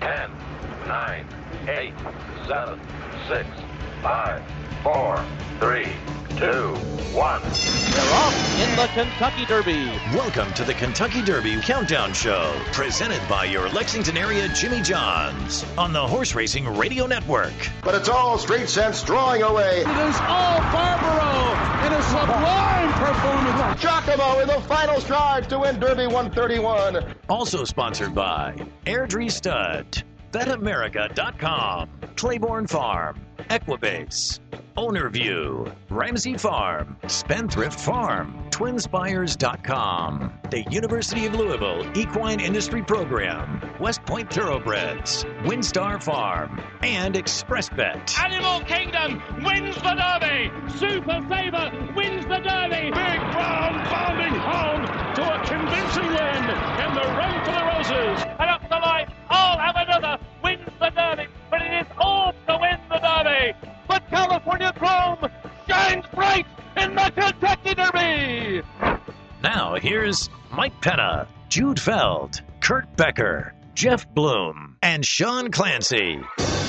10, 9, 8, 7, 6, 5, 4, 3, 2, 1. They're off in the Kentucky Derby. Welcome to the Kentucky Derby Countdown Show, presented by your Lexington area Jimmy Johns on the Horse Racing Radio Network. But it's all Street Sense drawing away. It is all Barbaro in a sublime performance. Giacomo in the final strides to win Derby 131. Also sponsored by Airdrie Stud, BetAmerica.com, Claiborne Farm, Equibase, Ownerview, Ramsey Farm, Spendthrift Farm, TwinSpires.com, the University of Louisville Equine Industry Program, West Point Thoroughbreds, Windstar Farm, and ExpressBet. Animal Kingdom wins the Derby. Super Favor wins the Derby. Big Brown bounding home to a convincing win in the Run for the Roses. And up the line, I'll have another wins the Derby, but it is all to win the Derby. But California Chrome shines bright in the Kentucky Derby. Now here's Mike Penna, Jude Feld, Kurt Becker, Jeff Bloom, and Sean Clancy.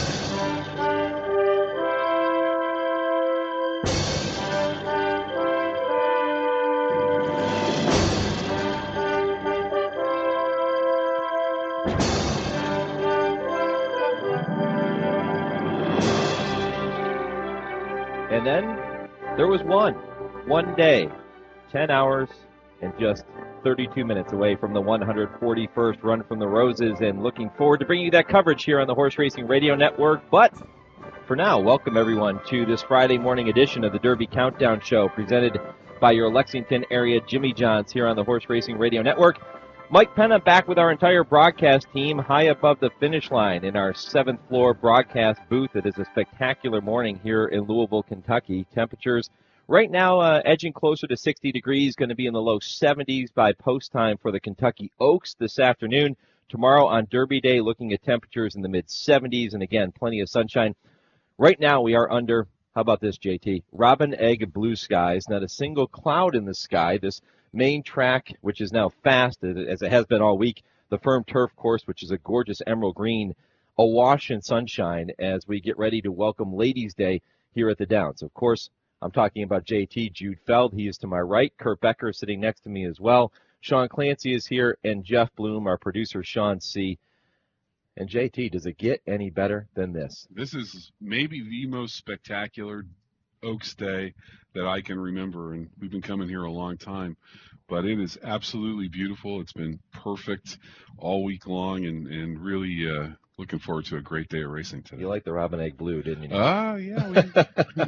And then there was one day, 10 hours and just 32 minutes away from the 141st Run from the Roses, and looking forward to bringing you that coverage here on the Horse Racing Radio Network. But for now, welcome everyone to this Friday morning edition of the Derby Countdown Show, presented by your Lexington area Jimmy Johns here on the Horse Racing Radio Network. Mike Penna back with our entire broadcast team high above the finish line in our 7th floor broadcast booth. It is a spectacular morning here in Louisville, Kentucky. Temperatures right now edging closer to 60 degrees, going to be in the low 70s by post time for the Kentucky Oaks this afternoon. Tomorrow on Derby Day, looking at temperatures in the mid 70s, and again, plenty of sunshine. Right now we are under, how about this, JT? Robin egg blue skies, not a single cloud in the sky. This main track, which is now fast, as it has been all week, the Firm Turf Course, which is a gorgeous emerald green, awash in sunshine as we get ready to welcome Ladies' Day here at the Downs. Of course, I'm talking about JT, Jude Feld. He is to my right. Kurt Becker is sitting next to me as well. Sean Clancy is here, and Jeff Bloom, our producer, Sean C. And JT, does it get any better than this? This is maybe the most spectacular Oaks Day that I can remember, and we've been coming here a long time, but it is absolutely beautiful. It's been perfect all week long, and really looking forward to a great day of racing today. You like the Robin Egg Blue, didn't you? Yeah.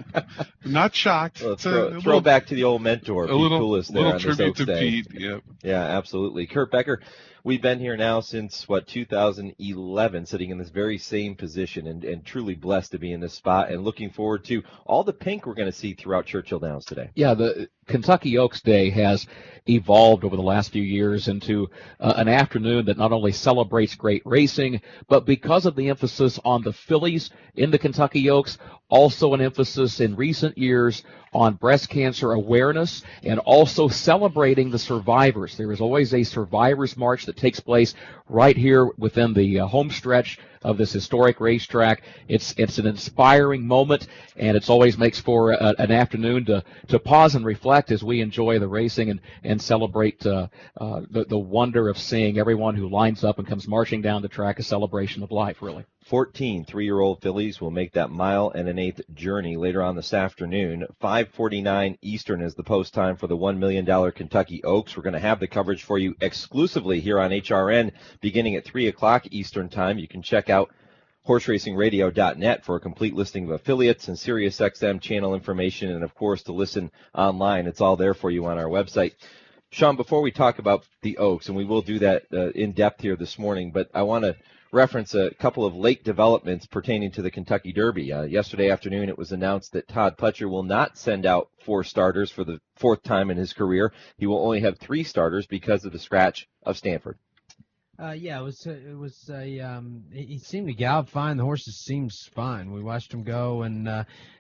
Not shocked. Well, throw back to the old mentor, Pete Poulos, there on this Oaks Day. Pete, yep. Yeah, absolutely. Kurt Becker, we've been here now since, 2011, sitting in this very same position, and truly blessed to be in this spot, and looking forward to all the pink we're going to see throughout Churchill Downs today. Yeah, the Kentucky Oaks Day has evolved over the last few years into an afternoon that not only celebrates great racing, but because of the emphasis on the fillies in the Kentucky Oaks, also an emphasis in recent years on breast cancer awareness and also celebrating the survivors. There is always a survivors march that takes place right here within the home stretch of this historic racetrack. It's an inspiring moment, and it always makes for an afternoon to pause and reflect as we enjoy the racing and celebrate the wonder of seeing everyone who lines up and comes marching down the track, a celebration of life, really. 14 3-year-old fillies will make that 1 1/8 journey later on this afternoon. 5:49 Eastern is the post time for the $1 million Kentucky Oaks. We're going to have the coverage for you exclusively here on HRN beginning at 3 o'clock Eastern time. You can check out horseracingradio.net for a complete listing of affiliates and SiriusXM channel information, and of course to listen online. It's all there for you on our website. Sean, before we talk about the Oaks, and we will do that in depth here this morning, but I want to reference a couple of late developments pertaining to the Kentucky Derby. Yesterday afternoon, it was announced that Todd Pletcher will not send out 4 starters for the 4th time in his career. He will only have 3 starters because of the scratch of Stanford. Yeah, he seemed to gallop fine. The horses seems fine. We watched him go, and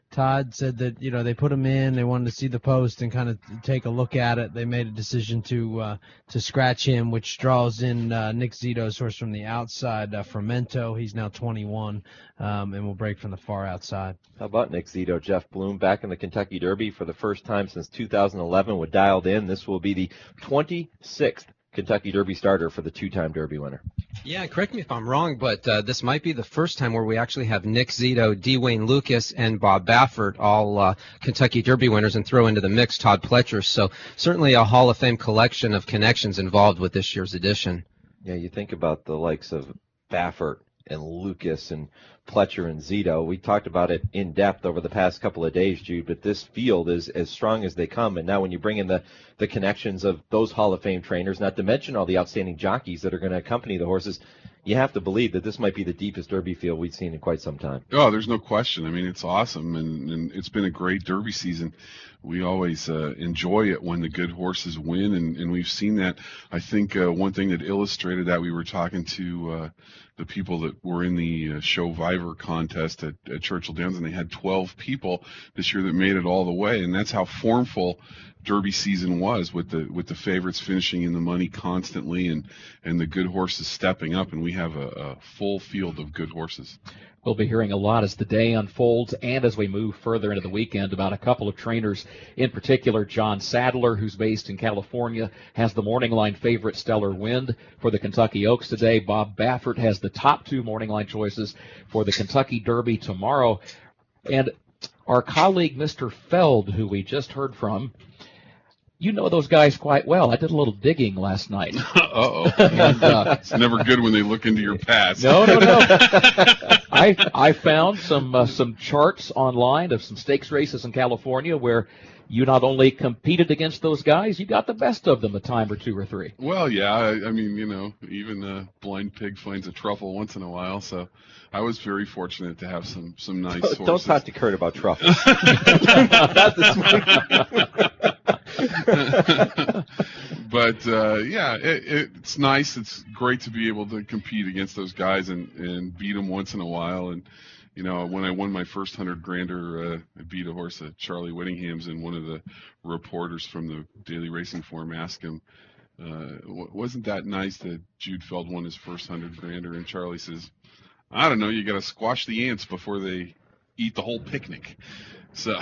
Todd said that, they put him in, they wanted to see the post and kind of take a look at it. They made a decision to scratch him, which draws in Nick Zito's horse from the outside, Fermento. He's now 21 and will break from the far outside. How about Nick Zito? Jeff Bloom back in the Kentucky Derby for the first time since 2011 with Dialed In. This will be the 26th Kentucky Derby starter for the two-time Derby winner. Yeah, correct me if I'm wrong, but this might be the first time where we actually have Nick Zito, D. Wayne Lucas, and Bob Baffert, all Kentucky Derby winners, and throw into the mix Todd Pletcher. So certainly a Hall of Fame collection of connections involved with this year's edition. Yeah, you think about the likes of Baffert and Lucas and Pletcher and Zito. We talked about it in depth over the past couple of days, Jude, but this field is as strong as they come. And now when you bring in the connections of those Hall of Fame trainers, not to mention all the outstanding jockeys that are going to accompany the horses, you have to believe that this might be the deepest Derby field we've seen in quite some time. Oh, there's no question. I mean, it's awesome, and it's been a great Derby season. We always enjoy it when the good horses win, and we've seen that. I think one thing that illustrated that, we were talking to the people that were in the Show Viver contest at Churchill Downs, and they had 12 people this year that made it all the way, and that's how formful Derby season was, with the favorites finishing in the money constantly, and the good horses stepping up, and we have a full field of good horses. We'll be hearing a lot as the day unfolds and as we move further into the weekend about a couple of trainers, in particular John Sadler, who's based in California, has the morning line favorite Stellar Wind for the Kentucky Oaks today. Bob Baffert has the top two morning line choices for the Kentucky Derby tomorrow. And our colleague, Mr. Feld, who we just heard from, you know those guys quite well. I did a little digging last night. Uh-oh. It's never good when they look into your past. No. I found some charts online of some stakes races in California where you not only competed against those guys, you got the best of them a time or two or three. Well, yeah. I mean, even a blind pig finds a truffle once in a while, so I was very fortunate to have some nice horses. Don't talk to Kurt about truffles. Not this morning. But yeah, it's nice. It's great to be able to compete against those guys and beat them once in a while. And when I won my first 100 grander, I beat a horse at Charlie Whittingham's, and one of the reporters from the Daily Racing Form asked him, wasn't that nice that Jude Feld won his first 100 grander? And Charlie says, I don't know, you got to squash the ants before they eat the whole picnic. So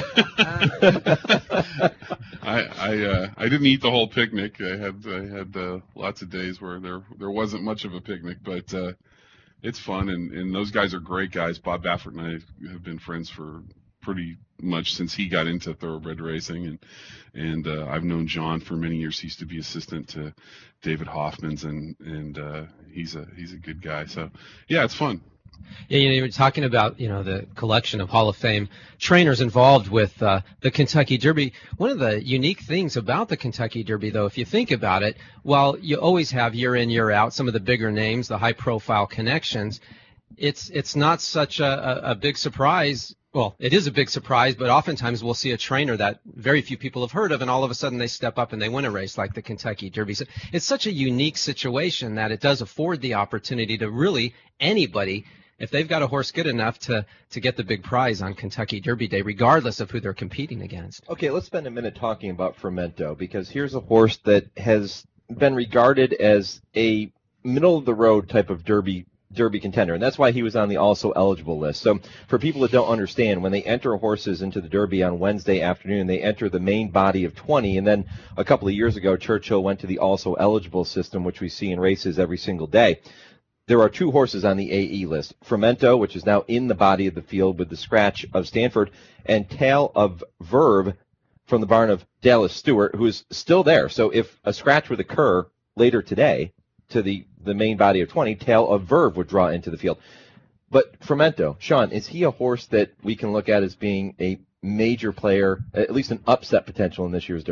I didn't eat the whole picnic. I had lots of days where there wasn't much of a picnic, but it's fun, and those guys are great guys. Bob Baffert and I have been friends for pretty much since he got into thoroughbred racing, and I've known John for many years. He used to be assistant to David Hoffman's, and he's a good guy. So yeah, it's fun. Yeah, you were talking about, the collection of Hall of Fame trainers involved with the Kentucky Derby. One of the unique things about the Kentucky Derby, though, if you think about it, while you always have year in, year out some of the bigger names, the high-profile connections, it's not such a big surprise. Well, it is a big surprise, but oftentimes we'll see a trainer that very few people have heard of, and all of a sudden they step up and they win a race like the Kentucky Derby. So it's such a unique situation that it does afford the opportunity to really anybody, if they've got a horse good enough to get the big prize on Kentucky Derby Day, regardless of who they're competing against. Okay, let's spend a minute talking about Fermento, because here's a horse that has been regarded as a middle-of-the-road type of Derby contender, and that's why he was on the also eligible list. So for people that don't understand, when they enter horses into the Derby on Wednesday afternoon, they enter the main body of 20, and then a couple of years ago, Churchill went to the also eligible system, which we see in races every single day. There are two horses on the AE list, Fermento, which is now in the body of the field with the scratch of Stanford, and Tale of Verve from the barn of Dallas Stewart, who is still there. So if a scratch would occur later today to the main body of 20, Tale of Verve would draw into the field. But Fermento, Sean, is he a horse that we can look at as being a major player, at least an upset potential in this year's Derby?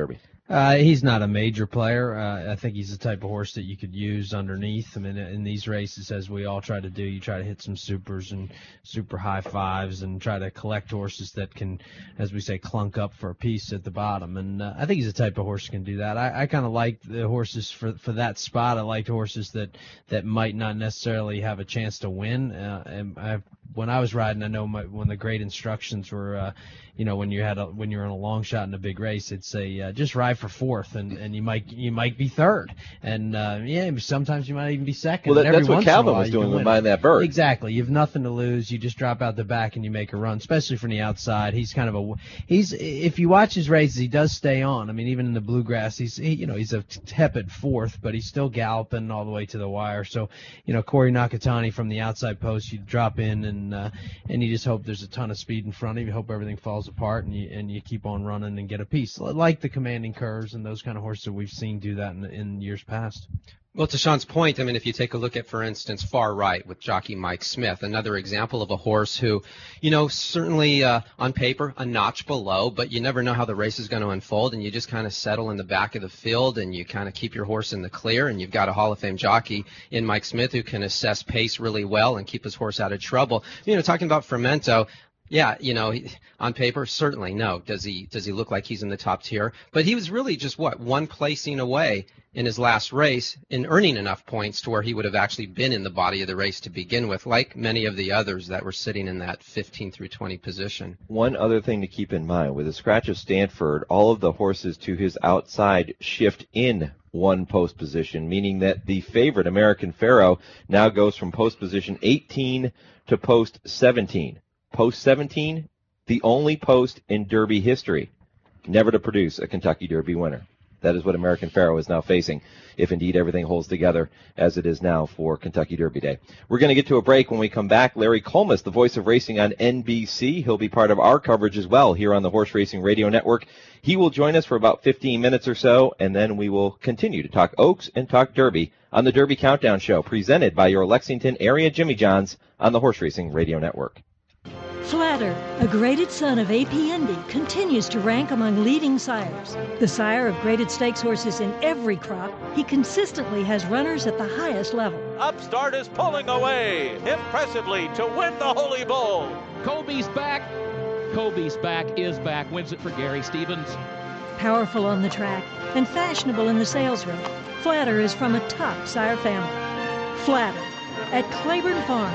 He's not a major player. I think he's the type of horse that you could use underneath. I mean, in these races, as we all try to do, you try to hit some supers and super high fives and try to collect horses that can, as we say, clunk up for a piece at the bottom. And I think he's the type of horse that can do that. I kind of like the horses for that spot. I like horses that might not necessarily have a chance to win. When I was riding, I know one of the great instructions were, when you're in a long shot in a big race, it'd say just ride for fourth, and you might be third, and sometimes you might even be second. Well, that's what Calvin was doing with Mind That Bird. Exactly. You have nothing to lose. You just drop out the back and you make a run, especially from the outside. He's kind of if you watch his races, he does stay on. I mean, even in the bluegrass, he's a tepid fourth, but he's still galloping all the way to the wire. So, Corey Nakatani from the outside post, you drop in and you just hope there's a ton of speed in front of you. You hope everything falls apart and you keep on running and get a piece. Like the Commanding Curves and those kind of horses that we've seen do that in years past. Well, to Sean's point, I mean, if you take a look at, for instance, Far Right with jockey Mike Smith, another example of a horse who, certainly on paper a notch below, but you never know how the race is going to unfold, and you just kind of settle in the back of the field and you kind of keep your horse in the clear, and you've got a Hall of Fame jockey in Mike Smith who can assess pace really well and keep his horse out of trouble. Talking about Fermento, yeah, on paper, certainly no. Does he look like he's in the top tier? But he was really just one placing away in his last race in earning enough points to where he would have actually been in the body of the race to begin with, like many of the others that were sitting in that 15 through 20 position. One other thing to keep in mind, with the scratch of Stanford, all of the horses to his outside shift in one post position, meaning that the favorite, American Pharoah, now goes from post position 18 to post 17. Post 17, the only post in Derby history never to produce a Kentucky Derby winner. That is what American Pharoah is now facing, if indeed everything holds together as it is now for Kentucky Derby Day. We're going to get to a break. When we come back, Larry Colmus, the voice of racing on NBC, he'll be part of our coverage as well here on the Horse Racing Radio Network. He will join us for about 15 minutes or so, and then we will continue to talk Oaks and talk Derby on the Derby Countdown Show, presented by your Lexington area Jimmy Johns on the Horse Racing Radio Network. Flatter, a graded son of AP Indy, continues to rank among leading sires. The sire of graded stakes horses in every crop, he consistently has runners at the highest level. Upstart is pulling away impressively to win the Holy Bull. Kobe's back. Kobe's back is back. Wins it for Gary Stevens. Powerful on the track and fashionable in the sales room, Flatter is from a top sire family. Flatter at Claiborne Farm.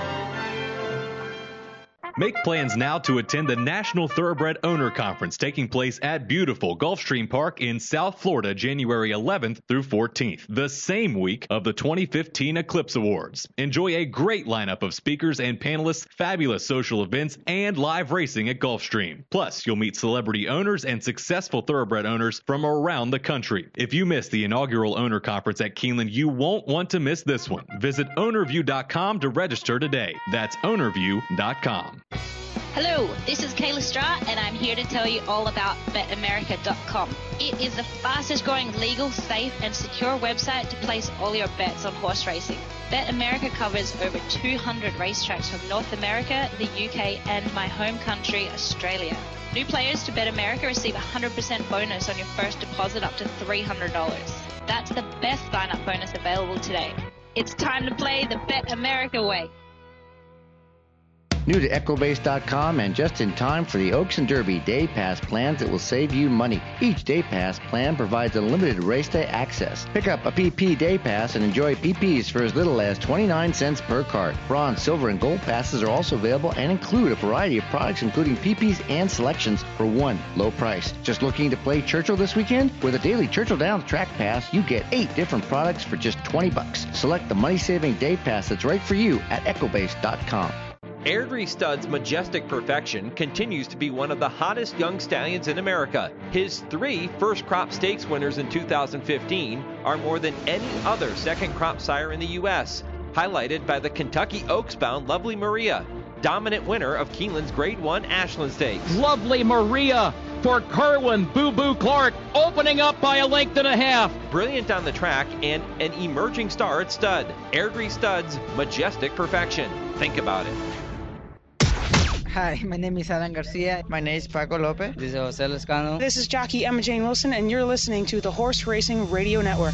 Make plans now to attend the National Thoroughbred Owner Conference taking place at beautiful Gulfstream Park in South Florida, January 11th through 14th, the same week of the 2015 Eclipse Awards. Enjoy a great lineup of speakers and panelists, fabulous social events, and live racing at Gulfstream. Plus, you'll meet celebrity owners and successful thoroughbred owners from around the country. If you missed the inaugural Owner Conference at Keeneland, you won't want to miss this one. Visit ownerview.com to register today. That's ownerview.com. Hello, this is Kayla Stratt, and I'm here to tell you all about BetAmerica.com. It is the fastest growing legal, safe, and secure website to place all your bets on horse racing. BetAmerica covers over 200 racetracks from North America, the UK, and my home country, Australia. New players to BetAmerica receive a 100% bonus on your first deposit up to $300. That's the best sign-up bonus available today. It's time to play the BetAmerica way. New to EchoBase.com and just in time for the Oaks and Derby Day Pass plans that will save you money. Each Day Pass plan provides unlimited race day access. Pick up a PP Day Pass and enjoy PPs for as little as 29 cents per card. Bronze, silver, and gold passes are also available and include a variety of products including PPs and selections for one low price. Just looking to play Churchill this weekend? With a daily Churchill Downs Track Pass, you get 8 different products for just $20. Select the money-saving Day Pass that's right for you at EchoBase.com. Airdrie Stud's Majestic Perfection continues to be one of the hottest young stallions in America. His 3 first crop stakes winners in 2015 are more than any other second crop sire in the U.S., highlighted by the Kentucky Oaks-bound Lovely Maria, dominant winner of Keeneland's Grade 1 Ashland Stakes. Lovely Maria for Kerwin Boo Boo Clark, opening up by a length and a half. Brilliant on the track and an emerging star at stud. Airdrie Stud's Majestic Perfection. Think about it. Hi, my name is Alan Garcia. My name is Paco Lopez. This is Jose Lescano. This is jockey Emma Jane Wilson, and you're listening to the Horse Racing Radio Network.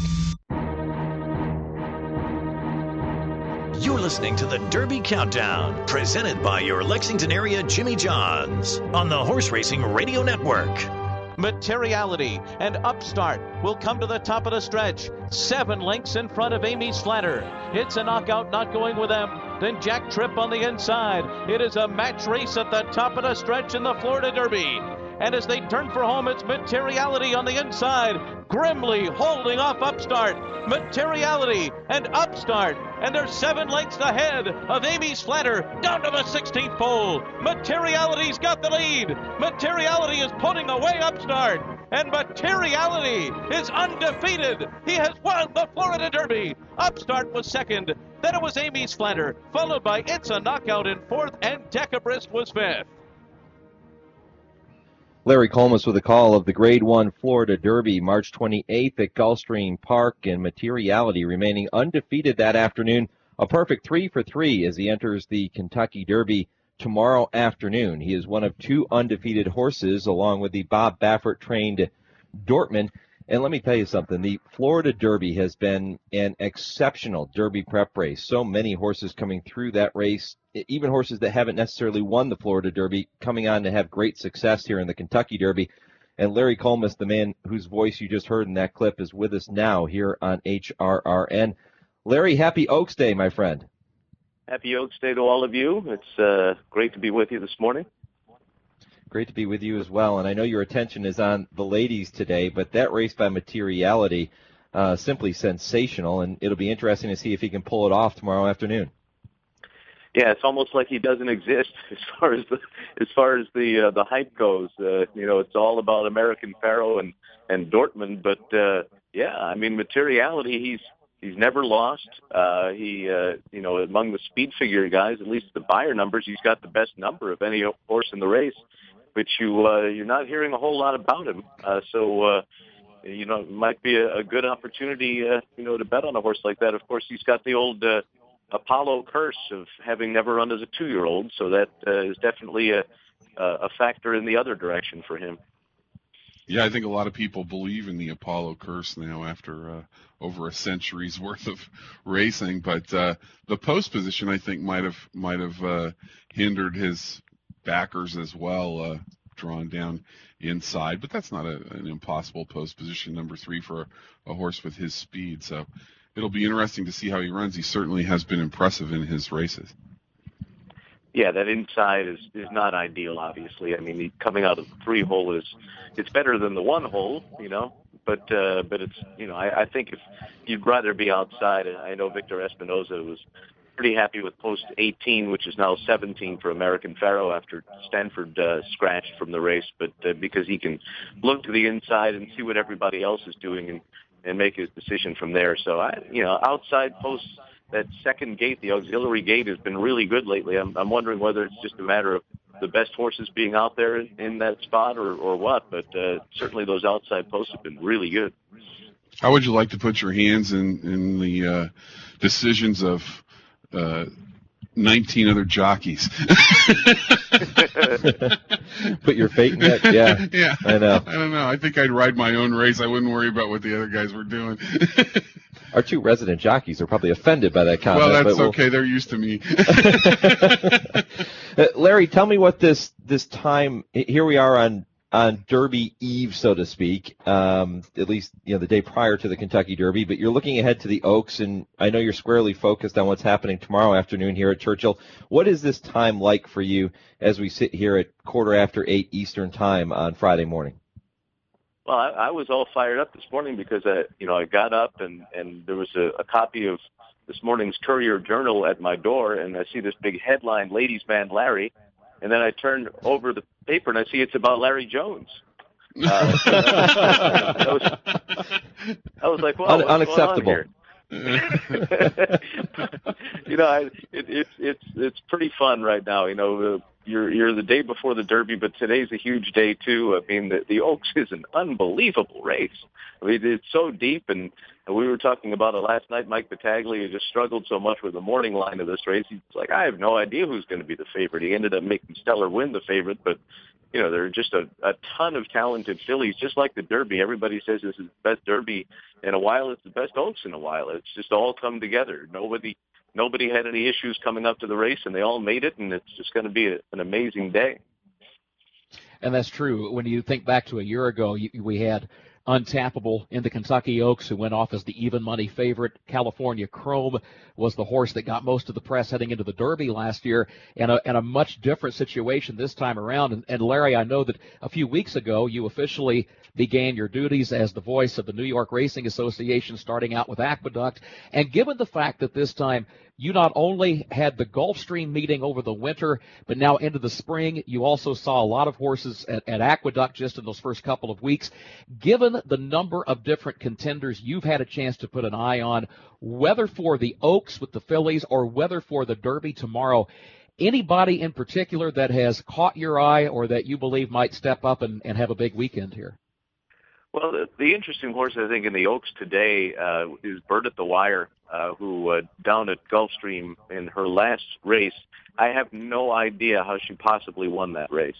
You're listening to the Derby Countdown, presented by your Lexington area Jimmy Johns on the Horse Racing Radio Network. Materiality and Upstart will come to the top of the stretch. 7 lengths in front of Amy Slatter. It's a knockout, not going with them. Then Jack Tripp on the inside. It is a match race at the top of the stretch in the Florida Derby. And as they turn for home, it's Materiality on the inside. Grimly holding off Upstart. Materiality and Upstart. And they're 7 lengths ahead of Amy Slatter down to the 16th pole. Materiality's got the lead. Materiality is putting away Upstart. And Materiality is undefeated. He has won the Florida Derby. Upstart was second. Then it was Amy Slatter, followed by It's a Knockout in fourth, and Decabrist was fifth. Larry Colmus with a call of the Grade 1 Florida Derby, March 28th at Gulfstream Park, and Materiality remaining undefeated that afternoon. A perfect 3 for 3 as he enters the Kentucky Derby tomorrow afternoon. He is one of 2 undefeated horses, along with the Bob Baffert-trained Dortmund. And let me tell you something, the Florida Derby has been an exceptional Derby prep race. So many horses coming through that race, even horses that haven't necessarily won the Florida Derby, coming on to have great success here in the Kentucky Derby. And Larry Colmus, the man whose voice you just heard in that clip, is with us now here on HRRN. Larry, happy Oaks Day, my friend. Happy Oaks Day to all of you. It's great to be with you this morning. Great to be with you as well. And I know your attention is on the ladies today, but that race by Materiality, simply sensational, and it'll be interesting to see if he can pull it off tomorrow afternoon. Yeah, it's almost like he doesn't exist as far as the hype goes. It's all about American Pharoah and Dortmund, but yeah, I mean, Materiality, he's never lost. Among the speed figure guys, at least the buyer numbers, he's got the best number of any horse in the race, which you're not hearing a whole lot about him. So it might be a good opportunity, to bet on a horse like that. Of course, he's got the old Apollo curse of having never run as a 2-year-old, so that is definitely a factor in the other direction for him. Yeah, I think a lot of people believe in the Apollo curse now after over a century's worth of racing. But the post position, I think, might have hindered his backers as well, drawn down inside. But that's not an impossible post position, number 3 for a horse with his speed. So it'll be interesting to see how he runs. He certainly has been impressive in his races. Yeah, that inside is not ideal, obviously. I mean, coming out of the 3-hole it's better than the 1-hole, but it's, I think if you'd rather be outside, I know Victor Espinoza was pretty happy with post 18, which is now 17 for American Pharoah after Stanford scratched from the race, but because he can look to the inside and see what everybody else is doing and make his decision from there. So, outside posts, that second gate, the auxiliary gate, has been really good lately. I'm wondering whether it's just a matter of the best horses being out there in that spot or what, but certainly those outside posts have been really good. How would you like to put your hands in the decisions of 19 other jockeys? Put your fate in it? Yeah. Yeah. I know. I don't know. I think I'd ride my own race. I wouldn't worry about what the other guys were doing. Our 2 resident jockeys are probably offended by that comment. Well, that's okay. They're used to me. Larry, tell me what this time, here we are on Derby Eve, so to speak, at least, the day prior to the Kentucky Derby, but you're looking ahead to the Oaks, and I know you're squarely focused on what's happening tomorrow afternoon here at Churchill. What is this time like for you as we sit here at 8:15 Eastern time on Friday morning? Well, I was all fired up this morning because I got up and there was a copy of this morning's Courier Journal at my door, and I see this big headline, Ladies Man Larry, and then I turn over the paper and I see it's about Larry Jones. I was like, well, what's unacceptable. Going on here? It's pretty fun right now. you're the day before the Derby, but today's a huge day too. I mean, the Oaks is an unbelievable race. I mean, it's so deep, and we were talking about it last night. Mike Battaglia just struggled so much with the morning line of this race. He's like, I have no idea who's going to be the favorite. He ended up making Stellar Win the favorite, but there are just a ton of talented fillies, just like the Derby. Everybody says this is the best Derby in a while. It's the best Oaks in a while. It's just all come together. Nobody had any issues coming up to the race, and they all made it, and it's just going to be an amazing day. And that's true. When you think back to a year ago, we had Untappable in the Kentucky Oaks, who went off as the even money favorite. California Chrome was the horse that got most of the press heading into the Derby last year, and a much different situation this time around. And Larry, I know that a few weeks ago you officially began your duties as the voice of the New York Racing Association, starting out with Aqueduct. And given the fact that this time you not only had the Gulfstream meeting over the winter, but now into the spring, you also saw a lot of horses at Aqueduct just in those first couple of weeks. Given the number of different contenders you've had a chance to put an eye on, whether for the Oaks with the fillies or whether for the Derby tomorrow, anybody in particular that has caught your eye or that you believe might step up and have a big weekend here? Well, the interesting horse, I think, in the Oaks today is Bird at the Wire, who down at Gulfstream in her last race, I have no idea how she possibly won that race.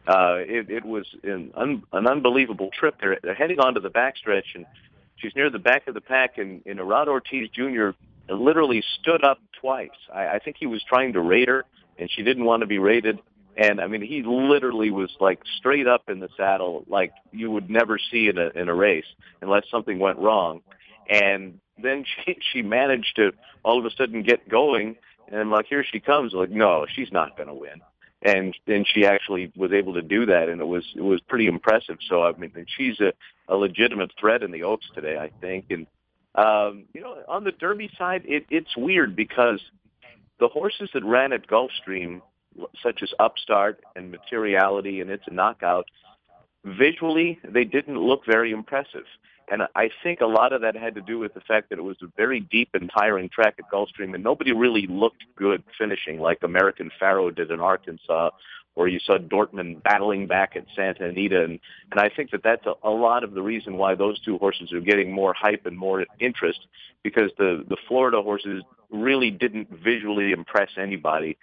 It was an unbelievable trip. They're heading onto the backstretch, and she's near the back of the pack, and Rod Ortiz Jr. literally stood up twice. I think he was trying to rate her, and she didn't want to be rated. And, I mean, he literally was, like, straight up in the saddle like you would never see in a race unless something went wrong. And then she managed to all of a sudden get going, and I'm like, here she comes. Like, no, she's not going to win. And then she actually was able to do that, and it was pretty impressive. So, I mean, she's a legitimate threat in the Oaks today, I think. And, on the Derby side, it's weird because the horses that ran at Gulfstream, such as Upstart and Materiality and It's a Knockout, visually, they didn't look very impressive. And I think a lot of that had to do with the fact that it was a very deep and tiring track at Gulfstream, and nobody really looked good finishing like American Pharoah did in Arkansas, or you saw Dortmund battling back at Santa Anita. And I think that's a lot of the reason why those two horses are getting more hype and more interest, because the Florida horses really didn't visually impress anybody.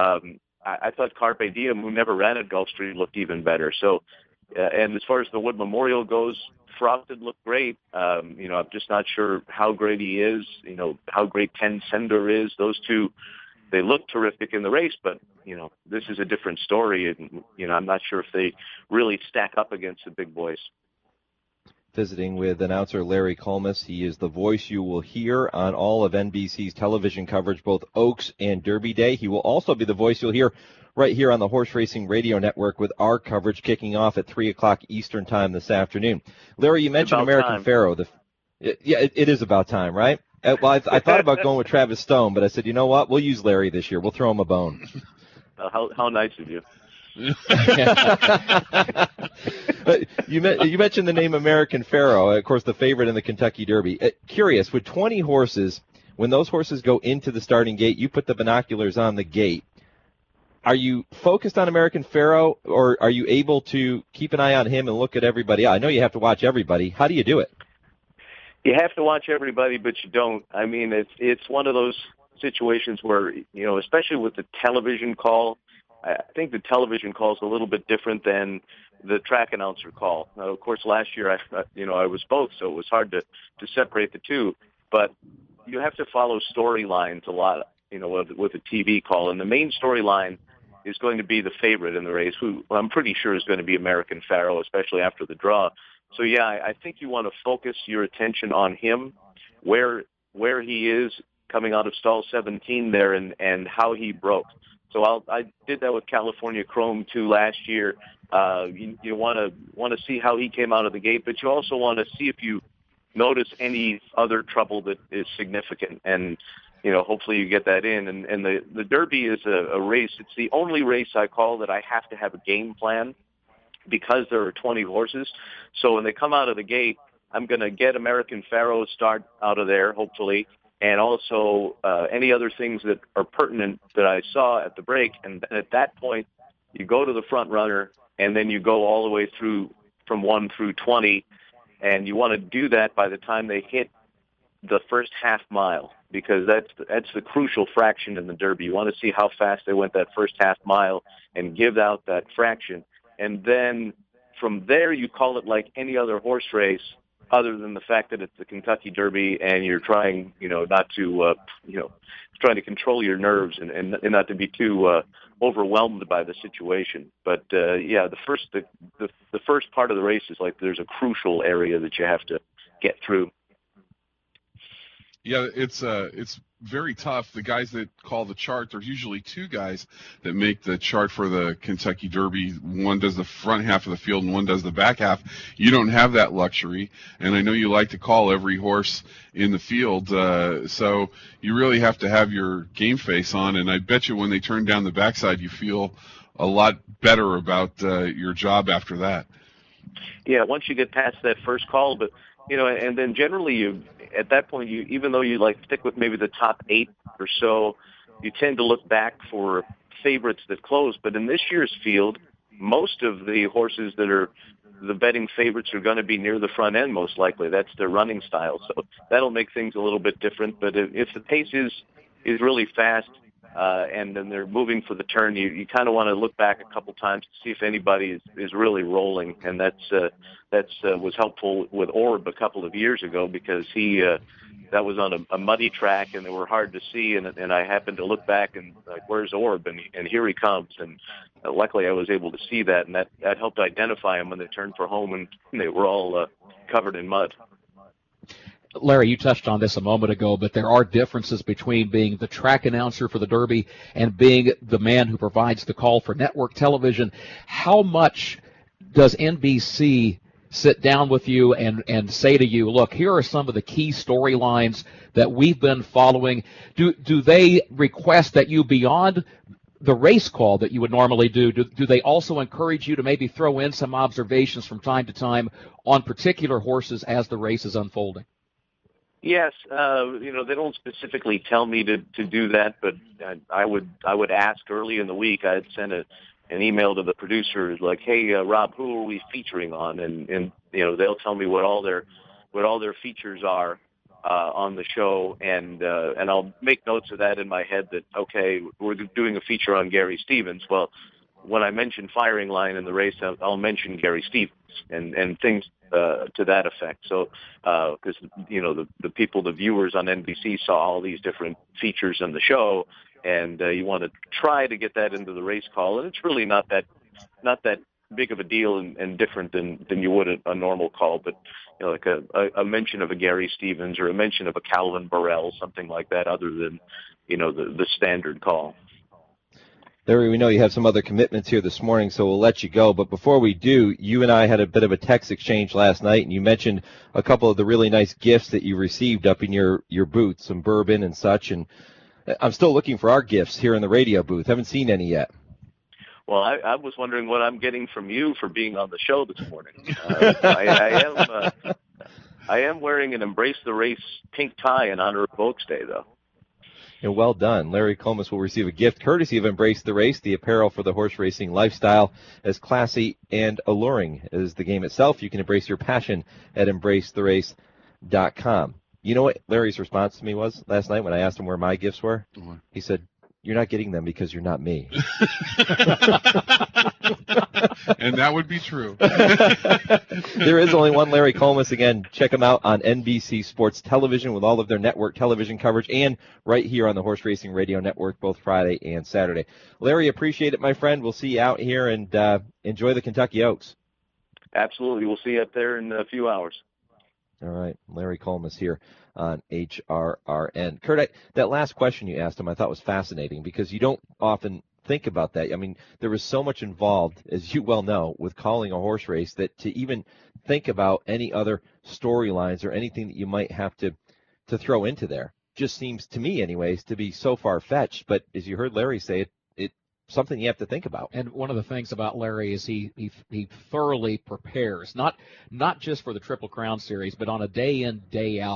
I thought Carpe Diem, who never ran at Gulfstream, looked even better. So, and as far as the Wood Memorial goes, Frosted looked great. I'm just not sure how great he is, how great Ken Sender is. Those two, they look terrific in the race, but, this is a different story. And, I'm not sure if they really stack up against the big boys. Visiting with announcer Larry Collmus. He is the voice you will hear on all of NBC's television coverage, both Oaks and Derby Day. He will also be the voice you'll hear right here on the Horse Racing Radio Network with our coverage kicking off at 3 o'clock Eastern Time this afternoon. Larry, you mentioned American Pharoah. It is about time, right? Well, I thought about going with Travis Stone, but I said, you know what? We'll use Larry this year. We'll throw him a bone. How nice of you. You mentioned the name American Pharoah, of course, the favorite in the Kentucky Derby. Curious, with 20 horses, when those horses go into the starting gate, you put the binoculars on the gate. Are you focused on American Pharoah, or are you able to keep an eye on him and look at everybody? I know you have to watch everybody. How do you do it? You have to watch everybody, but you don't. I mean, it's one of those situations where, especially with the television call, I think the television call is a little bit different than the track announcer call. Now, of course, last year I was both, so it was hard to separate the two. But you have to follow storylines a lot, with a TV call. And the main storyline is going to be the favorite in the race, who I'm pretty sure is going to be American Pharoah, especially after the draw. So yeah, I think you want to focus your attention on him, where he is coming out of stall 17 there, and how he broke. So I did that with California Chrome too last year. You want to see how he came out of the gate, but you also want to see if you notice any other trouble that is significant, and hopefully you get that in. And the Derby is a race. It's the only race I call that I have to have a game plan, because there are 20 horses. So when they come out of the gate, I'm going to get American Pharoah start out of there, hopefully, and also any other things that are pertinent that I saw at the break. And at that point, you go to the front runner, and then you go all the way through from 1 through 20, and you want to do that by the time they hit the first half mile, because that's the crucial fraction in the Derby. You want to see how fast they went that first half mile and give out that fraction. And then from there, you call it like any other horse race, other than the fact that it's the Kentucky Derby and you're trying, not to, trying to control your nerves and not to be too overwhelmed by the situation. But the first part of the race is like there's a crucial area that you have to get through. Yeah, it's very tough. The guys that call the chart, there's usually two guys that make the chart for the Kentucky Derby. One does the front half of the field and one does the back half. You don't have that luxury, and I know you like to call every horse in the field, so you really have to have your game face on, and I bet you when they turn down the backside, you feel a lot better about your job after that. Yeah, once you get past that first call, but and then generally at that point, even though you stick with maybe the top 8 or so, you tend to look back for favorites that close. But in this year's field, most of the horses that are the betting favorites are going to be near the front end, most likely. That's their running style. So that'll make things a little bit different. But if the pace is really fast, and then they're moving for the turn, you kind of want to look back a couple times to see if anybody is really rolling, and that's was helpful with Orb a couple of years ago, because that was on a muddy track and they were hard to see, and I happened to look back and where's Orb, and here he comes, and luckily I was able to see that, and that helped identify him when they turned for home, and they were all covered in mud. Larry, you touched on this a moment ago, but there are differences between being the track announcer for the Derby and being the man who provides the call for network television. How much does NBC sit down with you and say to you, look, here are some of the key storylines that we've been following? Do they request that you, beyond the race call that you would normally do they also encourage you to maybe throw in some observations from time to time on particular horses as the race is unfolding? Yes, they don't specifically tell me to do that, but I would ask early in the week. I'd send an email to the producers like, "Hey, Rob, who are we featuring on?" And they'll tell me what all their features are on the show, and I'll make notes of that in my head that, okay, we're doing a feature on Gary Stevens. Well, when I mention Firing Line in the race, I'll mention Gary Stevens and things to that effect. So, because the people, the viewers on NBC saw all these different features in the show, and you want to try to get that into the race call, and it's really not that big of a deal and different than you would a normal call, but like a mention of a Gary Stevens or a mention of a Calvin Burrell, something like that, other than the standard call. Larry, we know you have some other commitments here this morning, so we'll let you go. But before we do, you and I had a bit of a text exchange last night, and you mentioned a couple of the really nice gifts that you received up in your booth, some bourbon and such. And I'm still looking for our gifts here in the radio booth. Haven't seen any yet. Well, I was wondering what I'm getting from you for being on the show this morning. I am wearing an Embrace the Race pink tie in honor of Oaks Day, though. And well done. Larry Comas will receive a gift courtesy of Embrace the Race, the apparel for the horse racing lifestyle, as classy and alluring as the game itself. You can embrace your passion at embracetherace.com. You know what Larry's response to me was last night when I asked him where my gifts were? Mm-hmm. He said, "You're not getting them because you're not me." And that would be true. There is only one Larry Comas. Again, check him out on NBC Sports Television with all of their network television coverage, and right here on the Horse Racing Radio Network both Friday and Saturday. Larry, appreciate it, my friend. We'll see you out here, and enjoy the Kentucky Oaks. Absolutely. We'll see you up there in a few hours. All right. Larry Comas here on HRRN. Kurt, that last question you asked him I thought was fascinating, because you don't often think about that. I mean, there was so much involved, as you well know, with calling a horse race, that to even think about any other storylines or anything that you might have to throw into there just seems, to me anyways, to be so far-fetched. But as you heard Larry say, it's something you have to think about. And one of the things about Larry is he thoroughly prepares, not just for the Triple Crown Series, but on a day in, day out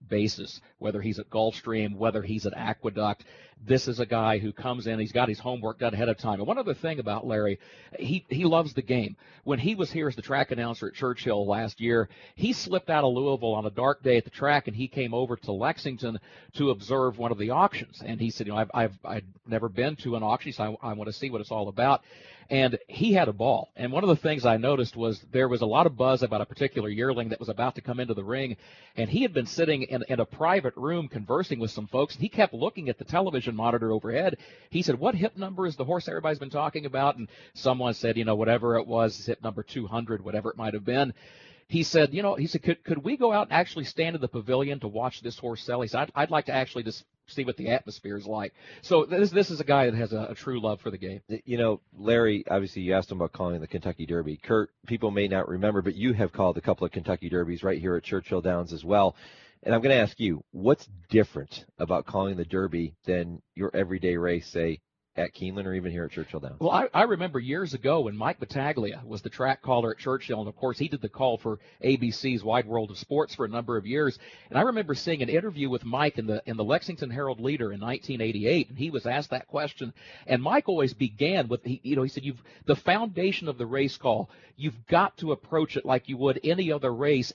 basis, whether he's at Gulfstream, whether he's at Aqueduct. This is a guy who comes in, he's got his homework done ahead of time. And one other thing about Larry, he loves the game. When he was here as the track announcer at Churchill last year, he slipped out of Louisville on a dark day at the track, and he came over to Lexington to observe one of the auctions. And he said, I've never been to an auction, so I want to see what it's all about. And he had a ball. And one of the things I noticed was there was a lot of buzz about a particular yearling that was about to come into the ring. And he had been sitting in a private room conversing with some folks. And he kept looking at the television monitor overhead. He said, what hip number is the horse everybody's been talking about? And someone said, whatever it was, hip number 200, whatever it might have been. He said, could we go out and actually stand in the pavilion to watch this horse sell? He said, I'd like to actually just see what the atmosphere is like. So this is a guy that has a true love for the game. Larry, obviously you asked him about calling the Kentucky Derby. Kurt, people may not remember, but you have called a couple of Kentucky Derbies right here at Churchill Downs as well. And I'm going to ask you, what's different about calling the Derby than your everyday race, say, at Keeneland or even here at Churchill Downs? Well, I remember years ago when Mike Battaglia was the track caller at Churchill, and of course he did the call for ABC's Wide World of Sports for a number of years. And I remember seeing an interview with Mike in the Lexington Herald Leader in 1988, and he was asked that question. And Mike always began with, he said, the foundation of the race call, you've got to approach it like you would any other race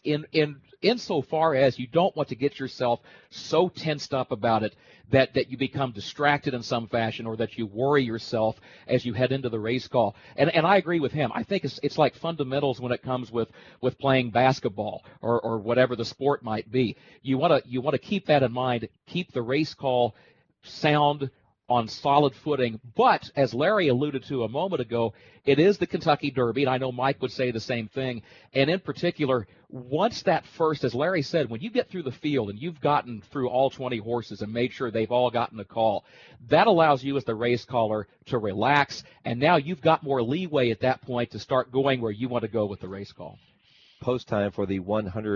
insofar as you don't want to get yourself so tensed up about it that you become distracted in some fashion or that you worry yourself as you head into the race call. And I agree with him. I think it's like fundamentals when it comes with playing basketball or whatever the sport might be. You want to keep that in mind, keep the race call sound on solid footing. But as Larry alluded to a moment ago, it is the Kentucky Derby, and I know Mike would say the same thing. And in particular, once that first, as Larry said, when you get through the field and you've gotten through all 20 horses and made sure they've all gotten a call, that allows you as the race caller to relax, and now you've got more leeway at that point to start going where you want to go with the race call. Post time for the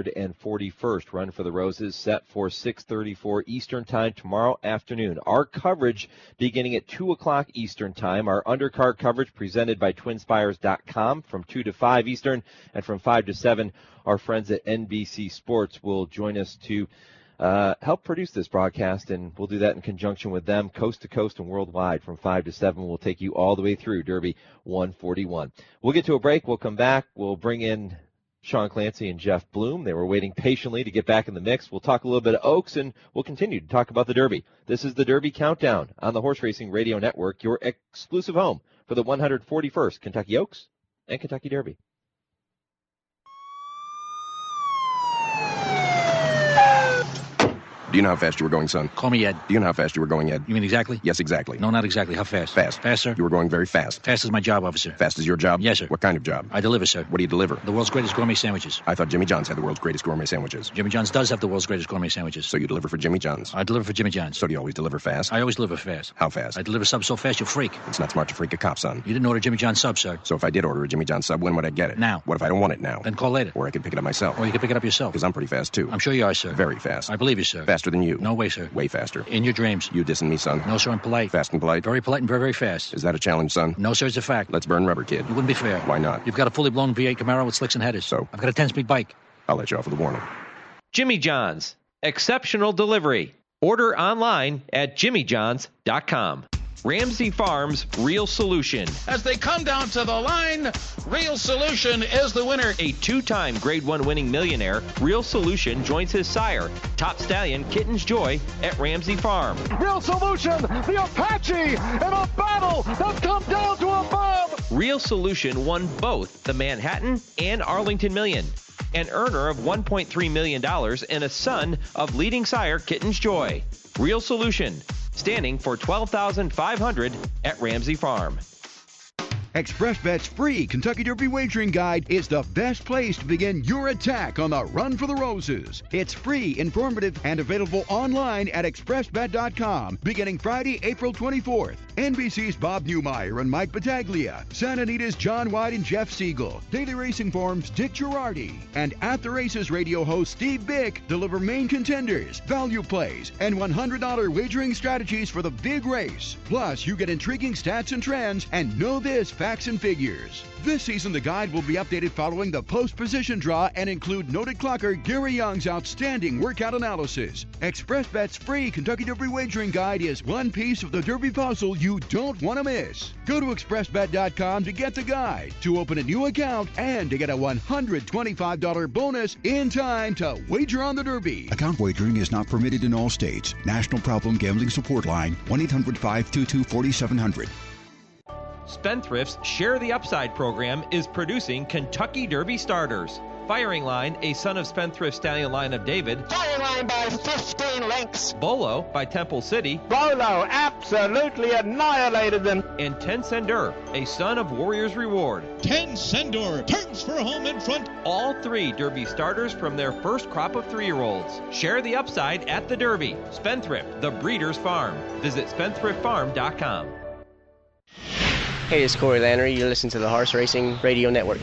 141st Run for the Roses, set for 6:34 Eastern Time tomorrow afternoon. Our coverage beginning at 2 o'clock Eastern Time. Our undercard coverage presented by TwinSpires.com from 2 to 5 Eastern, and from 5 to 7, our friends at NBC Sports will join us to help produce this broadcast, and we'll do that in conjunction with them, coast to coast and worldwide. From 5 to 7, we'll take you all the way through Derby 141. We'll get to a break. We'll come back. We'll bring in Sean Clancy and Jeff Bloom. They were waiting patiently to get back in the mix. We'll talk a little bit of Oaks, and we'll continue to talk about the Derby. This is the Derby Countdown on the Horse Racing Radio Network, your exclusive home for the 141st Kentucky Oaks and Kentucky Derby. Do you know how fast you were going, son? Call me Ed. Do you know how fast you were going, Ed? You mean exactly? Yes, exactly. No, not exactly. How fast? Fast. Fast, sir? You were going very fast. Fast is my job, officer. Fast is your job? Yes, sir. What kind of job? I deliver, sir. What do you deliver? The world's greatest gourmet sandwiches. I thought Jimmy John's had the world's greatest gourmet sandwiches. Jimmy John's does have the world's greatest gourmet sandwiches. So you deliver for Jimmy John's? I deliver for Jimmy John's. So do you always deliver fast? I always deliver fast. How fast? I deliver subs so fast you'll freak. It's not smart to freak a cop, son. You didn't order Jimmy John's sub, sir. So if I did order a Jimmy John's sub, when would I get it? Now. What if I don't want it now? Then call later. Or I could pick it up myself. Or you can pick it up yourself. Because I'm pretty fast, too. I'm sure you are, sir. Very fast. I believe you, sir. Faster than you. No way, sir. Way faster. In your dreams. You dissing me, son? No, sir, I'm polite. Fast and polite? Very polite and very, very fast. Is that a challenge, son? No, sir, it's a fact. Let's burn rubber, kid. You wouldn't be fair. Why not? You've got a fully blown V8 Camaro with slicks and headers. So? I've got a 10-speed bike. I'll let you off with a warning. Jimmy John's. Exceptional delivery. Order online at jimmyjohns.com. Ramsey Farms Real Solution. As they come down to the line, Real Solution is the winner. A two-time Grade 1 winning millionaire, Real Solution joins his sire, top stallion Kitten's Joy, at Ramsey Farm. Real Solution, the Apache, in a battle that's come down to a bomb. Real Solution won both the Manhattan and Arlington Million. An earner of $1.3 million and a son of leading sire Kitten's Joy. Real Solution, standing for $12,500 at Ramsey Farm. ExpressBet's free Kentucky Derby wagering guide is the best place to begin your attack on the Run for the Roses. It's free, informative, and available online at expressbet.com beginning Friday, April 24th. NBC's Bob Newmeyer and Mike Battaglia, Santa Anita's John White and Jeff Siegel, Daily Racing Forum's Dick Girardi, and At the Races radio host Steve Bick deliver main contenders, value plays, and $100 wagering strategies for the big race. Plus, you get intriguing stats and trends, and know this facts and figures. This season, the guide will be updated following the post-position draw and include noted clocker Gary Young's outstanding workout analysis. ExpressBet's free Kentucky Derby wagering guide is one piece of the Derby puzzle you don't want to miss. Go to expressbet.com to get the guide, to open a new account, and to get a $125 bonus in time to wager on the Derby. Account wagering is not permitted in all states. National Problem Gambling Support Line, 1-800-522-4700. Spendthrift's Share the Upside program is producing Kentucky Derby starters. Firing Line, a son of Spendthrift stallion line of David. Firing Line by 15 lengths. Bolo by Temple City. Bolo absolutely annihilated them. And Ten Sendor, a son of Warrior's Reward. Ten Sendor turns for home in front. All three Derby starters from their first crop of 3-year-olds. Share the upside at the Derby. Spendthrift, the breeder's farm. Visit spendthriftfarm.com. Hey, it's Corey Lannery. You're listening to the Horse Racing Radio Network.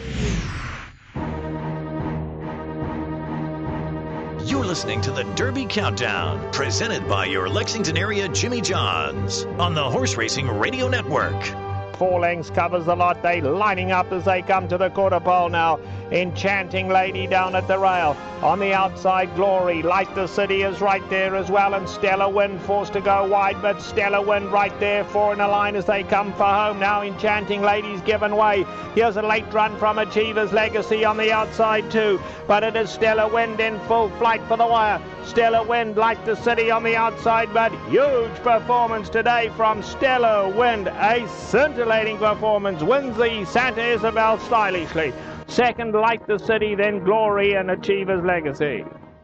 You're listening to the Derby Countdown, presented by your Lexington area Jimmy Johns on the Horse Racing Radio Network. 4 lengths covers the lot. They lining up as they come to the quarter pole now. Enchanting Lady down at the rail. On the outside, Glory. Light the City is right there as well. And Stellar Wind forced to go wide, but Stellar Wind right there, 4 in a line as they come for home. Now Enchanting Lady's given way. Here's a late run from Achiever's Legacy on the outside too. But it is Stellar Wind in full flight for the wire. Stellar Wind, Light the City on the outside, but huge performance today from Stellar Wind. A scintillating performance, wins the Santa Isabel stylishly. Second, Light the City, then Glory and Achiever's Legacy.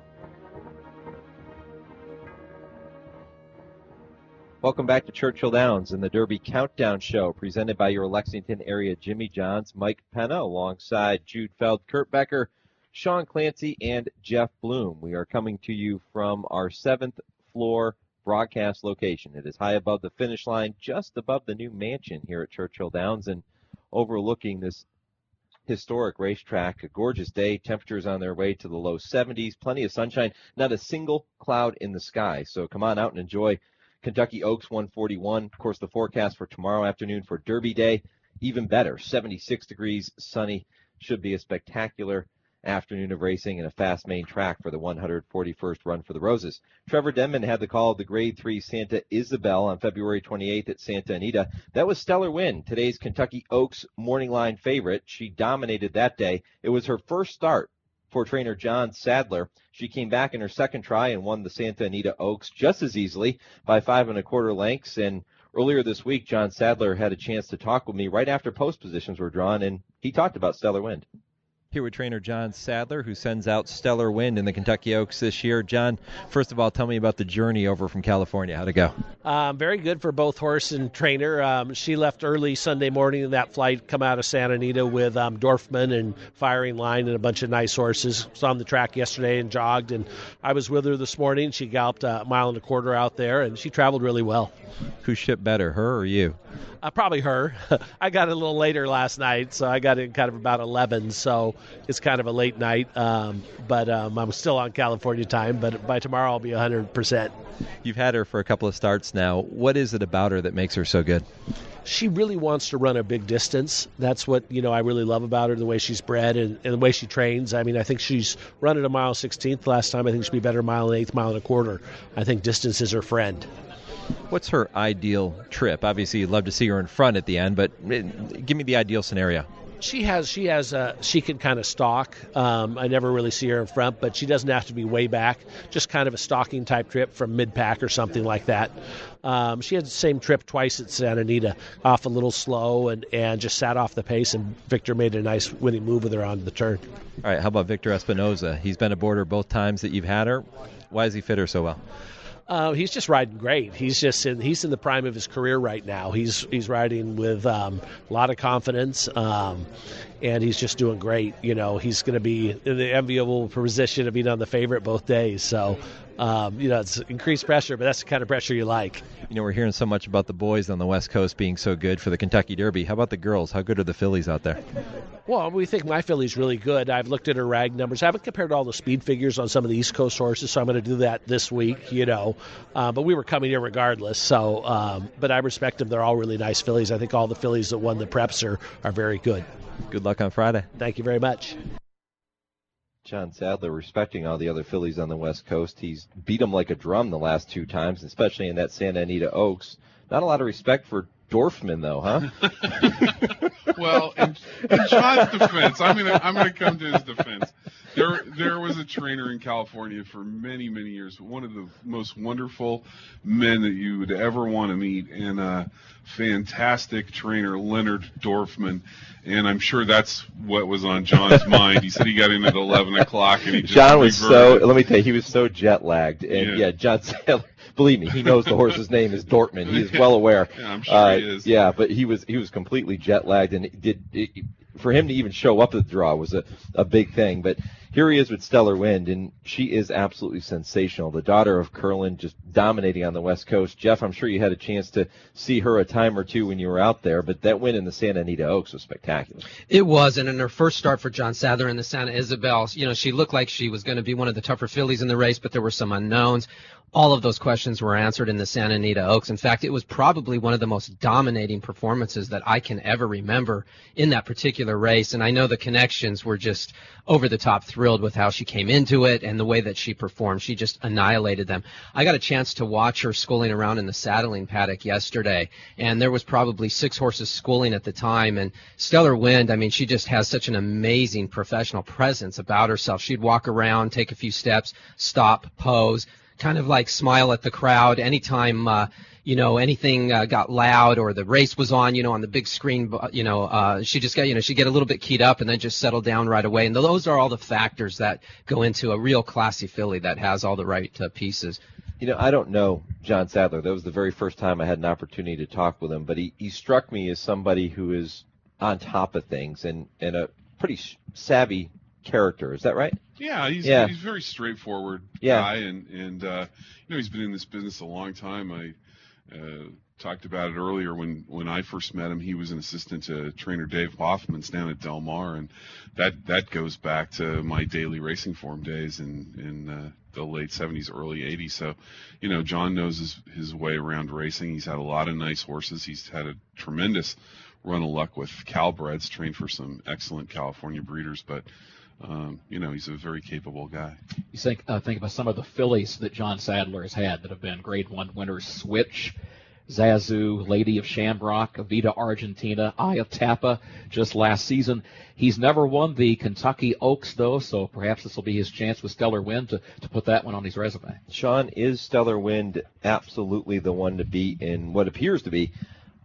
Welcome back to Churchill Downs and the Derby Countdown Show, presented by your Lexington area Jimmy Johns, Mike Penna, alongside Jude Feld, Kurt Becker, Sean Clancy, and Jeff Bloom. We are coming to you from our 7th floor broadcast location. It is high above the finish line, just above the new mansion here at Churchill Downs, and overlooking this historic racetrack. A gorgeous day. Temperatures on their way to the low 70s. Plenty of sunshine. Not a single cloud in the sky. So come on out and enjoy Kentucky Oaks 141. Of course, the forecast for tomorrow afternoon for Derby Day, even better. 76 degrees, sunny. Should be a spectacular afternoon of racing and a fast main track for the 141st Run for the Roses. Trevor Denman had the call of the Grade 3 Santa Isabel on February 28th at Santa Anita. That was Stellar Wind, today's Kentucky Oaks morning line favorite. She dominated that day. It was her first start for trainer John Sadler. She came back in her second try and won the Santa Anita Oaks just as easily by 5 1/4 lengths. And earlier this week, John Sadler had a chance to talk with me right after post positions were drawn, and he talked about Stellar Wind. Here with trainer John Sadler, who sends out Stellar Wind in the Kentucky Oaks this year. John, first of all, tell me about the journey over from California. How'd it go? Very good for both horse and trainer. She left early Sunday morning in that flight, come out of Santa Anita with Dorfman and Firing Line and a bunch of nice horses. Was on the track yesterday and jogged, and I was with her this morning. She galloped 1.25 miles out there, and she traveled really well. Who shipped better, her or you? Probably her. I got it a little later last night, so I got it kind of about 11, so it's kind of a late night. But I'm still on California time, but by tomorrow I'll be 100%. You've had her for a couple of starts now. What is it about her that makes her so good? She really wants to run a big distance. That's what, I really love about her, the way she's bred and the way she trains. I mean, I think she's run at 1.16 miles last time. I think she'll be better 1.8 1.25 miles. I think distance is her friend. What's her ideal trip? Obviously, you'd love to see her in front at the end, but give me the ideal scenario. She can kind of stalk. I never really see her in front, but she doesn't have to be way back. Just kind of a stalking type trip from mid-pack or something like that. She had the same trip twice at Santa Anita, off a little slow and just sat off the pace, and Victor made a nice winning move with her onto the turn. All right, how about Victor Espinoza? He's been aboard her both times that you've had her. Why does he fit her so well? He's just riding great. He's in the prime of his career right now. He's riding with a lot of confidence, and he's just doing great. He's going to be in the enviable position of being on the favorite both days. So It's increased pressure, but that's the kind of pressure you like. We're hearing so much about the boys on the West Coast being so good for the Kentucky Derby. How about the girls? How good are the fillies out there? Well, we think my filly's really good. I've looked at her rag numbers. I haven't compared all the speed figures on some of the East Coast horses, so I'm going to do that this week, But we were coming here regardless, but I respect them. They're all really nice fillies. I think all the fillies that won the preps are very good. Good luck on Friday. Thank you very much. John Sadler, respecting all the other fillies on the West Coast, he's beat them like a drum the last 2 times, especially in that Santa Anita Oaks. Not a lot of respect for Dorfman, though, huh? Well, in John's defense, I'm gonna come to his defense. There was a trainer in California for many, many years, one of the most wonderful men that you would ever want to meet, and a fantastic trainer, Leonard Dorfman. And I'm sure that's what was on John's mind. He said he got in at 11 o'clock, and he just John was reverted. let me tell you, he was so jet lagged. And John Sadler, believe me, he knows the horse's name is Dortmund. He is well aware. Yeah, I'm sure he is. Yeah, but he was completely jet lagged, and for him to even show up at the draw was a big thing. But here he is with Stellar Wind, and she is absolutely sensational. The daughter of Curlin, just dominating on the West Coast. Jeff, I'm sure you had a chance to see her a time or two when you were out there, but that win in the Santa Anita Oaks was spectacular. It was, and in her first start for John Sadler in the Santa Isabel, she looked like she was going to be one of the tougher fillies in the race, but there were some unknowns. All of those questions were answered in the Santa Anita Oaks. In fact, it was probably one of the most dominating performances that I can ever remember in that particular race. And I know the connections were just over the top thrilled with how she came into it and the way that she performed. She just annihilated them. I got a chance to watch her schooling around in the saddling paddock yesterday, and there was probably 6 horses schooling at the time. And Stellar Wind, she just has such an amazing professional presence about herself. She'd walk around, take a few steps, stop, pose, kind of like smile at the crowd anytime anything got loud or the race was on the big screen. She just got she'd get a little bit keyed up and then just settle down right away. And those are all the factors that go into a real classy filly that has all the right pieces. I don't know John Sadler. That was the very first time I had an opportunity to talk with him, but he struck me as somebody who is on top of things and a pretty savvy character. Is that right? Yeah, he's very straightforward guy, and he's been in this business a long time. I talked about it earlier when I first met him. He was an assistant to trainer Dave Hoffman's down at Del Mar, and that goes back to my daily racing form days in the late 70s, early 80s. So, John knows his way around racing. He's had a lot of nice horses. He's had a tremendous run of luck with Calbreds, trained for some excellent California breeders, but he's a very capable guy. You think about some of the fillies that John Sadler has had that have been Grade 1 winners: Switch, Zazu, Lady of Shamrock, Avita Argentina, Eye of Tapa just last season. He's never won the Kentucky Oaks, though, so perhaps this will be his chance with Stellar Wind to put that one on his resume. Sean, is Stellar Wind absolutely the one to beat in what appears to be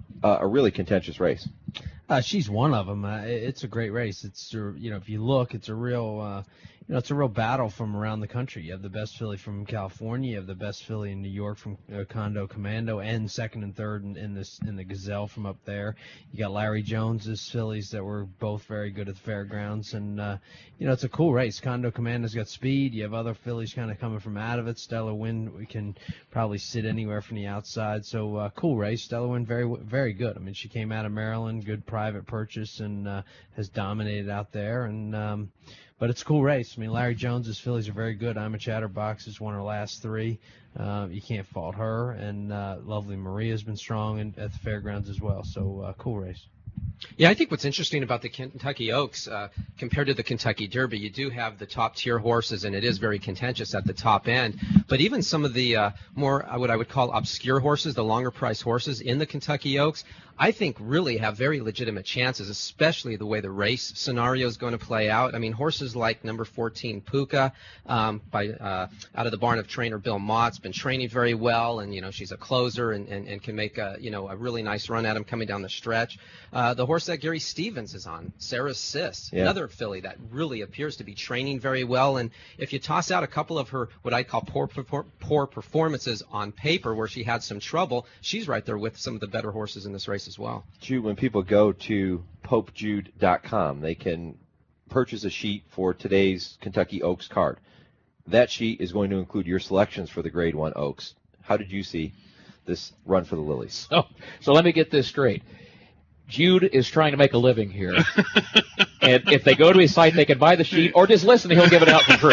a really contentious race? She's one of them. It's a great race. It's if you look, it's a real it's a real battle from around the country. You have the best filly from California, you have the best filly in New York from Condo Commando, and second and third in the Gazelle from up there. You got Larry Jones's fillies that were both very good at the fairgrounds, and it's a cool race. Condo Commando's got speed. You have other fillies kind of coming from out of it. Stellar Wind, we can probably sit anywhere from the outside. So cool race. Stellar Wind, very very good. She came out of Maryland, good private purchase, and has dominated out there. And but it's a cool race. Larry Jones's fillies are very good. I'm a Chatterbox has won her last 3. You can't fault her. And Lovely Maria's been strong at the fairgrounds as well. So cool race. Yeah, I think what's interesting about the Kentucky Oaks compared to the Kentucky Derby, you do have the top-tier horses, and it is very contentious at the top end. But even some of the more what I would call obscure horses, the longer-priced horses in the Kentucky Oaks, I think really have very legitimate chances, especially the way the race scenario is going to play out. Horses like number 14 Puka, out of the barn of trainer Bill Mott's, been training very well, and she's a closer and can make a really nice run at him coming down the stretch. The horse that Gary Stevens is on, Sarah's Sis, another filly that really appears to be training very well. And if you toss out a couple of her what I call poor performances on paper, where she had some trouble, she's right there with some of the better horses in this race as well. Jude, when people go to popejude.com, they can purchase a sheet for today's Kentucky Oaks card. That sheet is going to include your selections for the Grade 1 Oaks. How did you see this run for the Lilies? So let me get this straight. Jude is trying to make a living here. And if they go to his site, they can buy the sheet or just listen and he'll give it out for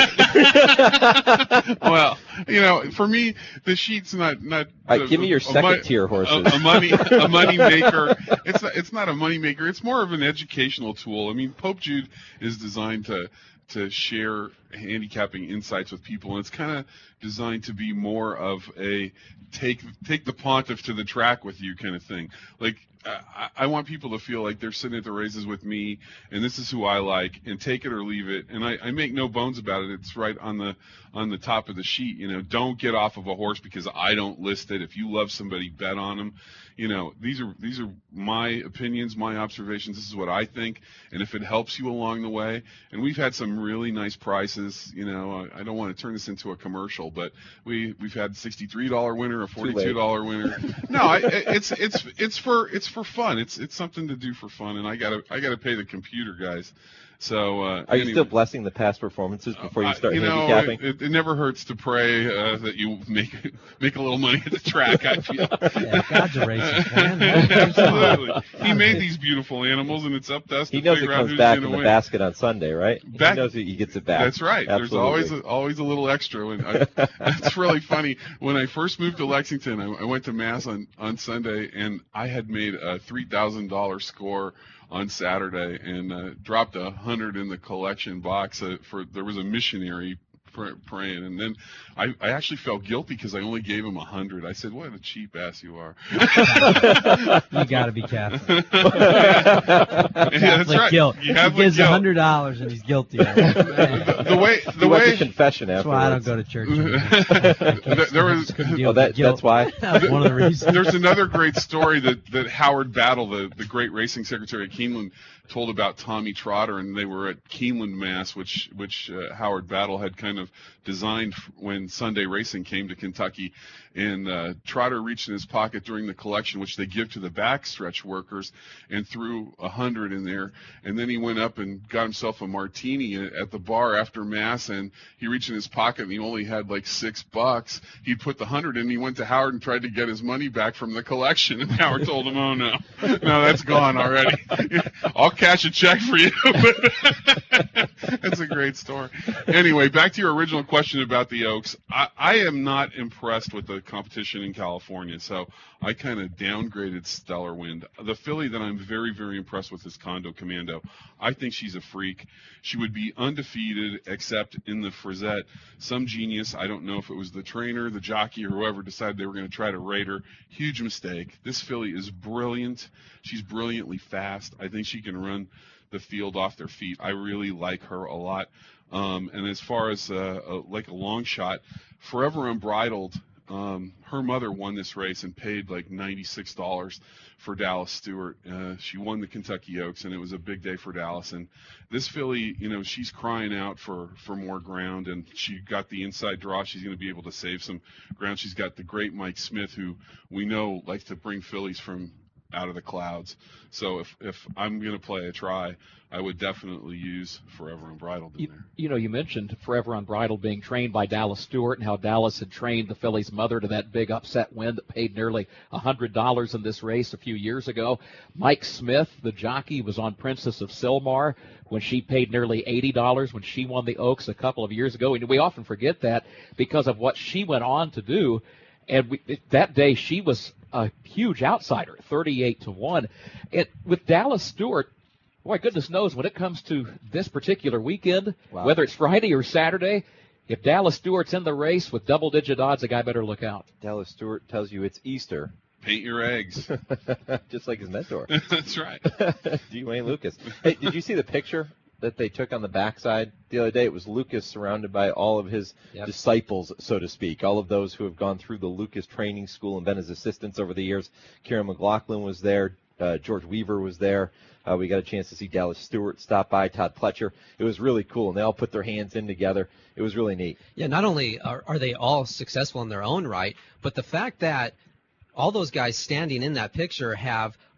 free. Well, for me, the sheet's not. All right, give me your second-tier horses. A money maker. It's not a money maker. It's more of an educational tool. I mean, Pope Jude is designed to share handicapping insights with people, and it's kind of designed to be more of a take the pontiff to the track with you kind of thing. Like, I want people to feel like they're sitting at the races with me, and this is who I like, and take it or leave it. And I make no bones about it. It's right on the top of the sheet. Don't get off of a horse because I don't list it. If you love somebody, bet on them. These are my opinions, my observations. This is what I think, and if it helps you along the way. And we've had some really nice prices. I don't want to turn this into a commercial, but we've had $63 winner, a $42 winner. No, it's for fun. It's something to do for fun, and I gotta pay the computer guys. So are you still blessing the past performances before you start handicapping? It never hurts to pray that you make a little money at the track. I feel. Yeah, God's a racist man. Absolutely. He made these beautiful animals, and it's up to us to figure out who's going to win. He knows it comes back in the basket on Sunday, right? He knows that he gets it back. That's right. Absolutely. There's always a little extra. That's really funny. When I first moved to Lexington, I went to Mass on Sunday, and I had made a $3,000 score on Saturday and dropped $100 in the collection box. There was a missionary praying, and then I actually felt guilty because I only gave him $100. I said, "What a cheap ass you are!" You got to be Catholic. That's right. Guilt. He gives $100 and he's guilty. The way confession that's afterwards. why I don't go to church. That's why. That was one of the reasons. There's another great story that Howard Battle, the great racing secretary at Keeneland, told about Tommy Trotter, and they were at Keeneland, Mass, which Howard Battle had kind of designed when Sunday racing came to Kentucky. And Trotter reached in his pocket during the collection, which they give to the backstretch workers, and threw $100 in there. And then he went up and got himself a martini at the bar after Mass, and he reached in his pocket and he only had like $6. He put the $100 in. And he went to Howard and tried to get his money back from the collection, and Howard told him, "Oh no, that's gone already. I'll cash a check for you." That's a great story. Anyway, back to your original question about the Oaks. I am not impressed with the competition in California, so I kind of downgraded Stellar Wind. The filly that I'm very, very impressed with is Condo Commando. I think she's a freak. She would be undefeated except in the Frizette. Some genius, I don't know if it was the trainer, the jockey, or whoever decided they were going to try to rate her. Huge mistake. This filly is brilliant. She's brilliantly fast. I think she can run the field off their feet. I really like her a lot. And as far as a long shot, Forever Unbridled, her mother won this race and paid like $96 for Dallas Stewart. She won the Kentucky Oaks, and it was a big day for Dallas. And this filly, she's crying out for more ground, and she got the inside draw. She's going to be able to save some ground. She's got the great Mike Smith, who we know likes to bring fillies from out of the clouds. So if I'm going to play a try, I would definitely use Forever Unbridled in there. You mentioned Forever Unbridled being trained by Dallas Stewart, and how Dallas had trained the filly's mother to that big upset win that paid nearly $100 in this race a few years ago. Mike Smith, the jockey, was on Princess of Silmar when she paid nearly $80 when she won the Oaks a couple of years ago. And we often forget that because of what she went on to do. And that day she was a huge outsider, 38-1. And with Dallas Stewart, boy, goodness knows, when it comes to this particular weekend, whether it's Friday or Saturday, if Dallas Stewart's in the race with double-digit odds, a guy better look out. Dallas Stewart tells you it's Easter. Paint your eggs. Just like his mentor. That's right. D. Wayne Lukas. Hey, did you see the picture that they took on the backside the other day? It was Lukas surrounded by all of his disciples, so to speak, all of those who have gone through the Lukas training school and been his assistants over the years. Kieran McLaughlin was there. George Weaver was there. We got a chance to see Dallas Stewart stop by, Todd Pletcher. It was really cool, and they all put their hands in together. It was really neat. Yeah, not only are they all successful in their own right, but the fact that all those guys standing in that picture have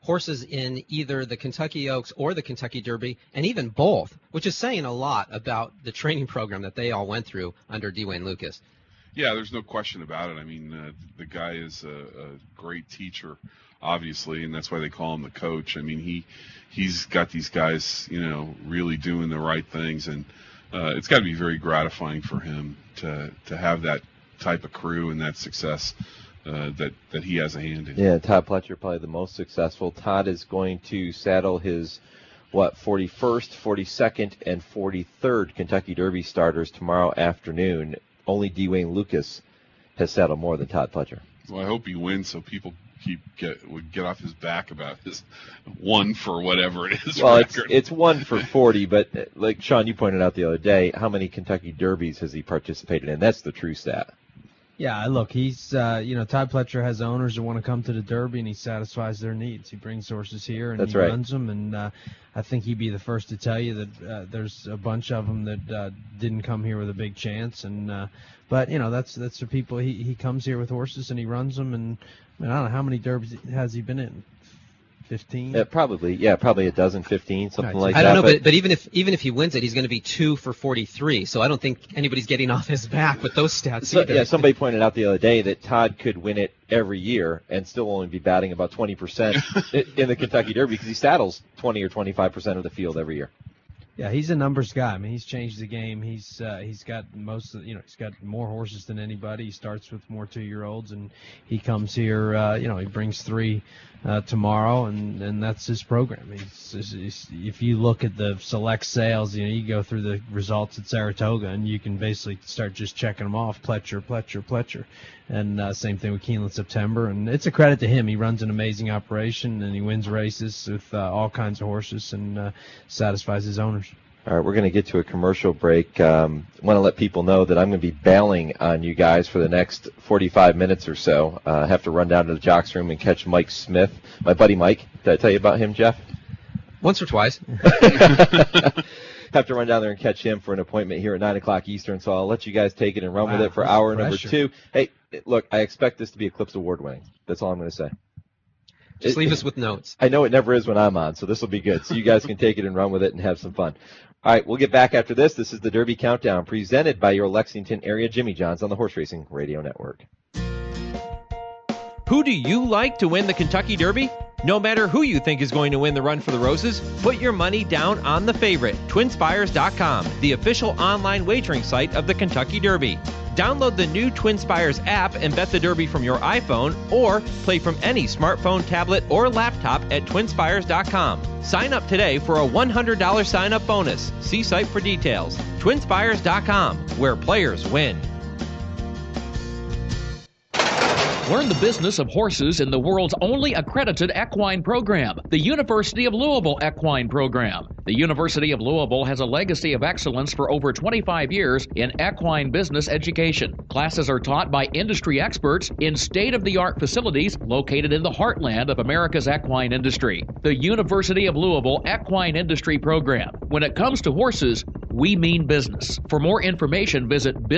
horses in either the Kentucky Oaks or the Kentucky Derby, and even both, which is saying a lot about the training program that they all went through under Dwayne Lucas. Yeah, there's no question about it. I mean, the guy is a great teacher, obviously, and that's why they call him the coach. I mean, he's got these guys, really doing the right things, and it's got to be very gratifying for him to have that type of crew and that success that he has a hand in. Yeah, Todd Pletcher probably the most successful. Todd is going to saddle his 41st, 42nd, and 43rd Kentucky Derby starters tomorrow afternoon. Only Dwayne Lucas has saddled more than Todd Pletcher. Well, I hope he wins so people would get off his back about his 1 for whatever it is. Well, record. it's 1 for 40, but like Sean, you pointed out the other day, how many Kentucky Derbies has he participated in? That's the true stat. Yeah, look, he's, Todd Pletcher has owners that want to come to the Derby, and he satisfies their needs. He brings horses here, and he runs them, and I think he'd be the first to tell you that there's a bunch of them that didn't come here with a big chance, and but, that's the people. He comes here with horses, and he runs them, and I don't know, how many Derbys has he been in? 15? Probably a dozen, 15, something like that. I don't know, but even if he wins it, he's going to be 2 for 43. So I don't think anybody's getting off his back with those stats either. Yeah, somebody pointed out the other day that Todd could win it every year and still only be batting about 20% in the Kentucky Derby because he saddles 20 or 25% of the field every year. Yeah, he's a numbers guy. I mean, he's changed the game. He's got he's got more horses than anybody. He starts with more 2-year-olds, and he comes here. He brings 3 tomorrow, and that's his program. If you look at the select sales, you go through the results at Saratoga, and you can basically start just checking them off. Pletcher, and same thing with Keeneland September. And it's a credit to him. He runs an amazing operation, and he wins races with all kinds of horses, and satisfies his owners. All right, we're going to get to a commercial break. Want to let people know that I'm going to be bailing on you guys for the next 45 minutes or so. I have to run down to the Jocks room and catch Mike Smith, my buddy Mike. Did I tell you about him, Jeff? Once or twice. Have to run down there and catch him for an appointment here at 9 o'clock Eastern, so I'll let you guys take it and run with it for hour number 2. Hey, look, I expect this to be Eclipse Award winning. That's all I'm going to say. Just leave us with notes. I know it never is when I'm on, so this will be good. So you guys can take it and run with it and have some fun. All right, we'll get back after this. This is the Derby Countdown, presented by your Lexington area Jimmy Johns on the Horse Racing Radio Network. Who do you like to win the Kentucky Derby? No matter who you think is going to win the Run for the Roses, put your money down on the favorite, TwinSpires.com, the official online wagering site of the Kentucky Derby. Download the new TwinSpires app and bet the Derby from your iPhone, or play from any smartphone, tablet, or laptop at TwinSpires.com. Sign up today for a $100 sign-up bonus. See site for details. TwinSpires.com, where players win. Learn the business of horses in the world's only accredited equine program, the University of Louisville Equine Program. The University of Louisville has a legacy of excellence for over 25 years in equine business education. Classes are taught by industry experts in state-of-the-art facilities located in the heartland of America's equine industry. The University of Louisville Equine Industry Program. When it comes to horses, we mean business. For more information, visit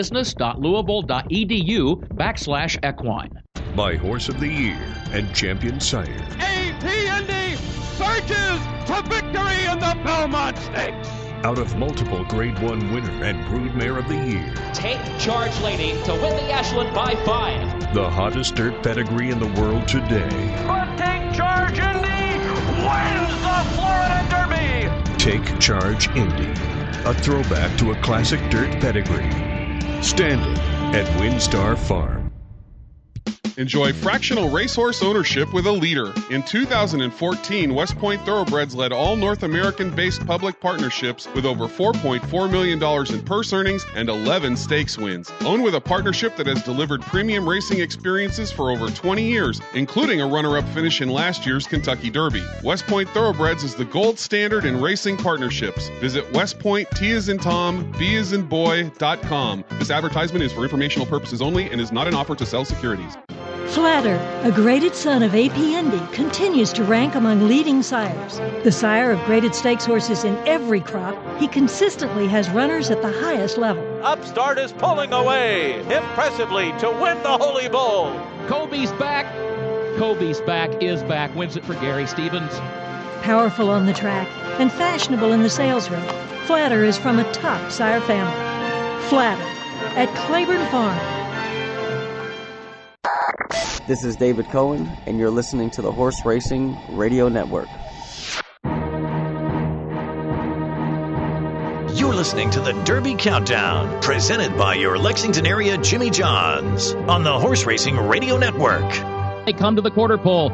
business.louisville.edu/equine. My Horse of the Year and Champion Sire. APND surges to victory in the Belmont Stakes. Out of multiple Grade 1 winner and Broodmare of the Year. Take Charge Lady to win the Ashland by 5. The hottest dirt pedigree in the world today. But Take Charge Indy wins the Florida Derby. Take Charge Indy, a throwback to a classic dirt pedigree. Standing at Windstar Farm. Enjoy fractional racehorse ownership with a leader. In 2014, West Point Thoroughbreds led all North American-based public partnerships with over $4.4 million in purse earnings and 11 stakes wins. Own with a partnership that has delivered premium racing experiences for over 20 years, including a runner-up finish in last year's Kentucky Derby. West Point Thoroughbreds is the gold standard in racing partnerships. Visit westpoint.com. This advertisement is for informational purposes only and is not an offer to sell securities. Flatter, a graded son of AP Indy, continues to rank among leading sires. The sire of graded stakes horses in every crop, he consistently has runners at the highest level. Upstart is pulling away impressively to win the Holy Bull. Colby's back. Kobe's back, is back, wins it for Gary Stevens. Powerful on the track and fashionable in the sales room, Flatter is from a top sire family. Flatter at Claiborne Farm. This is David Cohen, and you're listening to the Horse Racing Radio Network. You're listening to the Derby Countdown, presented by your Lexington area Jimmy Johns on the Horse Racing Radio Network. They come to the quarter pole.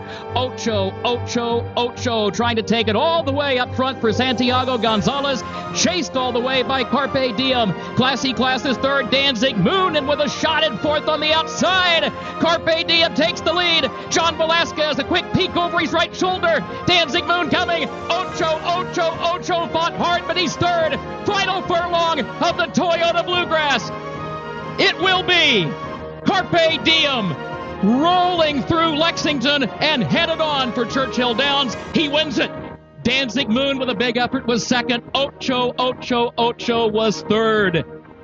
Ocho, trying to take it all the way up front for Santiago Gonzalez. Chased all the way by Carpe Diem. Classy Class is third. Danzig Moon, and with a shot in fourth on the outside. Carpe Diem takes the lead. John Velasquez, a quick peek over his right shoulder. Danzig Moon coming. Ocho fought hard, but he's third. Final furlong of the Toyota Bluegrass. It will be Carpe Diem rolling through Lexington and headed on for Churchill Downs. He wins it. Danzig Moon with a big effort was second. Ocho was third.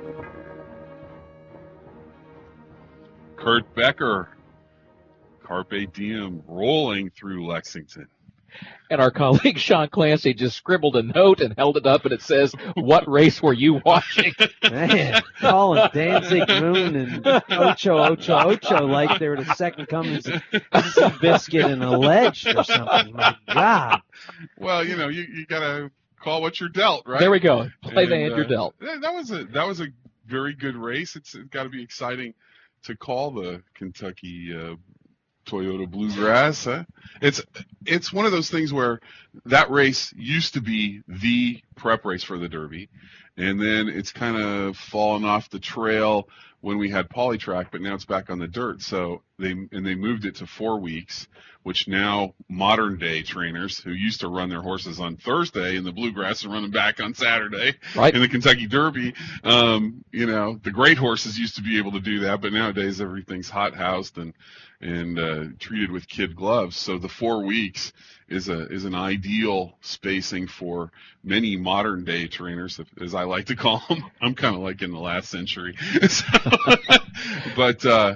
Kurt Becker, Carpe Diem, rolling through Lexington. And our colleague Sean Clancy just scribbled a note and held it up, and it says, "What race were you watching?" Man, calling Danzig Moon and Ocho like they're the second comings of Biscuit and Alleged or something. My God. Well, you got to call what you're dealt, right? There we go. Play the hand you're dealt. That was a very good race. It's got to be exciting to call the Kentucky Toyota Bluegrass. It's one of those things where that race used to be the prep race for the Derby, and then it's kind of fallen off the trail when we had Polytrack, but now it's back on the dirt. So they moved it to 4 weeks, which now modern day trainers who used to run their horses on Thursday in the Bluegrass are running back on Saturday in the Kentucky Derby. The great horses used to be able to do that, but nowadays everything's hot housed and treated with kid gloves. So the 4 weeks is an ideal spacing for many modern day trainers, as I like to call them. I'm kind of like in the last century. But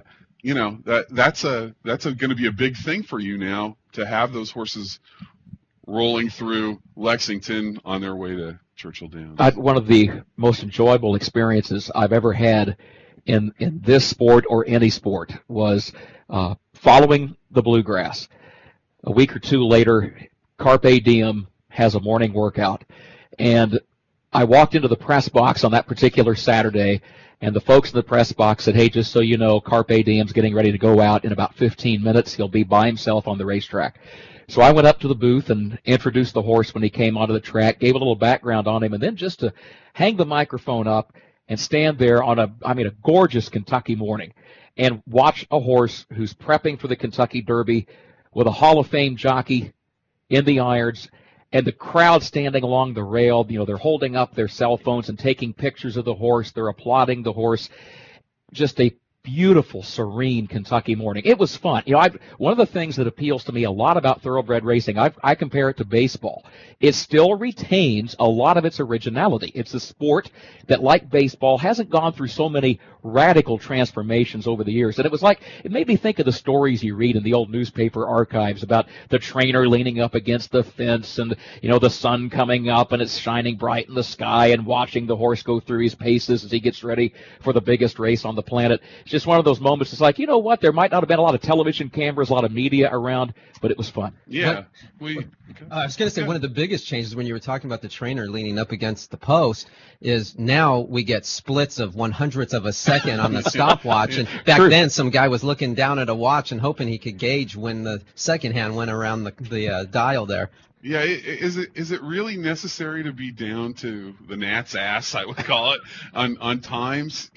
that's going to be a big thing for you now to have those horses rolling through Lexington on their way to Churchill Downs. One of the most enjoyable experiences I've ever had in this sport or any sport was following the Bluegrass. A week or two later, Carpe Diem has a morning workout, and I walked into the press box on that particular Saturday, and the folks in the press box said, "Hey, just so you know, Carpe Diem's getting ready to go out in about 15 minutes. He'll be by himself on the racetrack." So I went up to the booth and introduced the horse when he came onto the track, gave a little background on him, and then just to hang the microphone up and stand there on a gorgeous Kentucky morning and watch a horse who's prepping for the Kentucky Derby with a Hall of Fame jockey in the irons, and the crowd standing along the rail. They're holding up their cell phones and taking pictures of the horse. They're applauding the horse. Just a beautiful, serene Kentucky morning. It was fun. One of the things that appeals to me a lot about thoroughbred racing, I compare it to baseball. It still retains a lot of its originality. It's a sport that, like baseball, hasn't gone through so many radical transformations over the years. And it made me think of the stories you read in the old newspaper archives about the trainer leaning up against the fence and, the sun coming up and it's shining bright in the sky and watching the horse go through his paces as he gets ready for the biggest race on the planet. It's just one of those moments. It's like, there might not have been a lot of television cameras, a lot of media around, but it was fun. Yeah. I was going to say one of the biggest changes when you were talking about the trainer leaning up against the post is now we get splits of 1/100th of a second on the stopwatch. And back then, some guy was looking down at a watch and hoping he could gauge when the second hand went around the dial there. Yeah, is it really necessary to be down to the gnat's ass, I would call it, on times?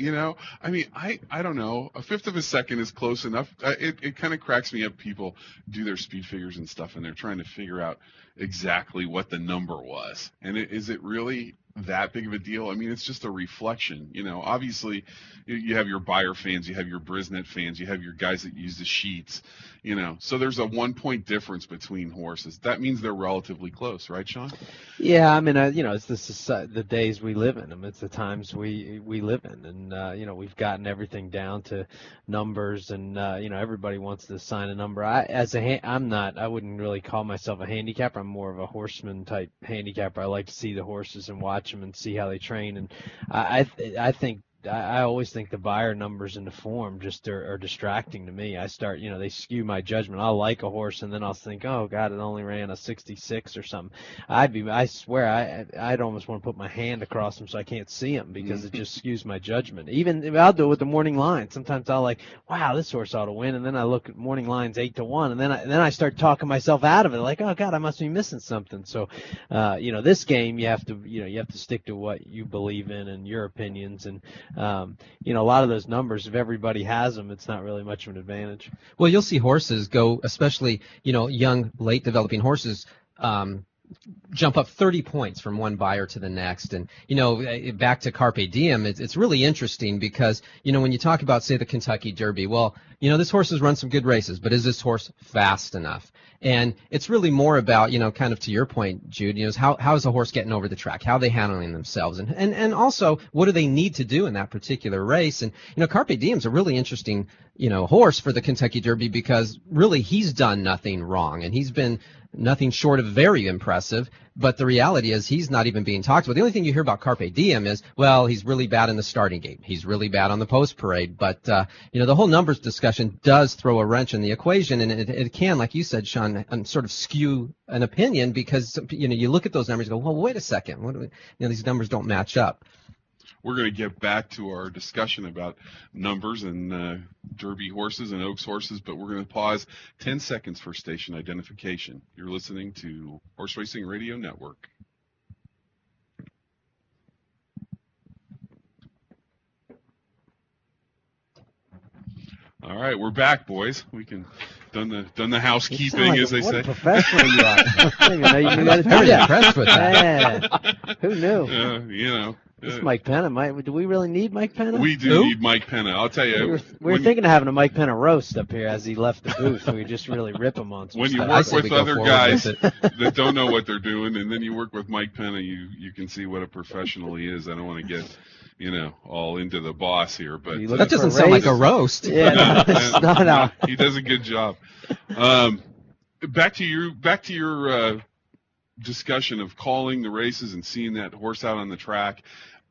I don't know. 1/5 of a second is close enough. It kind of cracks me up. People do their speed figures and stuff, and they're trying to figure out exactly what the number was. And is it really that big of a deal. I mean, it's just a reflection. Obviously, you have your Beyer fans, you have your Brisnet fans, you have your guys that use the sheets. So there's a 1 point difference between horses. That means they're relatively close, right, Sean? Yeah, I mean, it's the days we live in. It's the times we live in, and we've gotten everything down to numbers, and everybody wants to sign a number. I wouldn't really call myself a handicapper. I'm more of a horseman type handicapper. I like to see the horses and watch them and see how they train, and I always think the Beyer numbers in the form just are distracting to me. I start, they skew my judgment. I'll like a horse, and then I'll think, oh God, it only ran a 66 or something. I swear, I'd almost want to put my hand across him so I can't see him, because it just skews my judgment. Even if I'll do it with the morning line. Sometimes I'll like, wow, this horse ought to win, and then I look at morning lines 8-1, and then I start talking myself out of it, like, oh God, I must be missing something. So, this game you have to stick to what you believe in and your opinions, and a lot of those numbers, if everybody has them, it's not really much of an advantage. Well, you'll see horses go, especially, young, late developing horses, jump up 30 points from one Beyer to the next. And, back to Carpe Diem, it's really interesting because, when you talk about, say, the Kentucky Derby, well, this horse has run some good races, but is this horse fast enough? And it's really more about, kind of to your point, Jude, how is a horse getting over the track? How are they handling themselves? And also, what do they need to do in that particular race? And, Carpe Diem's a really interesting, horse for the Kentucky Derby, because really he's done nothing wrong, and he's been nothing short of very impressive. But the reality is he's not even being talked about. The only thing you hear about Carpe Diem is, well, he's really bad in the starting gate. He's really bad on the post parade. But, the whole numbers discussion does throw a wrench in the equation, and it can, like you said, Sean, sort of skew an opinion, because, you look at those numbers and go, well, wait a second. These numbers don't match up. We're going to get back to our discussion about numbers and Derby horses and Oaks horses, but we're going to pause 10 seconds for station identification. You're listening to Horse Racing Radio Network. All right, we're back, boys. We can done the housekeeping, as they say. What a professional you are. I'm very impressed with that. Who knew? This Mike Penna. Do we really need Mike Penna? We do need Mike Penna. I'll tell you. We were thinking of having a Mike Penna roast up here as he left the booth. We just really rip him on some When you stuff. work with other guys that don't know what they're doing, and then you work with Mike Penna, you can see what a professional he is. I don't want to get all into the boss here, but that doesn't sound like a roast. Yeah, no. He does a good job. Back to your discussion of calling the races and seeing that horse out on the track.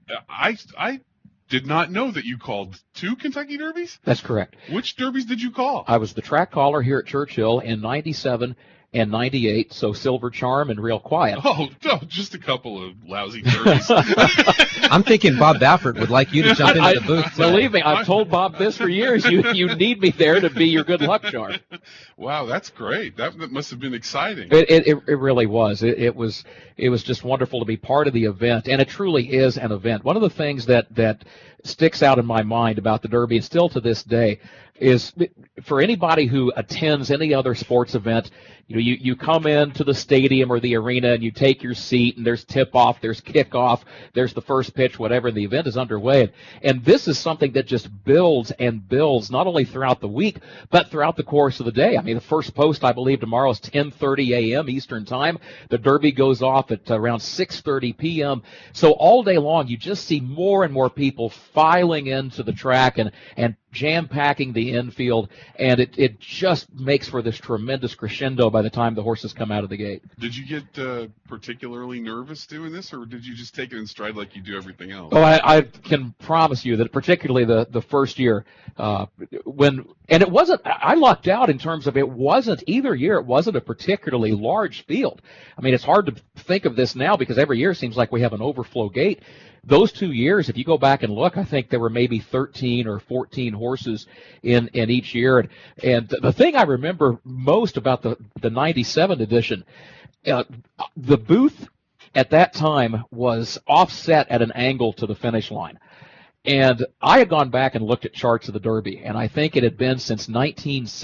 I did not know that you called 2 Kentucky Derbies. That's correct. Which Derbies did you call? I was the track caller here at Churchill in '97 and '98, so Silver Charm and Real Quiet. Oh, just a couple of lousy Derbies. I'm thinking Bob Baffert would like you to jump into the booth. Believe me, I've told Bob this for years. You need me there to be your good luck charm. Wow, that's great. That must have been exciting. It really was. It was just wonderful to be part of the event, and it truly is an event. One of the things that sticks out in my mind about the Derby, and still to this day, is for anybody who attends any other sports event, you come into the stadium or the arena and you take your seat, and there's tip-off, there's kickoff, there's the first pitch, whatever, and the event is underway. And this is something that just builds and builds, not only throughout the week, but throughout the course of the day. I mean, the first post, I believe, tomorrow is 10:30 a.m. Eastern Time. The Derby goes off at around 6:30 p.m. So all day long, you just see more and more people filing into the track and jam-packing the infield, and it just makes for this tremendous crescendo by the time the horses come out of the gate. Did you get particularly nervous doing this, or did you just take it in stride like you do everything else? Oh, I can promise you that particularly the first year, and it wasn't, I lucked out in terms of it wasn't a particularly large field. I mean, it's hard to think of this now because every year it seems like we have an overflow gate. Those 2 years, if you go back and look, I think there were maybe 13 or 14 horses in each year. And the thing I remember most about the 97 edition, the booth at that time was offset at an angle to the finish line. And I had gone back and looked at charts of the Derby, and I think it had been since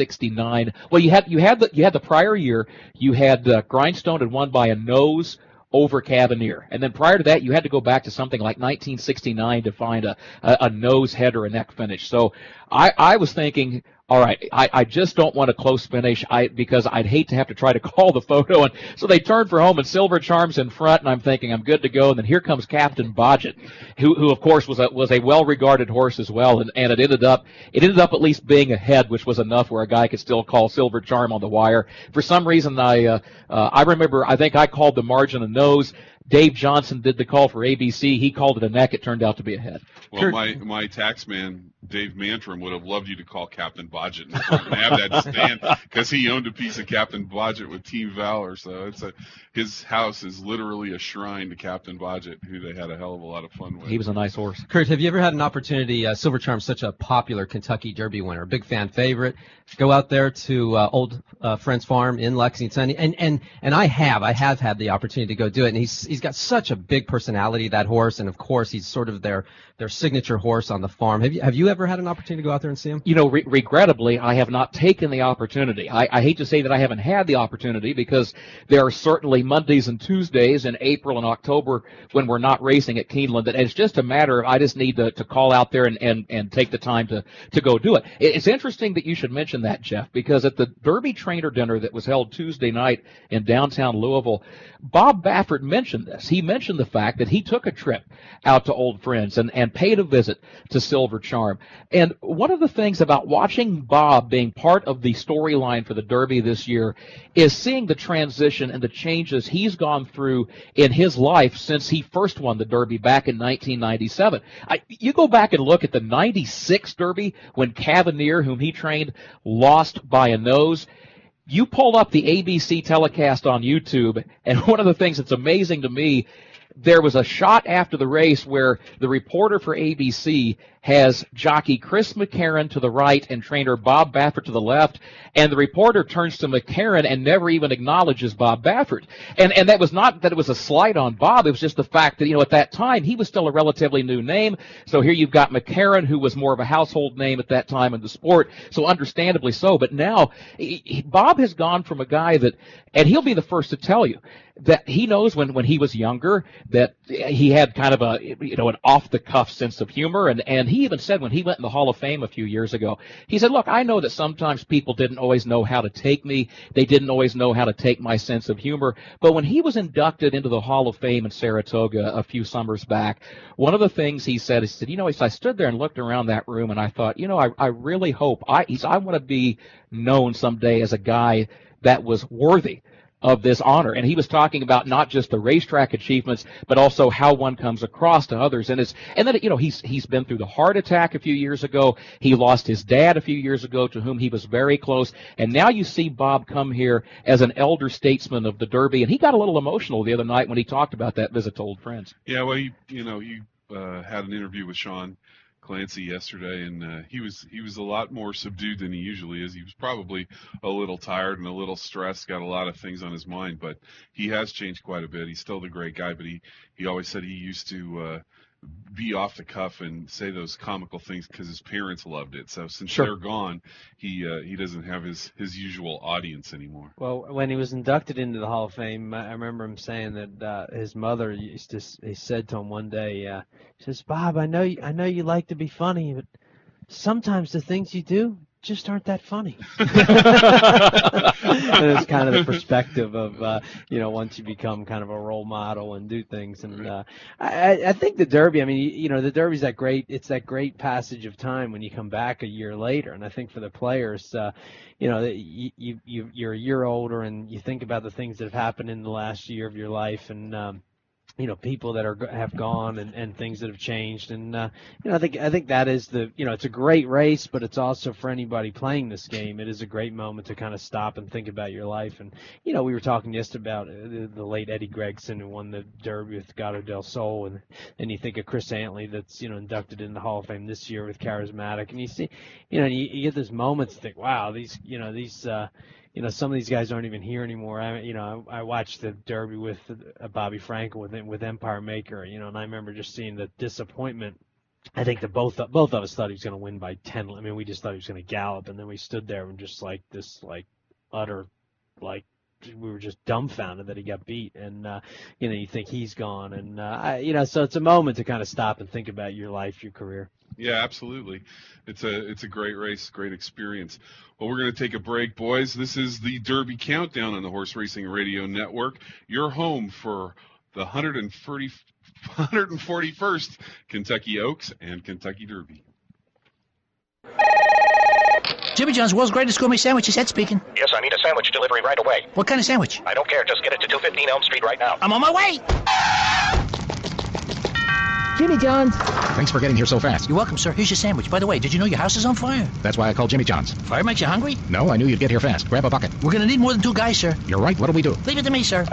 1969. Well, you had the prior year, you had Grindstone had won by a nose over Cavalier. And then prior to that, you had to go back to something like 1969 to find a nose head or a neck finish. So I was thinking, all right, I just don't want a close finish because I'd hate to have to try to call the photo. And so they turned for home, and Silver Charm's in front, and I'm thinking I'm good to go. And then here comes Captain Bodgett, who of course was a well-regarded horse as well. And it ended up at least being ahead, which was enough where a guy could still call Silver Charm on the wire. For some reason, I remember, I think I called the margin a nose. Dave Johnson did the call for ABC. He called it a neck. It turned out to be a head. Well, my tax man, Dave Mantrum, would have loved you to call Captain Bodgett and have that stand because he owned a piece of Captain Bodgett with Team Valor. So his house is literally a shrine to Captain Bodgett, who they had a hell of a lot of fun with. He was a nice horse. Kurt, have you ever had an opportunity? Silver Charm's such a popular Kentucky Derby winner, big fan favorite. Go out there to Old Friends Farm in Lexington, and I have had the opportunity to go do it. And he's got such a big personality, that horse, and of course he's sort of their signature horse on the farm. Have you ever had an opportunity to go out there and see him? You know, regrettably, I have not taken the opportunity. I hate to say that I haven't had the opportunity because there are certainly Mondays and Tuesdays in April and October when we're not racing at Keeneland. That it's just a matter of I just need to call out there and take the time to go do it. It's interesting that you should mention that, Jeff, because at the Derby trainer dinner that was held Tuesday night in downtown Louisville, Bob Baffert mentioned this. He mentioned the fact that he took a trip out to Old Friends and paid a visit to Silver Charm. And one of the things about watching Bob being part of the storyline for the Derby this year is seeing the transition and the changes he's gone through in his life since he first won the Derby back in 1997. You go back and look at the 96 Derby when Cavalier, whom he trained, lost by a nose. You pull up the ABC telecast on YouTube, and one of the things that's amazing to me, there was a shot after the race where the reporter for ABC has jockey Chris McCarron to the right and trainer Bob Baffert to the left, and the reporter turns to McCarron and never even acknowledges Bob Baffert. And that was not that it was a slight on Bob, it was just the fact that, at that time he was still a relatively new name. So here you've got McCarron, who was more of a household name at that time in the sport, so understandably so. But now Bob has gone from a guy that, and he'll be the first to tell you, that he knows when he was younger that he had kind of an off-the-cuff sense of humor, and he even said when he went in the Hall of Fame a few years ago, he said, look, I know that sometimes people didn't always know how to take me, they didn't always know how to take my sense of humor, but when he was inducted into the Hall of Fame in Saratoga a few summers back, one of the things he said, I stood there and looked around that room and I thought, I really hope, I want to be known someday as a guy that was worthy of this honor. And he was talking about not just the racetrack achievements, but also how one comes across to others. And then he's been through the heart attack a few years ago. He lost his dad a few years ago, to whom he was very close. And now you see Bob come here as an elder statesman of the Derby. And he got a little emotional the other night when he talked about that visit to Old Friends. Yeah, well, he had an interview with Sean Clancy yesterday, and he was a lot more subdued than he usually is. He was probably a little tired and a little stressed, got a lot of things on his mind, but he has changed quite a bit. He's still the great guy, but he always said he used to be off the cuff and say those comical things because his parents loved it. So since they're gone, he doesn't have his usual audience anymore. Well, when he was inducted into the Hall of Fame, I remember him saying that his mother he said to him one day, she says, Bob, I know you like to be funny, but sometimes the things you do just aren't that funny. And it's kind of the perspective of, once you become kind of a role model and do things. And I think the Derby, the Derby's it's that great passage of time when you come back a year later. And I think for the players, you're a year older and you think about the things that have happened in the last year of your life, and people that have gone and things that have changed. And, I think that is it's a great race, but it's also for anybody playing this game, it is a great moment to kind of stop and think about your life. And, we were talking just about the late Eddie Gregson, who won the Derby with Gato del Sol. And you think of Chris Antley that's, inducted in the Hall of Fame this year with Charismatic. And you see, you get those moments to think, wow, these some of these guys aren't even here anymore. I watched the Derby with Bobby Frankel with Empire Maker, and I remember just seeing the disappointment. I think that both of us thought he was going to win by 10. We just thought he was going to gallop, and then we stood there and just utter dumbfounded that he got beat, and you think he's gone, and so it's a moment to kind of stop and think about your life, your career. Yeah, absolutely. It's a great race, great experience. Well, we're going to take a break, boys. This is the Derby Countdown on the Horse Racing Radio Network. Your home for the 141st Kentucky Oaks and Kentucky Derby. Jimmy John's, world's greatest gourmet sandwiches. Ed speaking. Yes, I need a sandwich delivery right away. What kind of sandwich? I don't care. Just get it to 215 Elm Street right now. I'm on my way. Jimmy John's. Thanks for getting here so fast. You're welcome, sir. Here's your sandwich. By the way, did you know your house is on fire? That's why I called Jimmy John's. Fire makes you hungry? No, I knew you'd get here fast. Grab a bucket. We're going to need more than 2 guys, sir. You're right. What'll we do? Leave it to me, sir.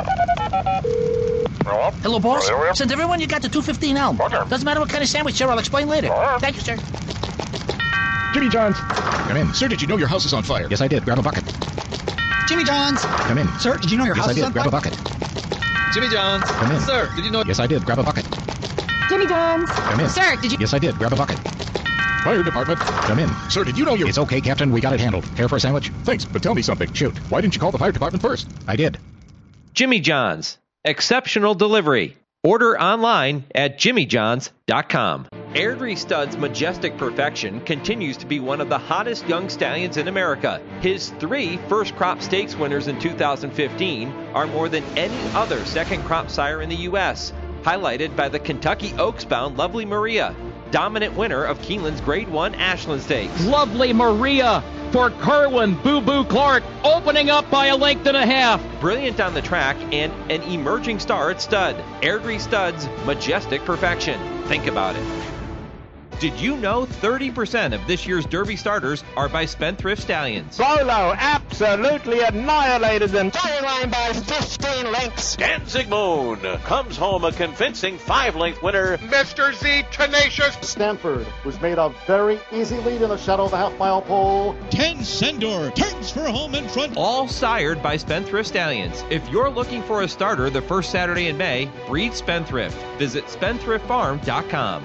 Hello? Hello, boss. Hello? Send everyone you got to 215 Elm. Okay. Doesn't matter what kind of sandwich, sir. I'll explain later. Thank you, sir. Jimmy John's. Come in. Sir, did you know your house is on fire? Yes, I did. Grab a bucket. Jimmy John's. Come in. Sir, did you know your house is on fire? Grab a bucket. Jimmy John's. Come in. Sir, did you know... Yes, I did. Grab a bucket. Jimmy John's. Come in. Sir, did you... Yes, I did. Grab a bucket. Fire department. Come in. Sir, did you know It's okay, Captain. We got it handled. Care for a sandwich? Thanks, but tell me something. Shoot. Why didn't you call the fire department first? I did. Jimmy John's. Exceptional delivery. Order online at jimmyjohns.com. Airdrie Stud's majestic perfection continues to be one of the hottest young stallions in America. His 3 first crop stakes winners in 2015 are more than any other second crop sire in the U.S., highlighted by the Kentucky Oaks-bound Lovely Maria, dominant winner of Keeneland's Grade 1 Ashland Stakes. Lovely Maria for Kerwin Boo Boo Clark, opening up by a length and a half. Brilliant on the track and an emerging star at stud. Airdrie Stud's majestic perfection. Think about it. Did you know 30% of this year's Derby starters are by Spendthrift Stallions? Bolo absolutely annihilated them. Starting line by 15 lengths. Dan Zygmunt comes home a convincing 5-length winner. Mr. Z Tenacious. Stanford was made a very easy lead in the shadow of the half-mile pole. 10 Sendor turns for home in front. All sired by Spendthrift Stallions. If you're looking for a starter the first Saturday in May, breed Spendthrift. Visit spendthriftfarm.com.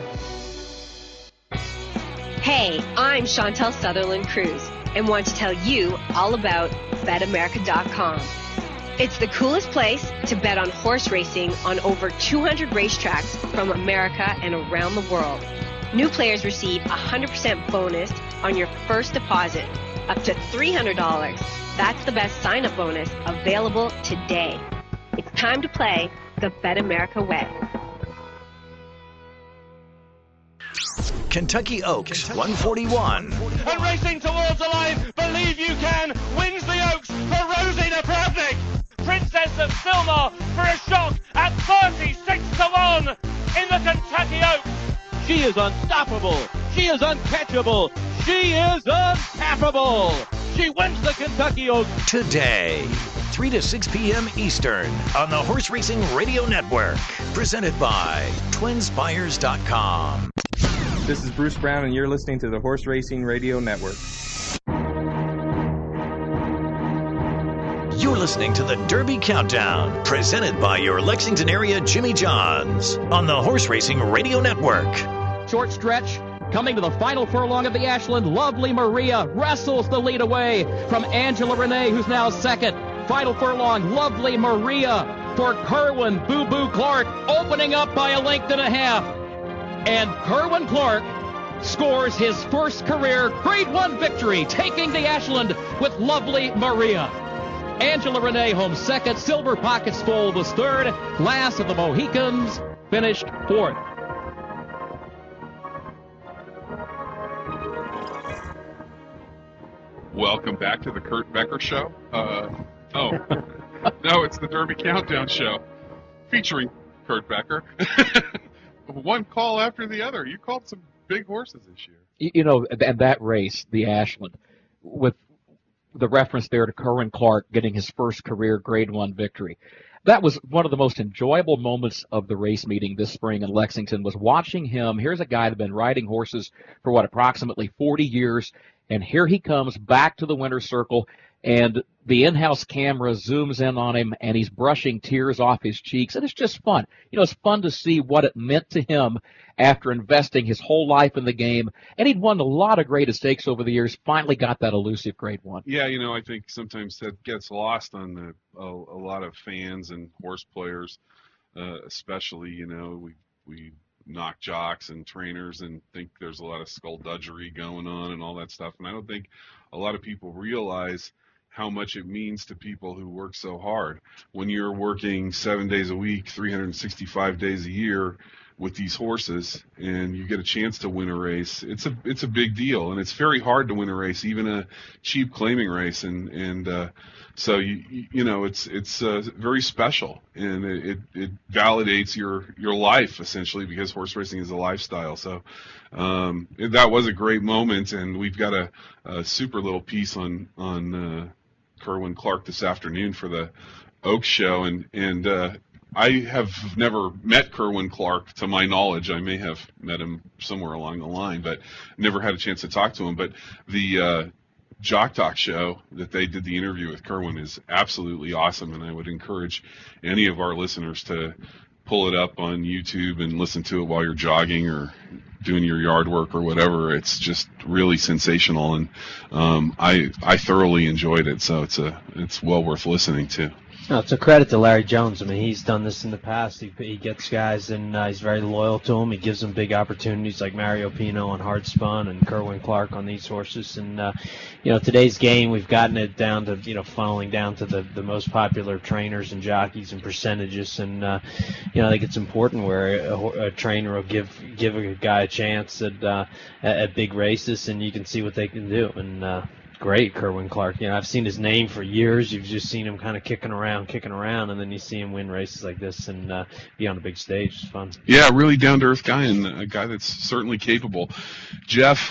Hey, I'm Chantel Sutherland Cruz and want to tell you all about BetAmerica.com. It's the coolest place to bet on horse racing on over 200 racetracks from America and around the world. New players receive 100% bonus on your first deposit, up to $300. That's the best sign-up bonus available today. It's time to play the BetAmerica way. Kentucky Oaks 141. And racing towards the line, Believe You Can wins the Oaks for Rosie Napravnik. Princess of Silmar for a shock at 36-1 in the Kentucky Oaks. She is unstoppable. She is uncatchable. She is untappable. She wins the Kentucky Oaks. Today, 3 to 6 p.m. Eastern on the Horse Racing Radio Network. Presented by TwinSpires.com. This is Bruce Brown, and you're listening to the Horse Racing Radio Network. You're listening to the Derby Countdown, presented by your Lexington area Jimmy John's on the Horse Racing Radio Network. Short stretch. Coming to the final furlong of the Ashland, Lovely Maria wrestles the lead away from Angela Renee, who's now second. Final furlong, Lovely Maria for Kerwin Boo Boo Clark, opening up by a length and a half. And Kerwin Clark scores his first career Grade 1 victory, taking the Ashland with Lovely Maria. Angela Renee home second, Silver Pockets Full was third, Last of the Mohicans finished fourth. Welcome back to the Kurt Becker Show. No, it's the Derby Countdown Show featuring Kurt Becker. One call after the other. You called some big horses this year. You know, and that race, the Ashland, with the reference there to Kerwin Clark getting his first career Grade 1 victory. That was one of the most enjoyable moments of the race meeting this spring in Lexington, was watching him. Here's a guy that had been riding horses for, approximately 40 years, and here he comes back to the winner's circle, and the in-house camera zooms in on him, and he's brushing tears off his cheeks, and it's just fun. It's fun to see what it meant to him after investing his whole life in the game, and he'd won a lot of great stakes over the years, finally got that elusive Grade 1. Yeah, I think sometimes that gets lost on a lot of fans and horse players, especially, we knock jocks and trainers and think there's a lot of skullduggery going on and all that stuff, and I don't think a lot of people realize how much it means to people who work so hard. When you're working 7 days a week, 365 days a year with these horses, and you get a chance to win a race, it's a big deal, and it's very hard to win a race, even a cheap claiming race, and so it's very special, and it validates your life essentially, because horse racing is a lifestyle. So that was a great moment, and we've got a super little piece on Kerwin Clark this afternoon for the Oaks show, and I have never met Kerwin Clark, to my knowledge. I may have met him somewhere along the line, but never had a chance to talk to him. But the Jock Talk show that they did the interview with Kerwin is absolutely awesome, and I would encourage any of our listeners to pull it up on YouTube and listen to it while you're jogging or doing your yard work or whatever. It's just really sensational, and I thoroughly enjoyed it, so it's well worth listening to. No, it's a credit to Larry Jones. I mean, he's done this in the past. He gets guys, and he's very loyal to them. He gives them big opportunities like Mario Pino on Hard Spun and Kerwin Clark on these horses. And, today's game, we've gotten it down to, funneling down to the most popular trainers and jockeys and percentages. And, I think it's important where a trainer will give a guy a chance at big races, and you can see what they can do. And, great, Kerwin Clark. I've seen his name for years. You've just seen him kind of kicking around, and then you see him win races like this and be on a big stage. It's fun. Yeah, really down-to-earth guy, and a guy that's certainly capable. Jeff,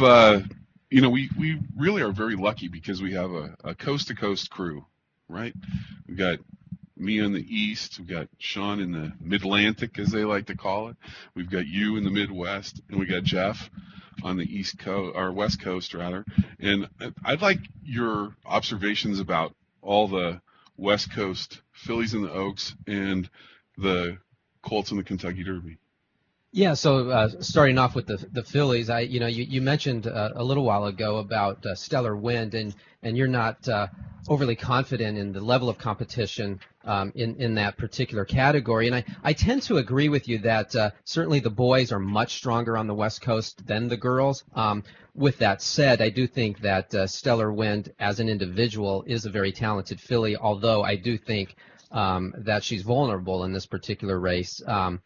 we really are very lucky because we have a coast-to-coast crew, right? We've got me on the east, we've got Sean in the Mid-Atlantic, as they like to call it. We've got you in the Midwest, and we got Jeff on the East Coast, or West Coast rather. And I'd like your observations about all the West Coast fillies in the Oaks and the colts in the Kentucky Derby. Yeah, so starting off with the fillies, you mentioned a little while ago about Stellar Wind, and you're not overly confident in the level of competition in that particular category. And I tend to agree with you that certainly the boys are much stronger on the West Coast than the girls. With that said, I do think that Stellar Wind as an individual is a very talented filly, although I do think that she's vulnerable in this particular race.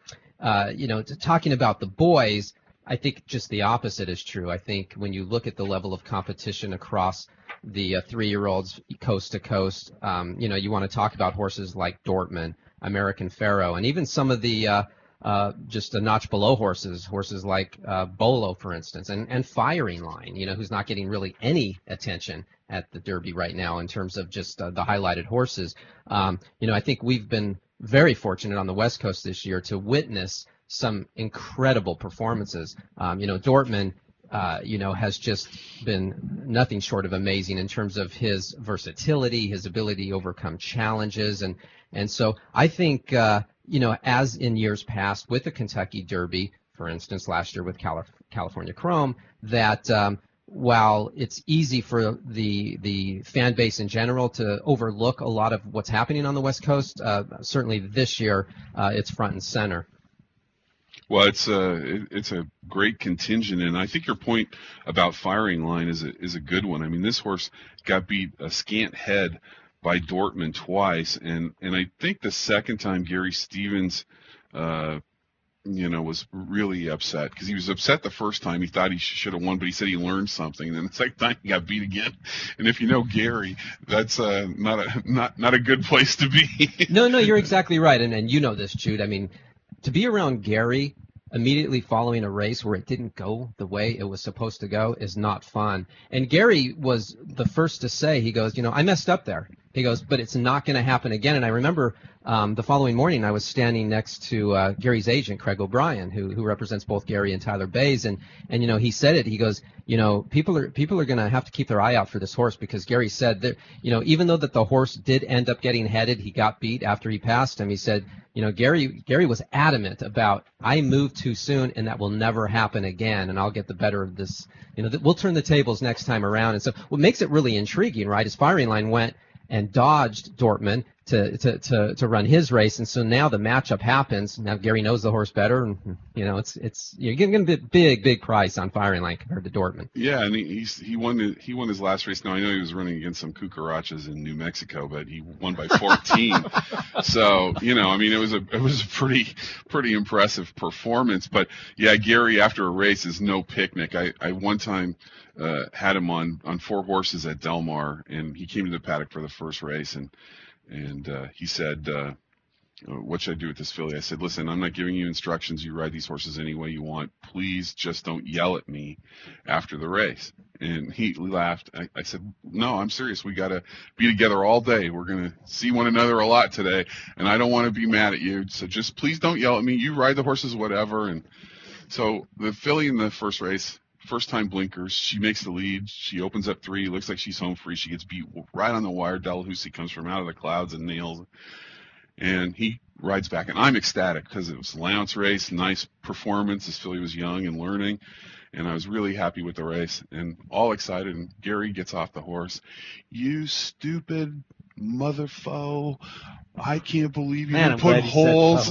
Talking about the boys, I think just the opposite is true. I think when you look at the level of competition across the 3-year-olds coast to coast, you want to talk about horses like Dortmund, American Pharoah, and even some of the just a notch below horses like Bolo, for instance, and Firing Line, who's not getting really any attention at the Derby right now in terms of just the highlighted horses. I think we've been very fortunate on the West Coast this year to witness some incredible performances. Dortmund, has just been nothing short of amazing in terms of his versatility, his ability to overcome challenges. And so I think, as in years past with the Kentucky Derby, for instance, last year with California Chrome, that while it's easy for the fan base in general to overlook a lot of what's happening on the West Coast, certainly this year it's front and center. Well, it's a great contingent, and I think your point about Firing Line is a good one. I mean, this horse got beat a scant head by Dortmund twice, and I think the second time Gary Stevens was really upset because he was upset the first time. He thought he should have won, but he said he learned something. And then the second time he got beat again. And if you know Gary, that's not a good place to be. No, you're exactly right. And you know this, Jude. I mean, to be around Gary immediately following a race where it didn't go the way it was supposed to go is not fun. And Gary was the first to say, he goes, I messed up there. He goes, but it's not going to happen again. And I remember the following morning I was standing next to Gary's agent, Craig O'Brien, who represents both Gary and Tyler Bays, and he said it. He goes, people are going to have to keep their eye out for this horse, because Gary said that, even though that the horse did end up getting headed, he got beat after he passed him. He said, Gary was adamant about, I moved too soon and that will never happen again, and I'll get the better of this. We'll turn the tables next time around. And so what makes it really intriguing, right, is Firing Line went and dodged Dortmund to run his race, and so now the matchup happens. Now Gary knows the horse better, and it's you're getting a big price on Firing Line compared to Dortmund. Yeah, and he won his last race. Now I know he was running against some cucarachas in New Mexico, but he won by 14. So it was a pretty impressive performance. But yeah, Gary after a race is no picnic. I one time had him on 4 horses at Del Mar, and he came to the paddock for the first race, and he said, what should I do with this filly? I said, listen, I'm not giving you instructions. You ride these horses any way you want. Please just don't yell at me after the race. And he laughed. I said, no, I'm serious. We got to be together all day. We're going to see one another a lot today, and I don't want to be mad at you. So just please don't yell at me. You ride the horses, whatever. And so the filly in the first race, first time blinkers, she makes the lead. She opens up 3, looks like she's home free. She gets beat right on the wire. Delahousie comes from out of the clouds and nails, and he rides back. And I'm ecstatic because it was a Lowndes race, nice performance. This filly was young and learning, and I was really happy with the race and all excited. And Gary gets off the horse. You stupid motherfucker. I can't believe you didn't put holes.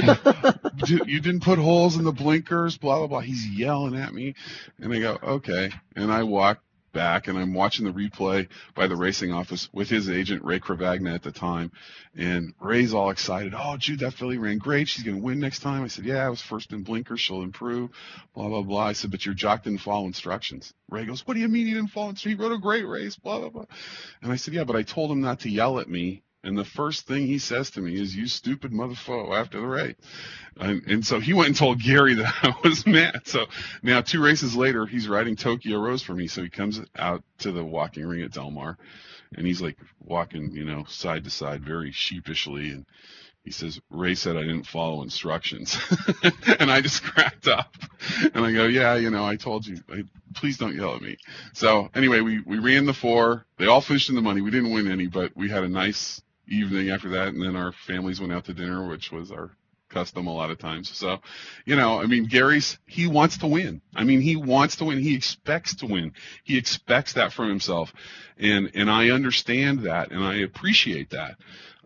You didn't put holes in the blinkers, blah, blah, blah. He's yelling at me. And I go, okay. And I walk back, and I'm watching the replay by the racing office with his agent, Ray Cravagna, at the time. And Ray's all excited. Oh, Jude, that filly ran great. She's going to win next time. I said, yeah, I was first in blinkers. She'll improve, blah, blah, blah. I said, but your jock didn't follow instructions. Ray goes, what do you mean he didn't follow instructions? He rode a great race, blah, blah, blah. And I said, yeah, but I told him not to yell at me. And the first thing he says to me is, you stupid motherfucker, after the race. And so he went and told Gary that I was mad. So now 2 races later, he's riding Tokyo Rose for me. So he comes out to the walking ring at Del Mar, and he's like walking, side to side very sheepishly. And he says, Ray said I didn't follow instructions. And I just cracked up. And I go, yeah, I told you. Please don't yell at me. So anyway, we ran the 4. They all finished in the money. We didn't win any, but we had a nice evening after that, and then our families went out to dinner, which was our custom a lot of times. So, Gary's, he wants to win. He wants to win. He expects to win. He expects that from himself. And I understand that, and I appreciate that.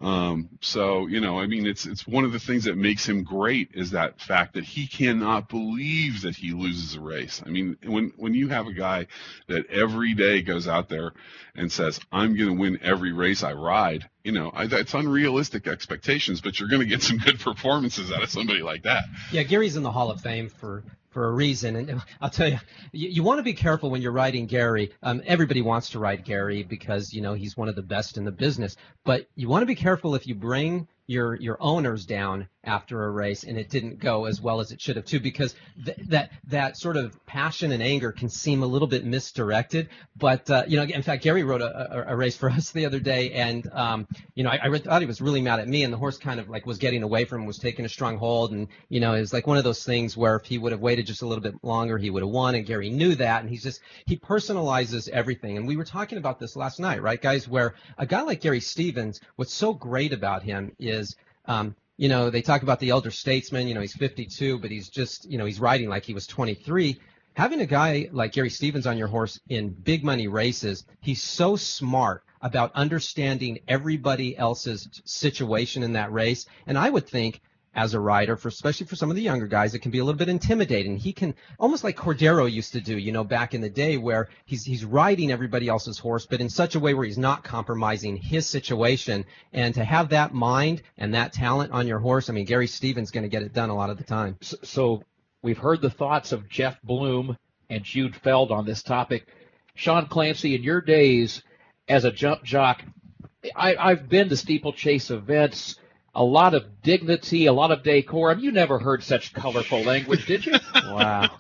It's one of the things that makes him great is that fact that he cannot believe that he loses a race. When you have a guy that every day goes out there and says, I'm going to win every race I ride, it's unrealistic expectations, but you're going to get some good performances out of somebody like that. Yeah, Gary's in the Hall of Fame for a reason. And I'll tell you, you want to be careful when you're riding Gary. Everybody wants to ride Gary because, he's one of the best in the business. But you want to be careful if you bring your owners down after a race and it didn't go as well as it should have too, because that sort of passion and anger can seem a little bit misdirected. But in fact, Gary rode a race for us the other day, and I thought he was really mad at me, and the horse kind of like was getting away from him, was taking a strong hold, and it was like one of those things where if he would have waited just a little bit longer, he would have won, and Gary knew that, and he personalizes everything. And we were talking about this last night, right, guys, where a guy like Gary Stevens, what's so great about him is they talk about the elder statesman, he's 52, but he's just, he's riding like he was 23. Having a guy like Gary Stevens on your horse in big money races, he's so smart about understanding everybody else's situation in that race. And I would think, as a rider, especially for some of the younger guys, it can be a little bit intimidating. He can, almost like Cordero used to do, back in the day, where he's riding everybody else's horse, but in such a way where he's not compromising his situation. And to have that mind and that talent on your horse, Gary Stevens going to get it done a lot of the time. So we've heard the thoughts of Jeff Bloom and Jude Feld on this topic. Sean Clancy, in your days as a jump jock, I've been to steeplechase events, a lot of dignity, a lot of decor. You never heard such colorful language, did you? Wow.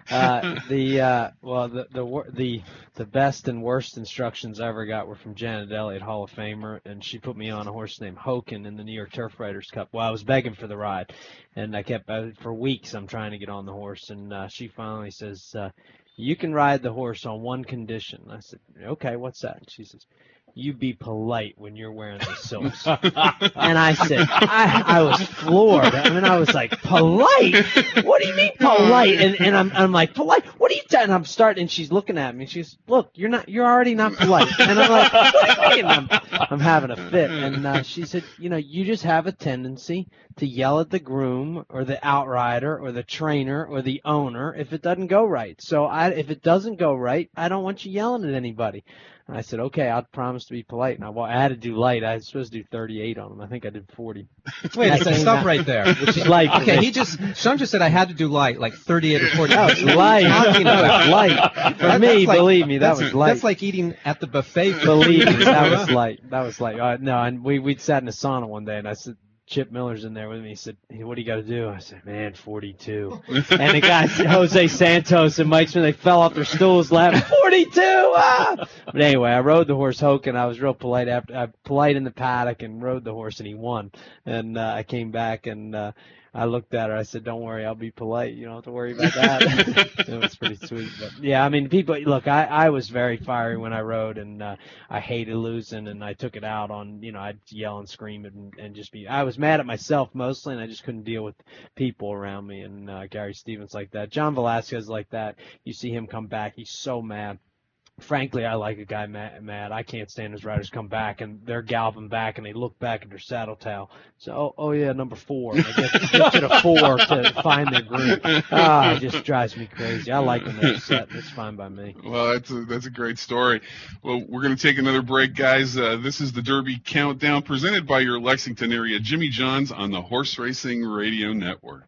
The best and worst instructions I ever got were from Janet Elliott, Hall of Famer, and she put me on a horse named Hoken in the New York Turf Riders Cup. Well, I was begging for the ride, and for weeks I'm trying to get on the horse, and she finally says, you can ride the horse on one condition. I said, okay, what's that? And she says, you be polite when you're wearing the silks. And I said, I was floored. I mean, I was like, polite? What do you mean polite? And I'm like, polite? What are you telling? And I'm starting, and she's looking at me. She's, look, you're already not polite. And I'm like, what do you mean? I'm having a fit. And she said, you just have a tendency to yell at the groom or the outrider or the trainer or the owner if it doesn't go right. So if it doesn't go right, I don't want you yelling at anybody. And I said, okay, I'll promise to be polite. And I had to do light. I was supposed to do 38 on him. I think I did 40. Wait a second, stop right there. Which is light. Okay, Sean just said I had to do light, like 38 or 40. That was light. That was light. For me, believe me, that was light. That's like eating at the buffet. Believe me, that was light. That was light. No, and we'd sat in a sauna one day, and I said, Chip Miller's in there with me. He said, hey, what do you got to do? I said, man, 42. And the guys, Jose Santos and Mike Smith, they fell off their stools laughing, 42! Ah! But anyway, I rode the horse Hoken. I was real polite polite in the paddock and rode the horse, and he won. And I came back, and I looked at her. I said, don't worry, I'll be polite. You don't have to worry about that. It was pretty sweet. But, yeah, I mean, people, look, I was very fiery when I rode, and I hated losing, and I took it out on, I'd yell and scream and just I was mad at myself mostly, and I just couldn't deal with people around me. And Gary Stevens like that. John Velasquez like that. You see him come back. He's so mad. Frankly, I like a guy mad. I can't stand his riders come back, and they're galloping back, and they look back at their saddle tail. So, oh yeah, number 4. They get to the 4 to find their group. It just drives me crazy. I like them upset. It's fine by me. Well, that's a great story. Well, we're going to take another break, guys. This is the Derby Countdown presented by your Lexington area Jimmy Johns on the Horse Racing Radio Network.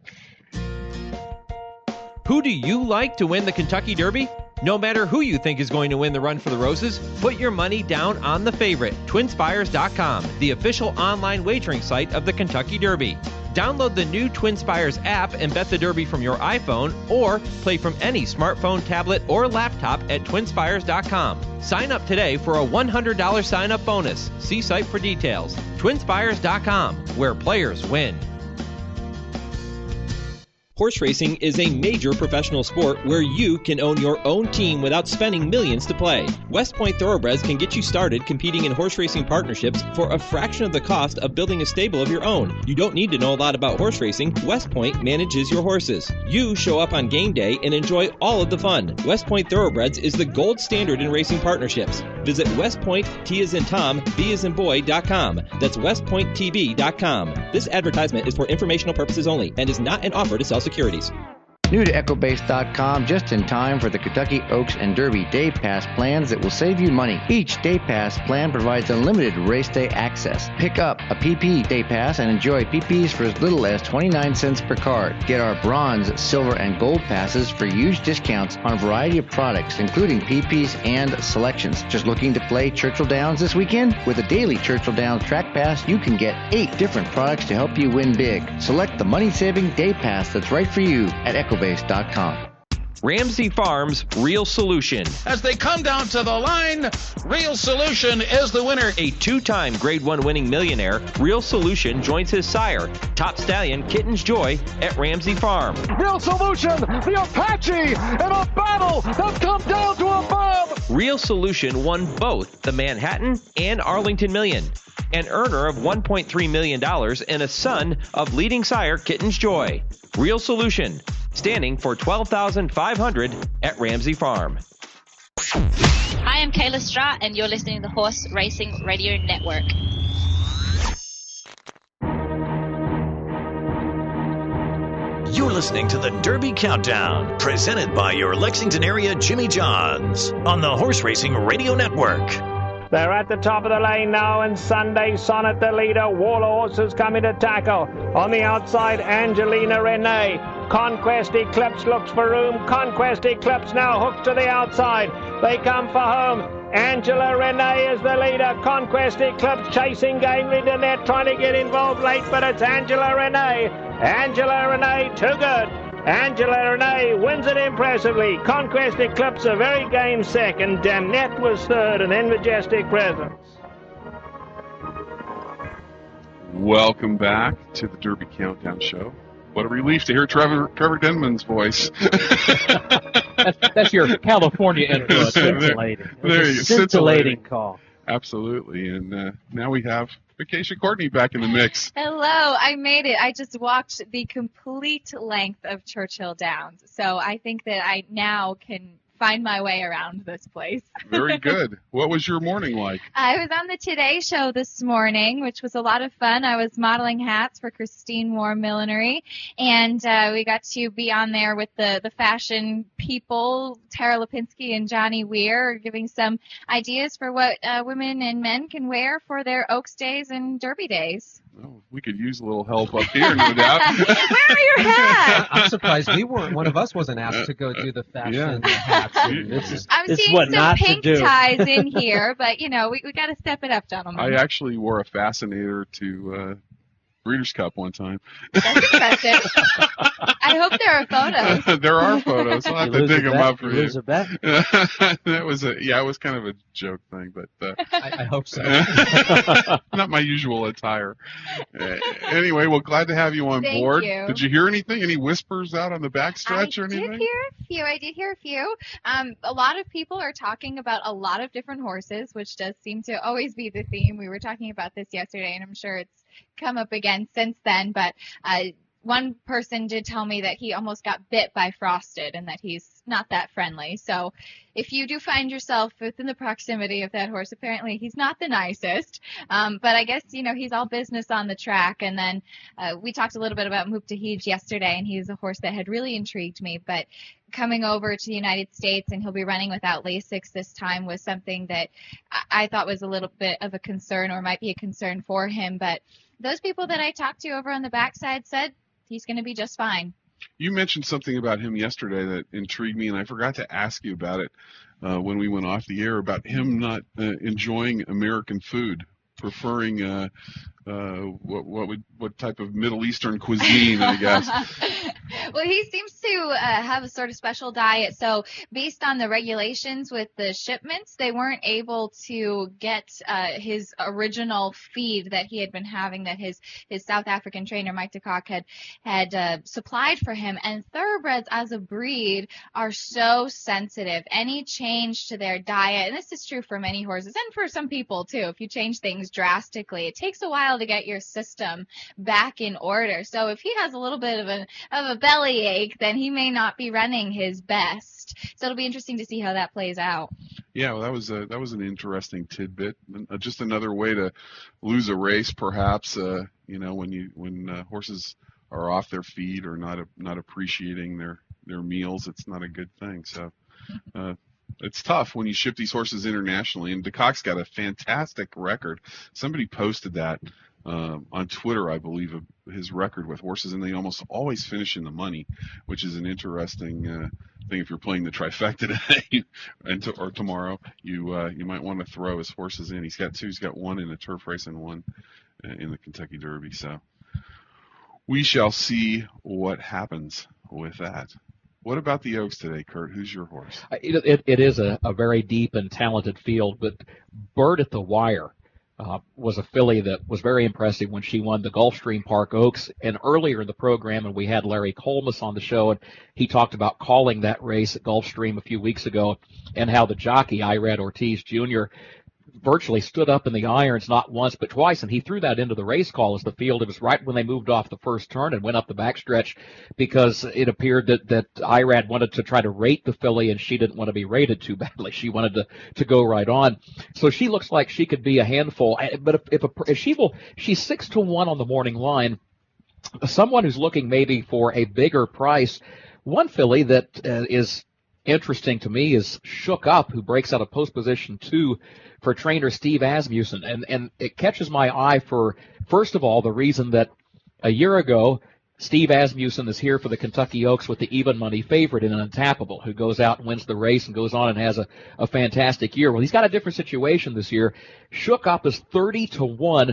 Who do you like to win the Kentucky Derby? No matter who you think is going to win the Run for the Roses, put your money down on the favorite, TwinSpires.com, the official online wagering site of the Kentucky Derby. Download the new TwinSpires app and bet the Derby from your iPhone, or play from any smartphone, tablet, or laptop at TwinSpires.com. Sign up today for a $100 sign-up bonus. See site for details. TwinSpires.com, where players win. Horse racing is a major professional sport where you can own your own team without spending millions to play. West Point Thoroughbreds can get you started competing in horse racing partnerships for a fraction of the cost of building a stable of your own. You don't need to know a lot about horse racing. West Point manages your horses. You show up on game day and enjoy all of the fun. West Point Thoroughbreds is the gold standard in racing partnerships. Visit West Point, T as in Tom, B as in boy.com. That's westpointtb.com. This advertisement is for informational purposes only and is not an offer to sell securities. New to EchoBase.com just in time for the Kentucky Oaks and Derby Day Pass plans that will save you money. Each Day Pass plan provides unlimited race day access. Pick up a PP Day Pass and enjoy PPs for as little as 29 cents per card. Get our bronze, silver, and gold passes for huge discounts on a variety of products, including PPs and selections. Just looking to play Churchill Downs this weekend? With a daily Churchill Downs Track Pass, you can get 8 different products to help you win big. Select the money-saving Day Pass that's right for you at EchoBase.com. Ramsey Farms Real Solution. As they come down to the line, Real Solution is the winner. A 2-time Grade 1 winning millionaire, Real Solution joins his sire, top stallion Kitten's Joy, at Ramsey Farm. Real Solution, the Apache, in a battle that's come down to a bomb. Real Solution won both the Manhattan and Arlington Million. An earner of $1.3 million and a son of leading sire Kitten's Joy. Real Solution, standing for $12,500 at Ramsey Farm. Hi, I'm Kayla Stratt, and you're listening to the Horse Racing Radio Network. You're listening to the Derby Countdown, presented by your Lexington area Jimmy Johns on the Horse Racing Radio Network. They're at the top of the lane now, and Sunday Sonnet, the leader. Warhorse is coming to tackle. On the outside, Angelina Renee. Conquest Eclipse looks for room. Conquest Eclipse now hooked to the outside. They come for home. Angela Renee is the leader. Conquest Eclipse chasing gamely to net, trying to get involved late, but it's Angela Renee. Angela Renee, too good. Angela Renee wins it impressively. Conquest Eclipse a very game second. Damnette was third, and then Majestic Presence. Welcome back to the Derby Countdown Show. What a relief to hear Trevor Denman's voice. That's your California influence. Scintillating. There you go. Scintillating call. Absolutely. And now we have Vacation Courtney back in the mix. Hello, I made it. I just walked the complete length of Churchill Downs. So I think that I now can find my way around this place. Very good. What was your morning like? I was on the Today Show this morning, which was a lot of fun. I was modeling hats for Christine Moore Millinery, and we got to be on there with the fashion people, Tara Lipinski and Johnny Weir, giving some ideas for what women and men can wear for their Oaks Days and Derby Days. Oh, we could use a little help up here, no doubt. Where are your hats? I'm surprised one of us wasn't asked to go do the fashion hats. I'm seeing some pink ties in here, but, we got to step it up, gentlemen. I actually wore a fascinator to Breeders' Cup one time. That's impressive. I hope there are photos. There are photos. I'll have to dig them up for you. Elizabeth. That was it was kind of a joke thing, but I hope so. Not my usual attire. Anyway, well, glad to have you on Thank board. you. Did you hear anything? Any whispers out on the backstretch or anything? I did hear a few. A lot of people are talking about a lot of different horses, which does seem to always be the theme. We were talking about this yesterday, and I'm sure it's come up again since then, but one person did tell me that he almost got bit by Frosted and that he's not that friendly. So if you do find yourself within the proximity of that horse, apparently he's not the nicest. But I guess, he's all business on the track. And then we talked a little bit about Muptahij yesterday, and he's a horse that had really intrigued me. But coming over to the United States, and he'll be running without Lasix this time, was something that I thought was a little bit of a concern, or might be a concern for him. But those people that I talked to over on the backside said he's going to be just fine. You mentioned something about him yesterday that intrigued me, and I forgot to ask you about it when we went off the air, about him not enjoying American food, preferring what type of Middle Eastern cuisine, I guess. Well, he seems to have a sort of special diet. So based on the regulations with the shipments, they weren't able to get his original feed that he had been having, that his South African trainer, Mike de Kock, had supplied for him. And thoroughbreds as a breed are so sensitive. Any change to their diet, and this is true for many horses and for some people too, if you change things drastically, it takes a while to get your system back in order. So if he has a little bit of a belly ache, then he may not be running his best. So it'll be interesting to see how that plays out. Yeah, well, that was an interesting tidbit. Just another way to lose a race, perhaps. When horses are off their feed or not appreciating their meals, it's not a good thing. So it's tough when you ship these horses internationally. And de Kock's got a fantastic record. Somebody posted that on Twitter, I believe, of his record with horses, and they almost always finish in the money, which is an interesting thing. If you're playing the trifecta today or tomorrow, you might want to throw his horses in. He's got two. He's got one in a turf race and one in the Kentucky Derby. So we shall see what happens with that. What about the Oaks today, Kurt? Who's your horse? It is a very deep and talented field, but Bird at the Wire was a filly that was very impressive when she won the Gulfstream Park Oaks. And earlier in the program, and we had Larry Colmus on the show, and he talked about calling that race at Gulfstream a few weeks ago, and how the jockey, Irad Ortiz Jr., virtually stood up in the irons not once but twice, and he threw that into the race call as the field. It was right when they moved off the first turn and went up the backstretch, because it appeared that Irad wanted to try to rate the filly, and she didn't want to be rated too badly. She wanted to go right on. So she looks like she could be a handful. But she's 6-1 on the morning line. Someone who's looking maybe for a bigger price. One filly that is interesting to me is Shook Up, who breaks out of post position 2 for trainer Steve Asmussen. And it catches my eye for, first of all, the reason that a year ago, Steve Asmussen is here for the Kentucky Oaks with the even money favorite in an Untappable, who goes out and wins the race and goes on and has a fantastic year. Well, he's got a different situation this year. Shook Up is 30-1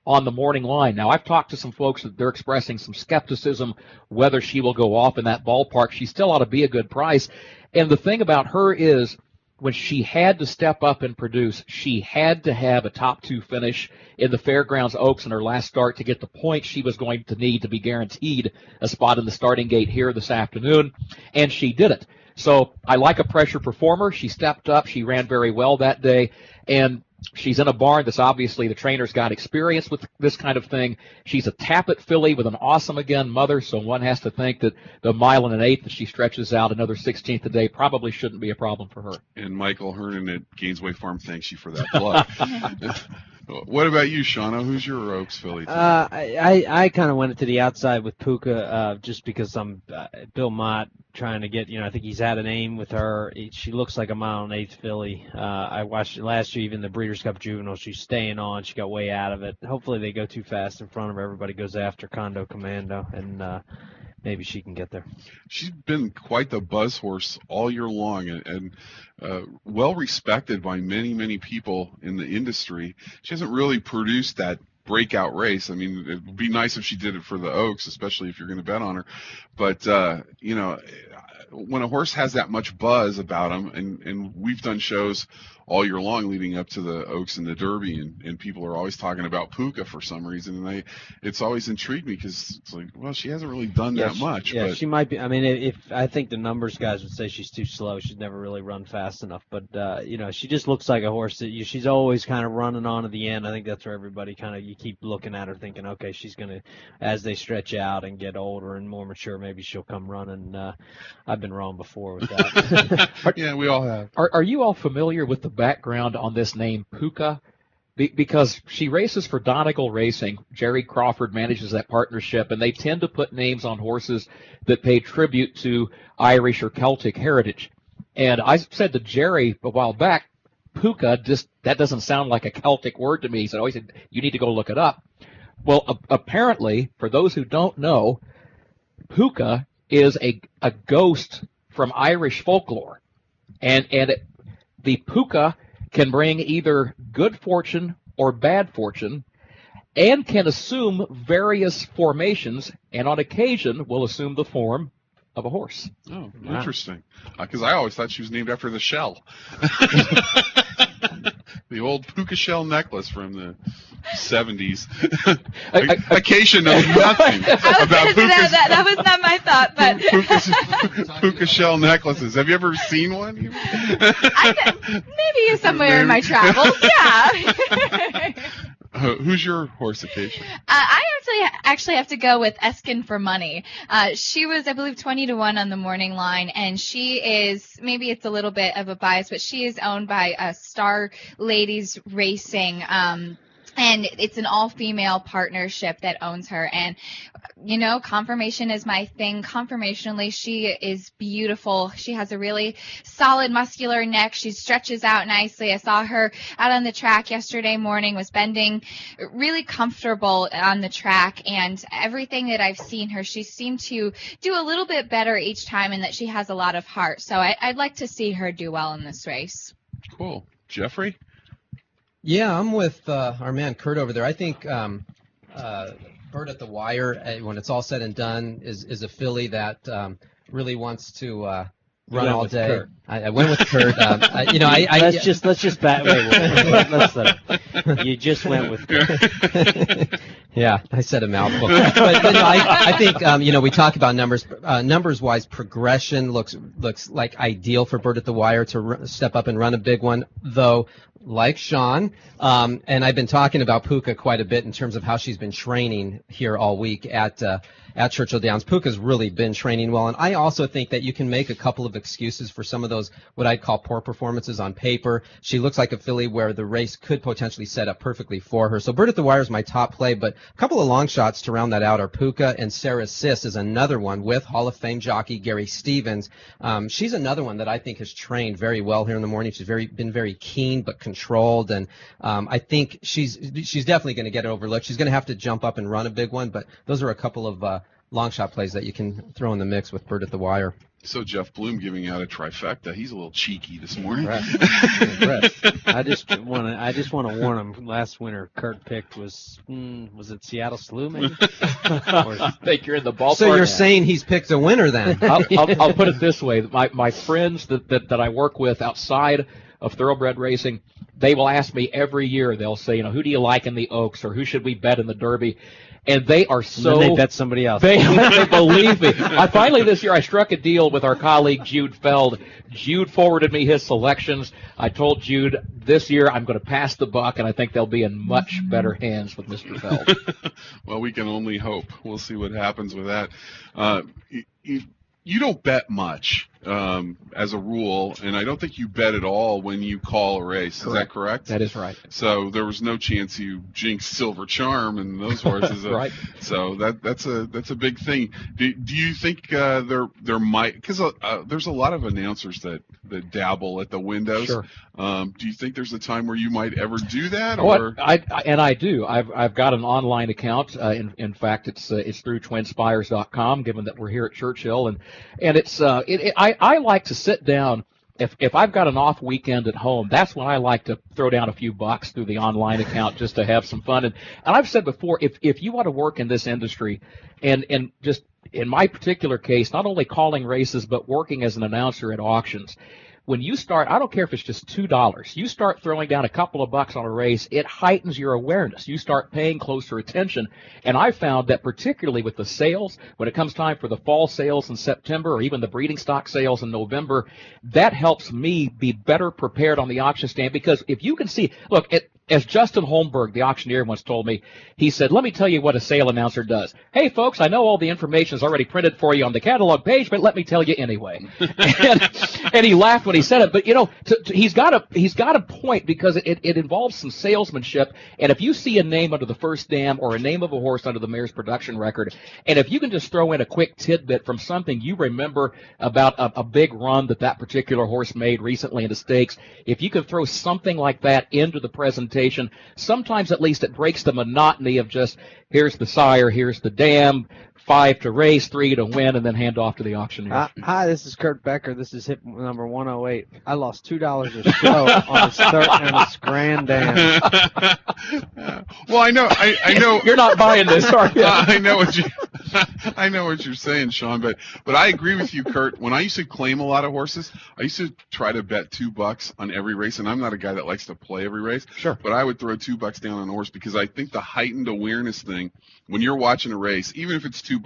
on the morning line. Now, I've talked to some folks that they're expressing some skepticism whether she will go off in that ballpark. She still ought to be a good price. And the thing about her is when she had to step up and produce, she had to have a top 2 finish in the Fairgrounds Oaks in her last start to get the points she was going to need to be guaranteed a spot in the starting gate here this afternoon, and she did it. So I like a pressure performer. She stepped up. She ran very well that day, and she's in a barn that's obviously the trainer's got experience with this kind of thing. She's a Tappet filly with an awesome, again, mother, so one has to think that the 1 1/8 that she stretches out another 16th a day probably shouldn't be a problem for her. And Michael Hernan at Gainesway Farm thanks you for that plug. What about you, Shawno? Who's your Oaks filly? I kind of went to the outside with Puka just because I'm Bill Mott trying to get, I think he's had an aim with her. She looks like a 1 1/8 filly. I watched it last year, even the Breeders' Cup Juvenile. She's staying on. She got way out of it. Hopefully they go too fast in front of her. Everybody goes after Condo Commando, and maybe she can get there. She's been quite the buzz horse all year long and well respected by many, many people in the industry. She hasn't really produced that breakout race. I mean, it would be nice if she did it for the Oaks, especially if you're going to bet on her. But, when a horse has that much buzz about him, and we've done shows all year long leading up to the Oaks and the Derby, and people are always talking about Puka for some reason, and it's always intrigued me because it's like, well, she hasn't really done that much. Yeah, but she might be. I mean, I think the numbers guys would say she's too slow. She's never really run fast enough. But she just looks like a horse that she's always kind of running on to the end. I think that's where everybody you keep looking at her thinking, okay, she's gonna, as they stretch out and get older and more mature, maybe she'll come running. I've been wrong before with that. Yeah, we all have. Are you all familiar with the background on this name, Puka? Because she races for Donegal Racing. Jerry Crawford manages that partnership, and they tend to put names on horses that pay tribute to Irish or Celtic heritage. And I said to Jerry a while back, Puka, that doesn't sound like a Celtic word to me. He said, oh, you need to go look it up. Well, apparently, for those who don't know, Puka is a ghost from Irish folklore. And the Puka can bring either good fortune or bad fortune and can assume various formations and on occasion will assume the form of a horse. Oh, wow. Interesting. Because I always thought she was named after the shell. The old puka shell necklace from the 70s. Acacia knows nothing about puka. That was not my thought, but puka shell necklaces. Have you ever seen one? Maybe somewhere in my travels. Yeah. Who's your horse, Acacia? I actually have to go with Eskin for Money. She was, I believe, 20-1 on the morning line, and she is, maybe it's a little bit of a bias, but she is owned by Star Ladies Racing. And it's an all-female partnership that owns her. And, conformation is my thing. Conformationally, she is beautiful. She has a really solid muscular neck. She stretches out nicely. I saw her out on the track yesterday morning, was bending really comfortable on the track. And everything that I've seen her, she seemed to do a little bit better each time and that she has a lot of heart. So I'd like to see her do well in this race. Cool. Jeffrey? Yeah, I'm with our man Kurt over there. I think Bird at the Wire, when it's all said and done, is a filly that really wants to run all day. I went with Kurt. Let's just back. You just went with Kurt. Yeah, I said a mouthful. but no, I think we talk about numbers. Numbers-wise, progression looks like ideal for Bird at the Wire to step up and run a big one, though. Like Sean, and I've been talking about Puka quite a bit in terms of how she's been training here all week at Churchill Downs. Puka's really been training well, and I also think that you can make a couple of excuses for some of those what I'd call poor performances on paper. She looks like a filly where the race could potentially set up perfectly for her. So Bird at the Wire is my top play, but a couple of long shots to round that out are Puka, and Sarah Sis is another one with Hall of Fame jockey Gary Stevens. She's another one that I think has trained very well here in the morning. She's been very keen but controlled, and I think she's definitely going to get overlooked. She's going to have to jump up and run a big one, but those are a couple of long shot plays that you can throw in the mix with Bird at the Wire. So Jeff Bloom giving out a trifecta. He's a little cheeky this morning. I just want to warn him. Last winner, Kurt picked was it Seattle Slew maybe? I think you're in the ballpark. So you're saying he's picked a winner then? I'll put it this way: my friends that I work with outside of thoroughbred racing, they will ask me every year. They'll say, who do you like in the Oaks, or who should we bet in the Derby? And they are so. And then they bet somebody else. They believe me. Finally this year I struck a deal with our colleague Jude Feld. Jude forwarded me his selections. I told Jude this year I'm going to pass the buck, and I think they'll be in much better hands with Mr. Feld. Well, we can only hope. We'll see what happens with that. You don't bet much as a rule, and I don't think you bet at all when you call a race. Correct. Is that correct? That is right. So there was no chance you jinxed Silver Charm and those horses. Right. So that's a big thing. Do you think there might, because there's a lot of announcers that dabble at the windows. Sure. Do you think there's a time where you might ever do that? Or I do. I've got an online account. In fact, it's through twinspires.com. Given that we're here at Churchill, and it's I like to sit down. If I've got an off weekend at home, that's when I like to throw down a few bucks through the online account just to have some fun. And I've said before, if you want to work in this industry, and just in my particular case, not only calling races but working as an announcer at auctions. When you start, I don't care if it's just $2, you start throwing down a couple of bucks on a race, it heightens your awareness. You start paying closer attention. And I found that particularly with the sales, when it comes time for the fall sales in September or even the breeding stock sales in November, that helps me be better prepared on the auction stand, because if you can see, look, as Justin Holmberg, the auctioneer, once told me, he said, let me tell you what a sale announcer does. Hey, folks, I know all the information is already printed for you on the catalog page, but let me tell you anyway. and he laughed when he said it. But, he's got a point, because it involves some salesmanship. And if you see a name under the first dam or a name of a horse under the mare's production record, and if you can just throw in a quick tidbit from something you remember about a big run that particular horse made recently in the stakes, if you can throw something like that into the presentation, sometimes at least it breaks the monotony of just, here's the sire, here's the dam, 5 to race, 3 to win, and then hand off to the auctioneer. Hi, this is Kurt Becker. This is hip number 108. I lost $2 a show on this Grand Dam. Well, I know. You're not buying this, are you? I know what you're saying, Sean, but I agree with you, Kurt. When I used to claim a lot of horses, I used to try to bet $2 on every race, and I'm not a guy that likes to play every race. Sure. But I would throw $2 down on a horse, because I think the heightened awareness thing, when you're watching a race, even if it's $2,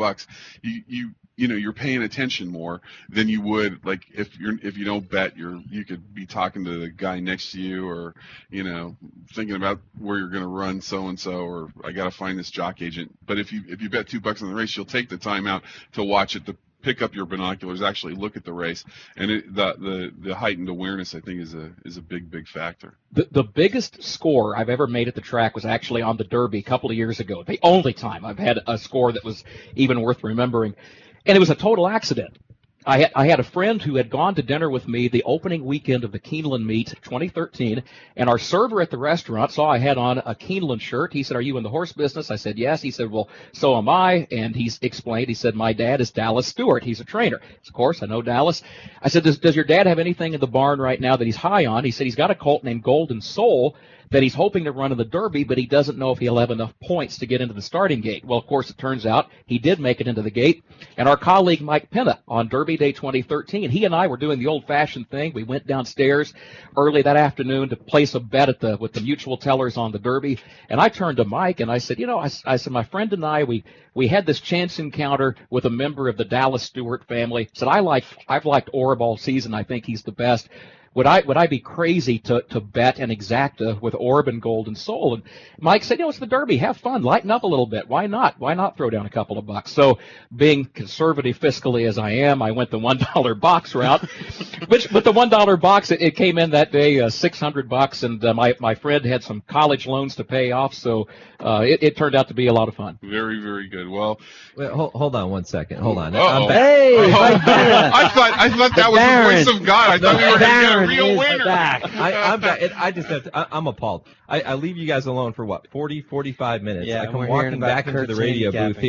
you're paying attention more than you would, like, if you don't bet, you could be talking to the guy next to you, or thinking about where you're going to run so and so, or I got to find this jock agent. But if you bet $2 on the race, you'll take the time out to watch it, to pick up your binoculars, actually look at the race, and the heightened awareness, I think, is a big factor. The biggest score I've ever made at the track was actually on the Derby a couple of years ago. The only time I've had a score that was even worth remembering. And it was a total accident. I had a friend who had gone to dinner with me the opening weekend of the Keeneland meet 2013, and our server at the restaurant saw I had on a Keeneland shirt. He said, "Are you in the horse business?" I said, "Yes." He said, "Well, so am I." And he's explained, he said, "My dad is Dallas Stewart. He's a trainer." Of course, I know Dallas. I said, does your dad have anything in the barn right now that he's high on? He said he's got a colt named Golden Soul that he's hoping to run in the Derby, but he doesn't know if he'll have enough points to get into the starting gate. Well, of course, it turns out he did make it into the gate. And our colleague Mike Penna on Derby Day 2013, he and I were doing the old-fashioned thing. We went downstairs early that afternoon to place a bet with the mutual tellers on the Derby. And I turned to Mike and I said, I said, my friend and I, we had this chance encounter with a member of the Dallas Stewart family. I said, I've liked Orb all season. I think he's the best. Would I be crazy to bet an exacta with Orb and Golden Soul? And Mike said, it's the Derby. Have fun. Lighten up a little bit. Why not? Why not throw down a couple of bucks? So being conservative fiscally as I am, I went the $1 box route. With the $1 box, it came in that day $600, and my friend had some college loans to pay off, so it turned out to be a lot of fun. Very, very good. Well, wait, hold on one second. Hold on. Hey, I thought that was the voice of God. I thought we were going to get a real winner. I'm back. I just have to, I'm appalled. I leave you guys alone for 40, 45 minutes. Yeah, I come walking back into the radio booth here.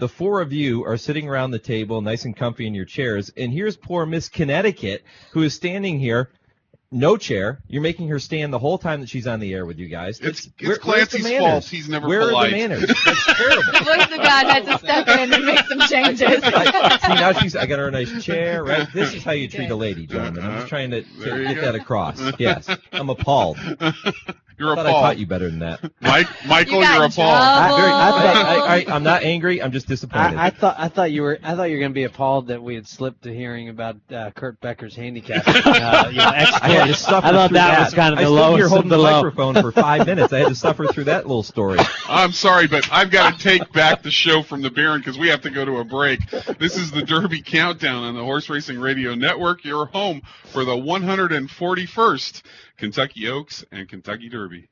the four of you are sitting around the table, nice and comfy in your chairs, and here's poor Miss Connecticut, who is standing here, no chair. You're making her stand the whole time that she's on the air with you guys. It's Clancy's fault. He's never Where polite. are the manners? That's terrible. The voice of God had to step in and make some changes. See, now I got her a nice chair, right? This is how you treat a lady, gentlemen. I'm just trying to get that across. Yes, I'm appalled. You're I thought appalled. I caught you better than that. Michael, you're appalled. I'm not angry. I'm just disappointed. I thought you were going to be appalled that we had slipped to hearing about Kurt Becker's handicap. I had to suffer I thought through that was kind of the lowest. I stood here holding the low. microphone for 5 minutes. I had to suffer through that little story. I'm sorry, but I've got to take back the show from the Baron because we have to go to a break. This is the Derby Countdown on the Horse Racing Radio Network, your home for the 141st Kentucky Oaks and Kentucky Derby.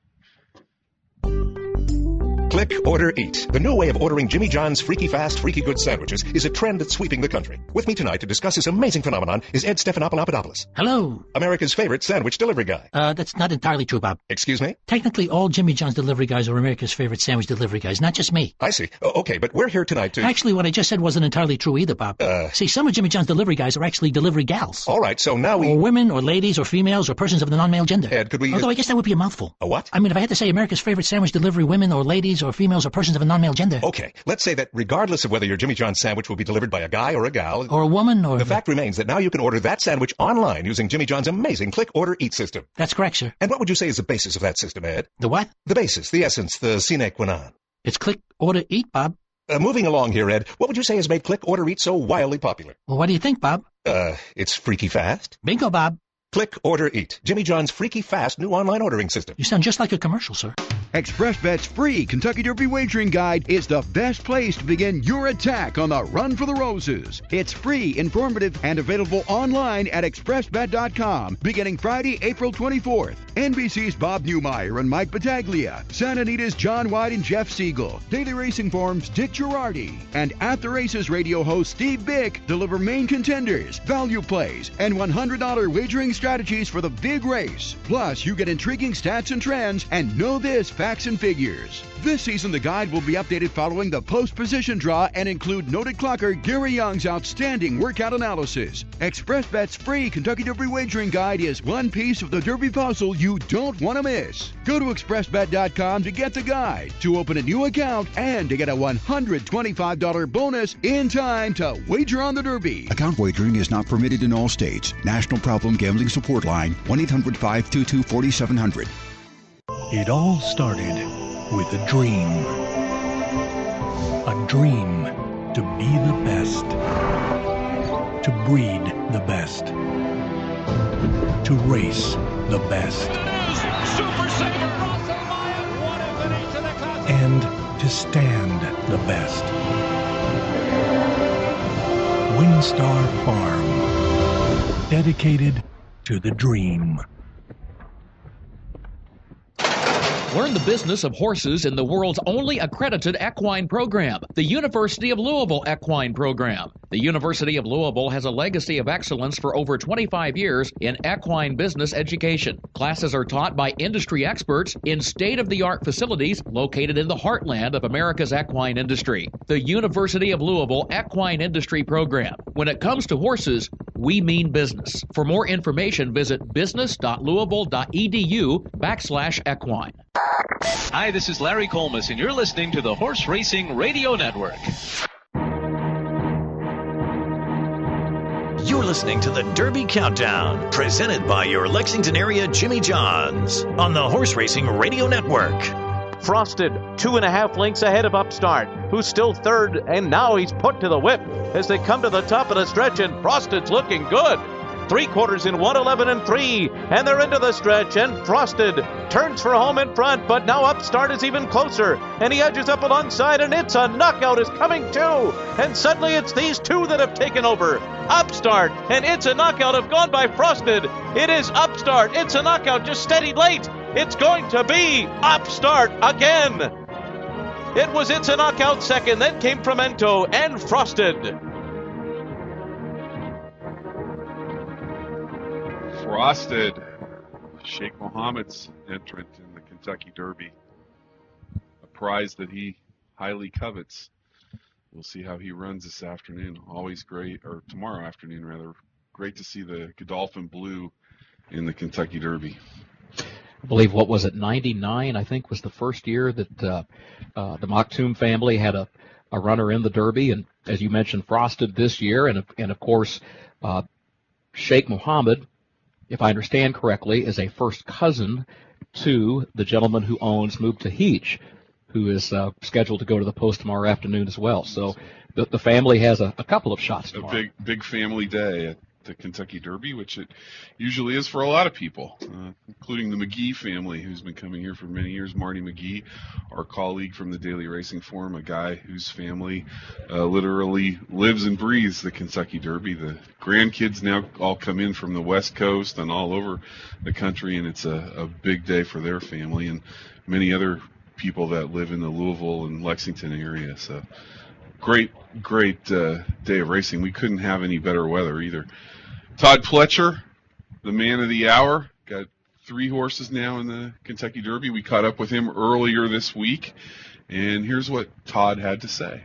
Click, order, eat. The new way of ordering Jimmy John's Freaky Fast, Freaky Good sandwiches is a trend that's sweeping the country. With me tonight to discuss this amazing phenomenon is Ed Stephanopoulos. Hello. America's favorite sandwich delivery guy. That's not entirely true, Bob. Excuse me? Technically, all Jimmy John's delivery guys are America's favorite sandwich delivery guys, not just me. I see. Okay, but we're here tonight to... Actually, what I just said wasn't entirely true either, Bob. See, some of Jimmy John's delivery guys are actually delivery gals. All right, so now we... Or women, or ladies, or females, or persons of the non-male gender. Ed, could we... Although I guess that would be a mouthful. A what? I mean, if I had to say America's favorite sandwich delivery women, or ladies, or females, or persons of a non-male gender. Okay, let's say that regardless of whether your Jimmy John's sandwich will be delivered by a guy or a gal... Or a woman, or... The fact remains that now you can order that sandwich online using Jimmy John's amazing Click, Order, Eat system. That's correct, sir. And what would you say is the basis of that system, Ed? The what? The basis, the essence, the sine qua non. It's Click, Order, Eat, Bob. Moving along here, Ed, what would you say has made Click, Order, Eat so wildly popular? Well, what do you think, Bob? It's freaky fast. Bingo, Bob. Click, Order, Eat. Jimmy John's freaky fast new online ordering system. You sound just like a commercial, sir. ExpressBet's free Kentucky Derby wagering guide is the best place to begin your attack on the Run for the Roses. It's free, informative, and available online at expressbet.com beginning Friday, April 24th. NBC's Bob Newmeyer and Mike Battaglia, Santa Anita's John White and Jeff Siegel, Daily Racing Forum's Dick Girardi, and At the Races radio host Steve Bick deliver main contenders, value plays, and $100 wagering strategies for the big race. Plus, you get intriguing stats and trends and know this facts and figures. This season, the guide will be updated following the post-position draw and include noted clocker Gary Young's outstanding workout analysis. ExpressBet's free Kentucky Derby wagering guide is one piece of the Derby puzzle you don't want to miss. Go to expressbet.com to get the guide, to open a new account, and to get a $125 bonus in time to wager on the Derby. Account wagering is not permitted in all states. National Problem Gambling Support Line, 1-800-522-4700. It all started with a dream. A dream to be the best. To breed the best. To race the best. And to stand the best. Windstar Farm. Dedicated to the dream. Learn the business of horses in the world's only accredited equine program, the University of Louisville Equine Program. The University of Louisville has a legacy of excellence for over 25 years in equine business education. Classes are taught by industry experts in state-of-the-art facilities located in the heartland of America's equine industry. The University of Louisville Equine Industry Program. When it comes to horses, we mean business. For more information, visit business.louisville.edu/equine. Hi, this is Larry Colmus, and you're listening to the Horse Racing Radio Network. You're listening to the Derby Countdown, presented by your Lexington area Jimmy John's on the Horse Racing Radio Network. Frosted, 2.5 lengths ahead of Upstart, who's still third, and now he's put to the whip as they come to the top of the stretch, and Frosted's looking good. 3/4 in 1:11 and 3, and they're into the stretch, and Frosted turns for home in front, but now Upstart is even closer, and he edges up alongside, and It's a Knockout is coming too, and suddenly it's these two that have taken over. Upstart and It's a Knockout have gone by Frosted. It is Upstart, It's a Knockout just steadied late. It's going to be Upstart again. It was It's a Knockout second, then came Fremento and Frosted. Frosted, Sheikh Mohammed's entrant in the Kentucky Derby, a prize that he highly covets. we'll see how he runs this afternoon. Always great, or tomorrow afternoon rather. Great to see the Godolphin Blue in the Kentucky Derby. I believe, what was it, 99, I think, was the first year that the Maktoum family had a runner in the Derby. And as you mentioned, Frosted this year. And of course, Sheikh Mohammed, if I understand correctly, is a first cousin to the gentleman who owns Mubtahij, who is scheduled to go to the post tomorrow afternoon as well. So the family has a couple of shots tomorrow. A big family day at the Kentucky Derby, which it usually is for a lot of people, including the McGee family, who's been coming here for many years. Marty McGee, our colleague from the Daily Racing Forum, a guy whose family literally lives and breathes the Kentucky Derby. The grandkids now all come in from the West Coast and all over the country, and it's a big day for their family and many other people that live in the Louisville and Lexington area. So great day of racing. We couldn't have any better weather either. Todd Pletcher, the man of the hour, got 3 horses now in the Kentucky Derby. We caught up with him earlier this week, and here's what Todd had to say.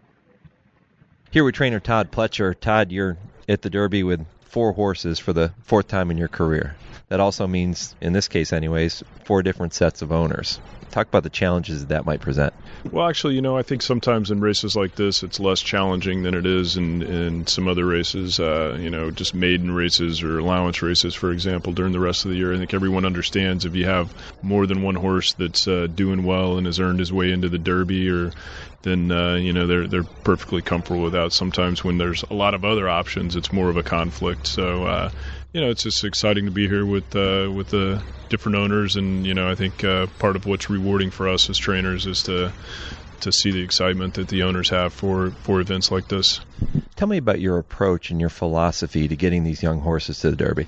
Here with trainer Todd Pletcher. Todd, you're at the Derby with 4 horses for the 4th time in your career. That also means, in this case anyways, 4 different sets of owners. Talk about the challenges that might present. Well, actually, I think sometimes in races like this, it's less challenging than it is in some other races, just maiden races or allowance races, for example, during the rest of the year. I think everyone understands if you have more than one horse that's doing well and has earned his way into the Derby, then they're perfectly comfortable with that. Sometimes when there's a lot of other options, it's more of a conflict. So, it's just exciting to be here with the different owners, and I think part of what's rewarding for us as trainers is to see the excitement that the owners have for events like this. Tell me about your approach and your philosophy to getting these young horses to the Derby.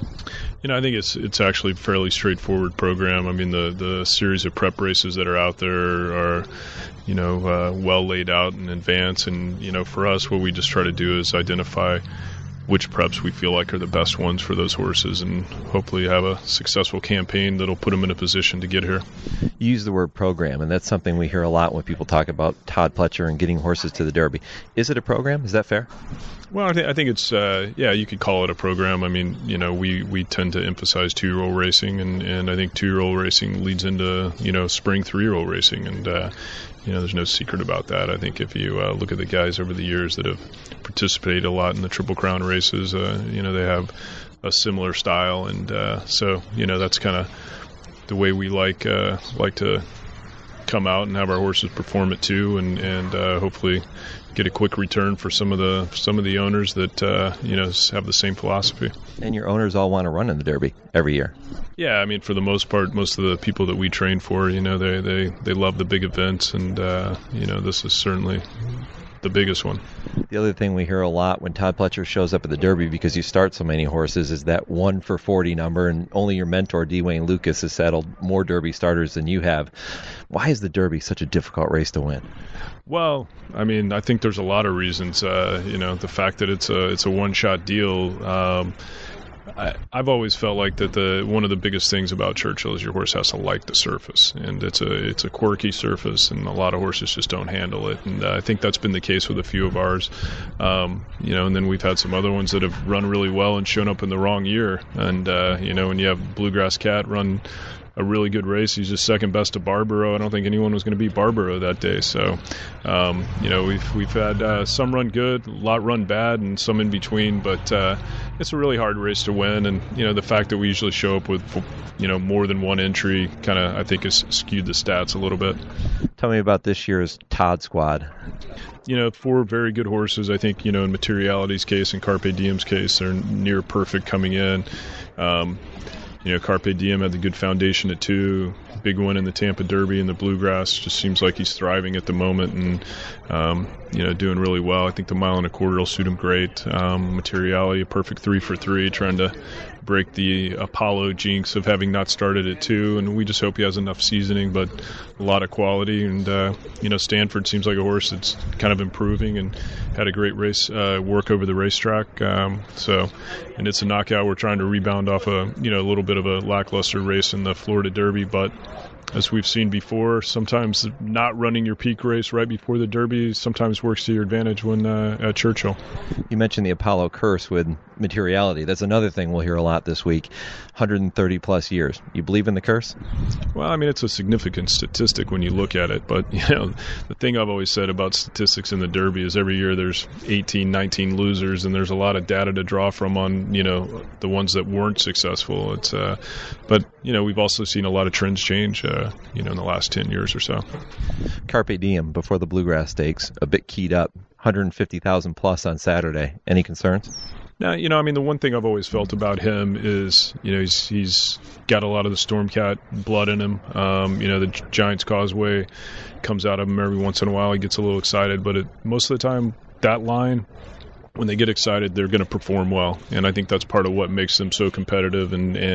I think it's actually a fairly straightforward program. I mean, the series of prep races that are out there are well laid out in advance, and for us, what we just try to do is identify which preps we feel like are the best ones for those horses, and hopefully have a successful campaign that'll put them in a position to get here. You use the word program, and that's something we hear a lot when people talk about Todd Pletcher and getting horses to the Derby. Is it a program? Is that fair? Well, I think it's, you could call it a program. I mean, we tend to emphasize 2-year-old racing, and I think 2-year-old racing leads into, spring 3-year-old racing, and, there's no secret about that. I think if you look at the guys over the years that have participated a lot in the Triple Crown races, they have a similar style, and so that's kind of the way we like to come out and have our horses perform it too, and hopefully get a quick return for some of the owners that have the same philosophy. And your owners all want to run in the Derby every year. Yeah, I mean, for the most part, most of the people that we train for, they love the big events, and this is certainly the biggest one. The other thing we hear a lot when Todd Pletcher shows up at the Derby, because you start so many horses, is that 1 for 40 number, and only your mentor, D. Wayne Lucas, has saddled more Derby starters than you have. Why is the Derby such a difficult race to win? Well, I mean, I think there's a lot of reasons. The fact that it's a one-shot deal. I've always felt like that one of the biggest things about Churchill is your horse has to like the surface, and it's a quirky surface, and a lot of horses just don't handle it. And I think that's been the case with a few of ours. And then we've had some other ones that have run really well and shown up in the wrong year. And when you have Bluegrass Cat run a really good race, he's just second best to Barbaro. I don't think anyone was going to beat Barbaro that day. So, we've had some run good, a lot run bad, and some in between. But it's a really hard race to win. And the fact that we usually show up with more than one entry kind of, I think, has skewed the stats a little bit. Tell me about this year's Todd squad. 4 very good horses. I think in Materiality's case and Carpe Diem's case, they're near perfect coming in. Carpe Diem had the good foundation at 2, big win in the Tampa Derby, and the Bluegrass just seems like he's thriving at the moment, and doing really well. I think the 1.25 mile will suit him great. Materiality, a perfect 3 for 3, trying to break the Apollo jinx of having not started at 2, and we just hope he has enough seasoning, but a lot of quality. And Stanford seems like a horse that's kind of improving and had a great race work over the racetrack. And it's a knockout. We're trying to rebound off a little bit of a lackluster race in the Florida Derby, but as we've seen before, sometimes not running your peak race right before the Derby sometimes works to your advantage when at Churchill. You mentioned the Apollo curse with materiality. That's another thing we'll hear a lot this week. 130 plus years. You believe in the curse? Well, I mean, it's a significant statistic when you look at it, but the thing I've always said about statistics in the Derby is every year there's 18, 19 losers, and there's a lot of data to draw from on the ones that weren't successful. It's but we've also seen a lot of trends change in the last 10 years or so. Carpe Diem before the Bluegrass Stakes, a bit keyed up, 150,000 plus on Saturday. Any concerns? Now, the one thing I've always felt about him is, he's got a lot of the Stormcat blood in him. The Giants Causeway comes out of him every once in a while. He gets a little excited, but most of the time, that line, when they get excited, they're going to perform well, and I think that's part of what makes them so competitive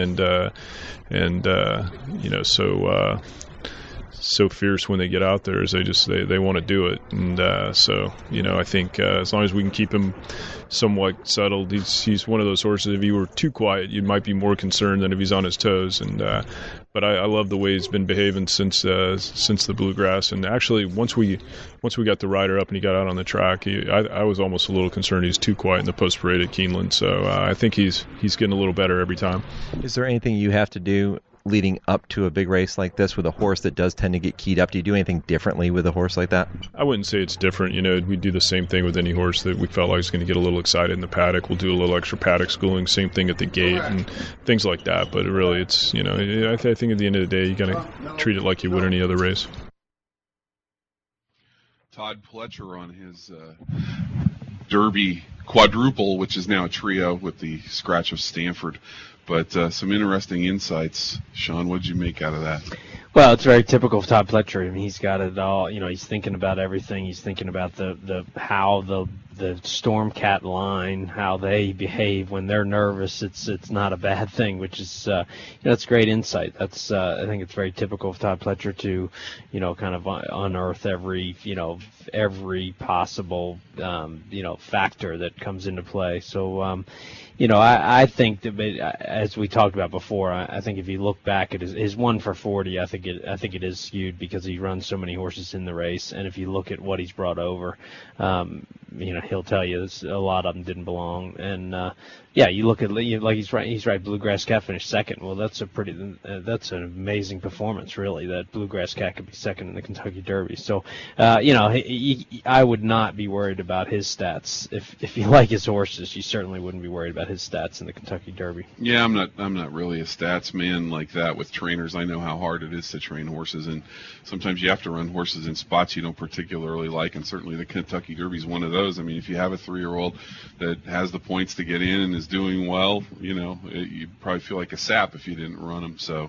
so fierce when they get out there. Is they want to do it, and I think as long as we can keep him somewhat settled, he's one of those horses. If he were too quiet, you might be more concerned than if he's on his toes. And but I love the way he's been behaving since the Bluegrass. And actually, once we got the rider up and he got out on the track, I was almost a little concerned he's too quiet in the post parade at Keeneland. So I think he's getting a little better every time. Is there anything you have to do leading up to a big race like this with a horse that does tend to get keyed up? Do you do anything differently with a horse like that? I wouldn't say it's different. We do the same thing with any horse that we felt like was going to get a little excited in the paddock. We'll do a little extra paddock schooling, same thing at the gate and things like that. But really, it's, I think at the end of the day, you got to treat it like you would any other race. Todd Pletcher on his Derby quadruple, which is now a trio with the scratch of Stanford. But some interesting insights. Sean, what did you make out of that? Well, it's very typical of Todd Pletcher. I mean, he's got it all. He's thinking about everything. He's thinking about how the Stormcat line, how they behave when they're nervous. It's not a bad thing, which is that's great insight. That's I think it's very typical of Todd Pletcher to kind of unearth every possible factor that comes into play. So I think that, as we talked about before, I think if you look back at his 1 for 40, I think it is skewed because he runs so many horses in the race, and if you look at what he's brought over, he'll tell you a lot of them didn't belong. And you look at like he's right. Bluegrass Cat finished second. Well, that's an amazing performance, really. That Bluegrass Cat could be second in the Kentucky Derby. So I would not be worried about his stats. If you like his horses, you certainly wouldn't be worried about his stats in the Kentucky Derby. Yeah, I'm not really a stats man like that with trainers. I know how hard it is to train horses, and sometimes you have to run horses in spots you don't particularly like, and certainly the Kentucky Derby is one of those. I mean, if you have a 3-year-old that has the points to get in and is doing well, you probably feel like a sap if you didn't run him. So,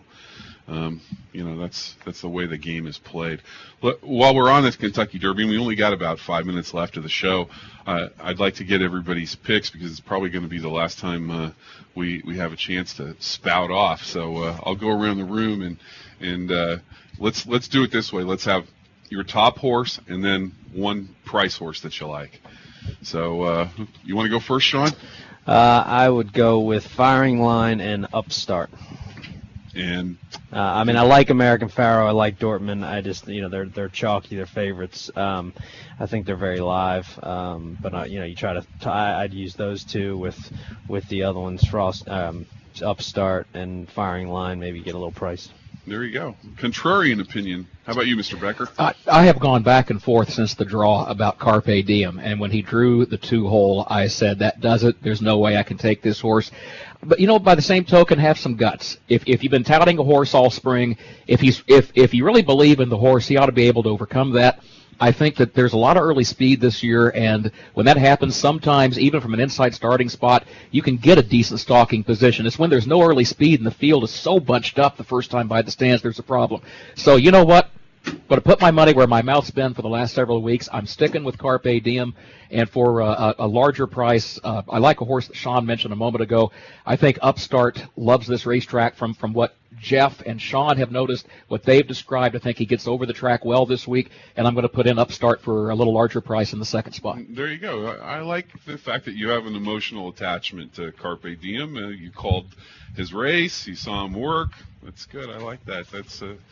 that's the way the game is played. While we're on this Kentucky Derby, and we only got about 5 minutes left of the show, I'd like to get everybody's picks because it's probably going to be the last time we have a chance to spout off. So I'll go around the room and let's do it this way. Let's have your top horse and then one price horse that you like. So you want to go first, Sean? I would go with Firing Line and Upstart. And I like American Pharaoh. I like Dortmund. I just, they're chalky. They're favorites. I think they're very live. But you try to. I'd use those two with the other ones, Upstart and Firing Line. Maybe get a little priced. There you go. Contrarian opinion. How about you, Mr. Becker? I have gone back and forth since the draw about Carpe Diem, and when he drew the 2-hole, I said, that does it. There's no way I can take this horse. But, by the same token, have some guts. If you've been touting a horse all spring, if you really believe in the horse, he ought to be able to overcome that. I think that there's a lot of early speed this year, and when that happens, sometimes, even from an inside starting spot, you can get a decent stalking position. It's when there's no early speed and the field is so bunched up the first time by the stands, there's a problem. So, you know what? I'm going to put my money where my mouth's been for the last several weeks. I'm sticking with Carpe Diem, and for a larger price, I like a horse that Sean mentioned a moment ago. I think Upstart loves this racetrack from what Jeff and Sean have noticed, what they've described. I think he gets over the track well this week, and I'm going to put in Upstart for a little larger price in the second spot. There you go. I like the fact that you have an emotional attachment to Carpe Diem. You called his race. You saw him work. That's good. I like that.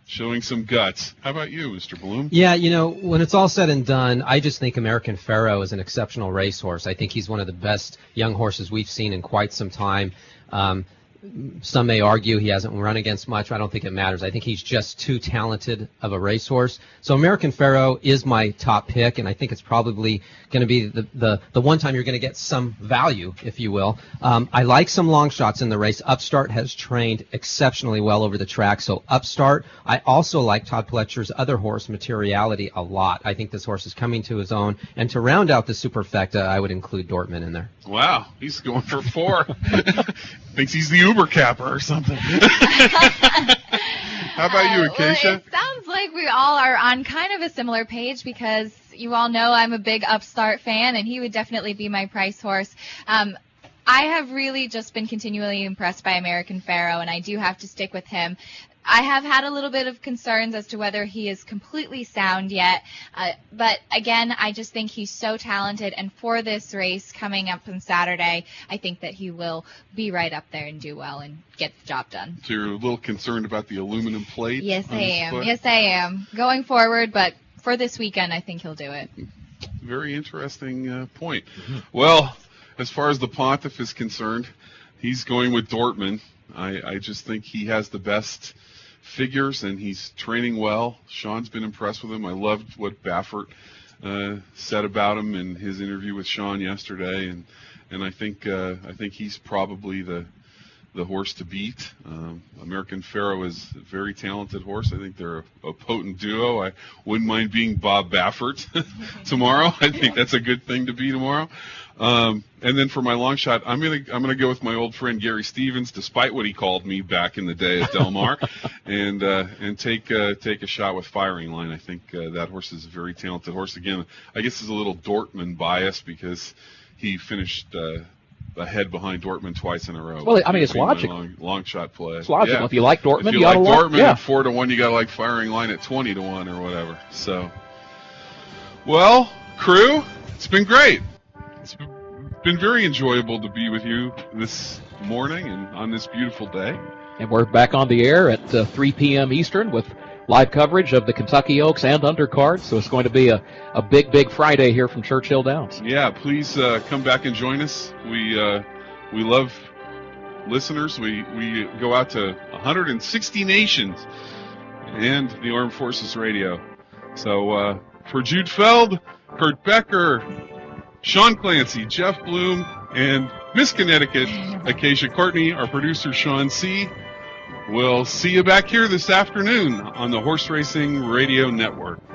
showing some guts. How about you, Mr. Bloom? Yeah, when it's all said and done, I just think American Pharoah is an exceptional racehorse. I think he's one of the best young horses we've seen in quite some time. Some may argue he hasn't run against much. I don't think it matters. I think he's just too talented of a racehorse. So American Pharoah is my top pick, and I think it's probably going to be the one time you're going to get some value, if you will. I like some long shots in the race. Upstart has trained exceptionally well over the track, so Upstart. I also like Todd Pletcher's other horse, Materiality, a lot. I think this horse is coming to his own. And to round out the superfecta, I would include Dortmund in there. Wow, he's going for 4. Thinks he's the Uber capper or something. How about you, Acacia? Well, it sounds like we all are on kind of a similar page because you all know I'm a big Upstart fan, and he would definitely be my price horse. I have really just been continually impressed by American Pharoah, and I do have to stick with him. I have had a little bit of concerns as to whether he is completely sound yet, but again, I just think he's so talented, and for this race coming up on Saturday, I think that he will be right up there and do well and get the job done. So you're a little concerned about the aluminum plate? Yes, I am. Yes, I am. Going forward, but for this weekend, I think he'll do it. Very interesting point. Well, as far as the Pontiff is concerned, he's going with Dortmund. I just think he has the best figures, and he's training well. Sean's been impressed with him. I loved what Baffert said about him in his interview with Sean yesterday, and I think he's probably the horse to beat. American Pharoah is a very talented horse. I think they're a potent duo. I wouldn't mind being Bob Baffert tomorrow. I think that's a good thing to be tomorrow. And then for my long shot, I'm gonna go with my old friend Gary Stevens, despite what he called me back in the day at Del Mar, and take a shot with Firing Line. I think that horse is a very talented horse. Again, I guess there's a little Dortmund bias because he finished ahead behind Dortmund twice in a row. Well, I mean, it's logical. Long shot play. It's logical. Yeah. If you like Dortmund, if you like Dortmund at 4-1, you got to like Firing Line at 20-1 or whatever. So, well, crew, it's been great. It's been very enjoyable to be with you this morning and on this beautiful day. And we're back on the air at 3 p.m. Eastern with live coverage of the Kentucky Oaks and undercard. So it's going to be a big Friday here from Churchill Downs. Yeah, please come back and join us. We love listeners. We go out to 160 nations and the Armed Forces Radio. So for Jude Feld, Kurt Becker, Sean Clancy, Jeff Bloom, and Miss Connecticut, Acacia Courtney, our producer Sean C. We'll see you back here this afternoon on the Horse Racing Radio Network.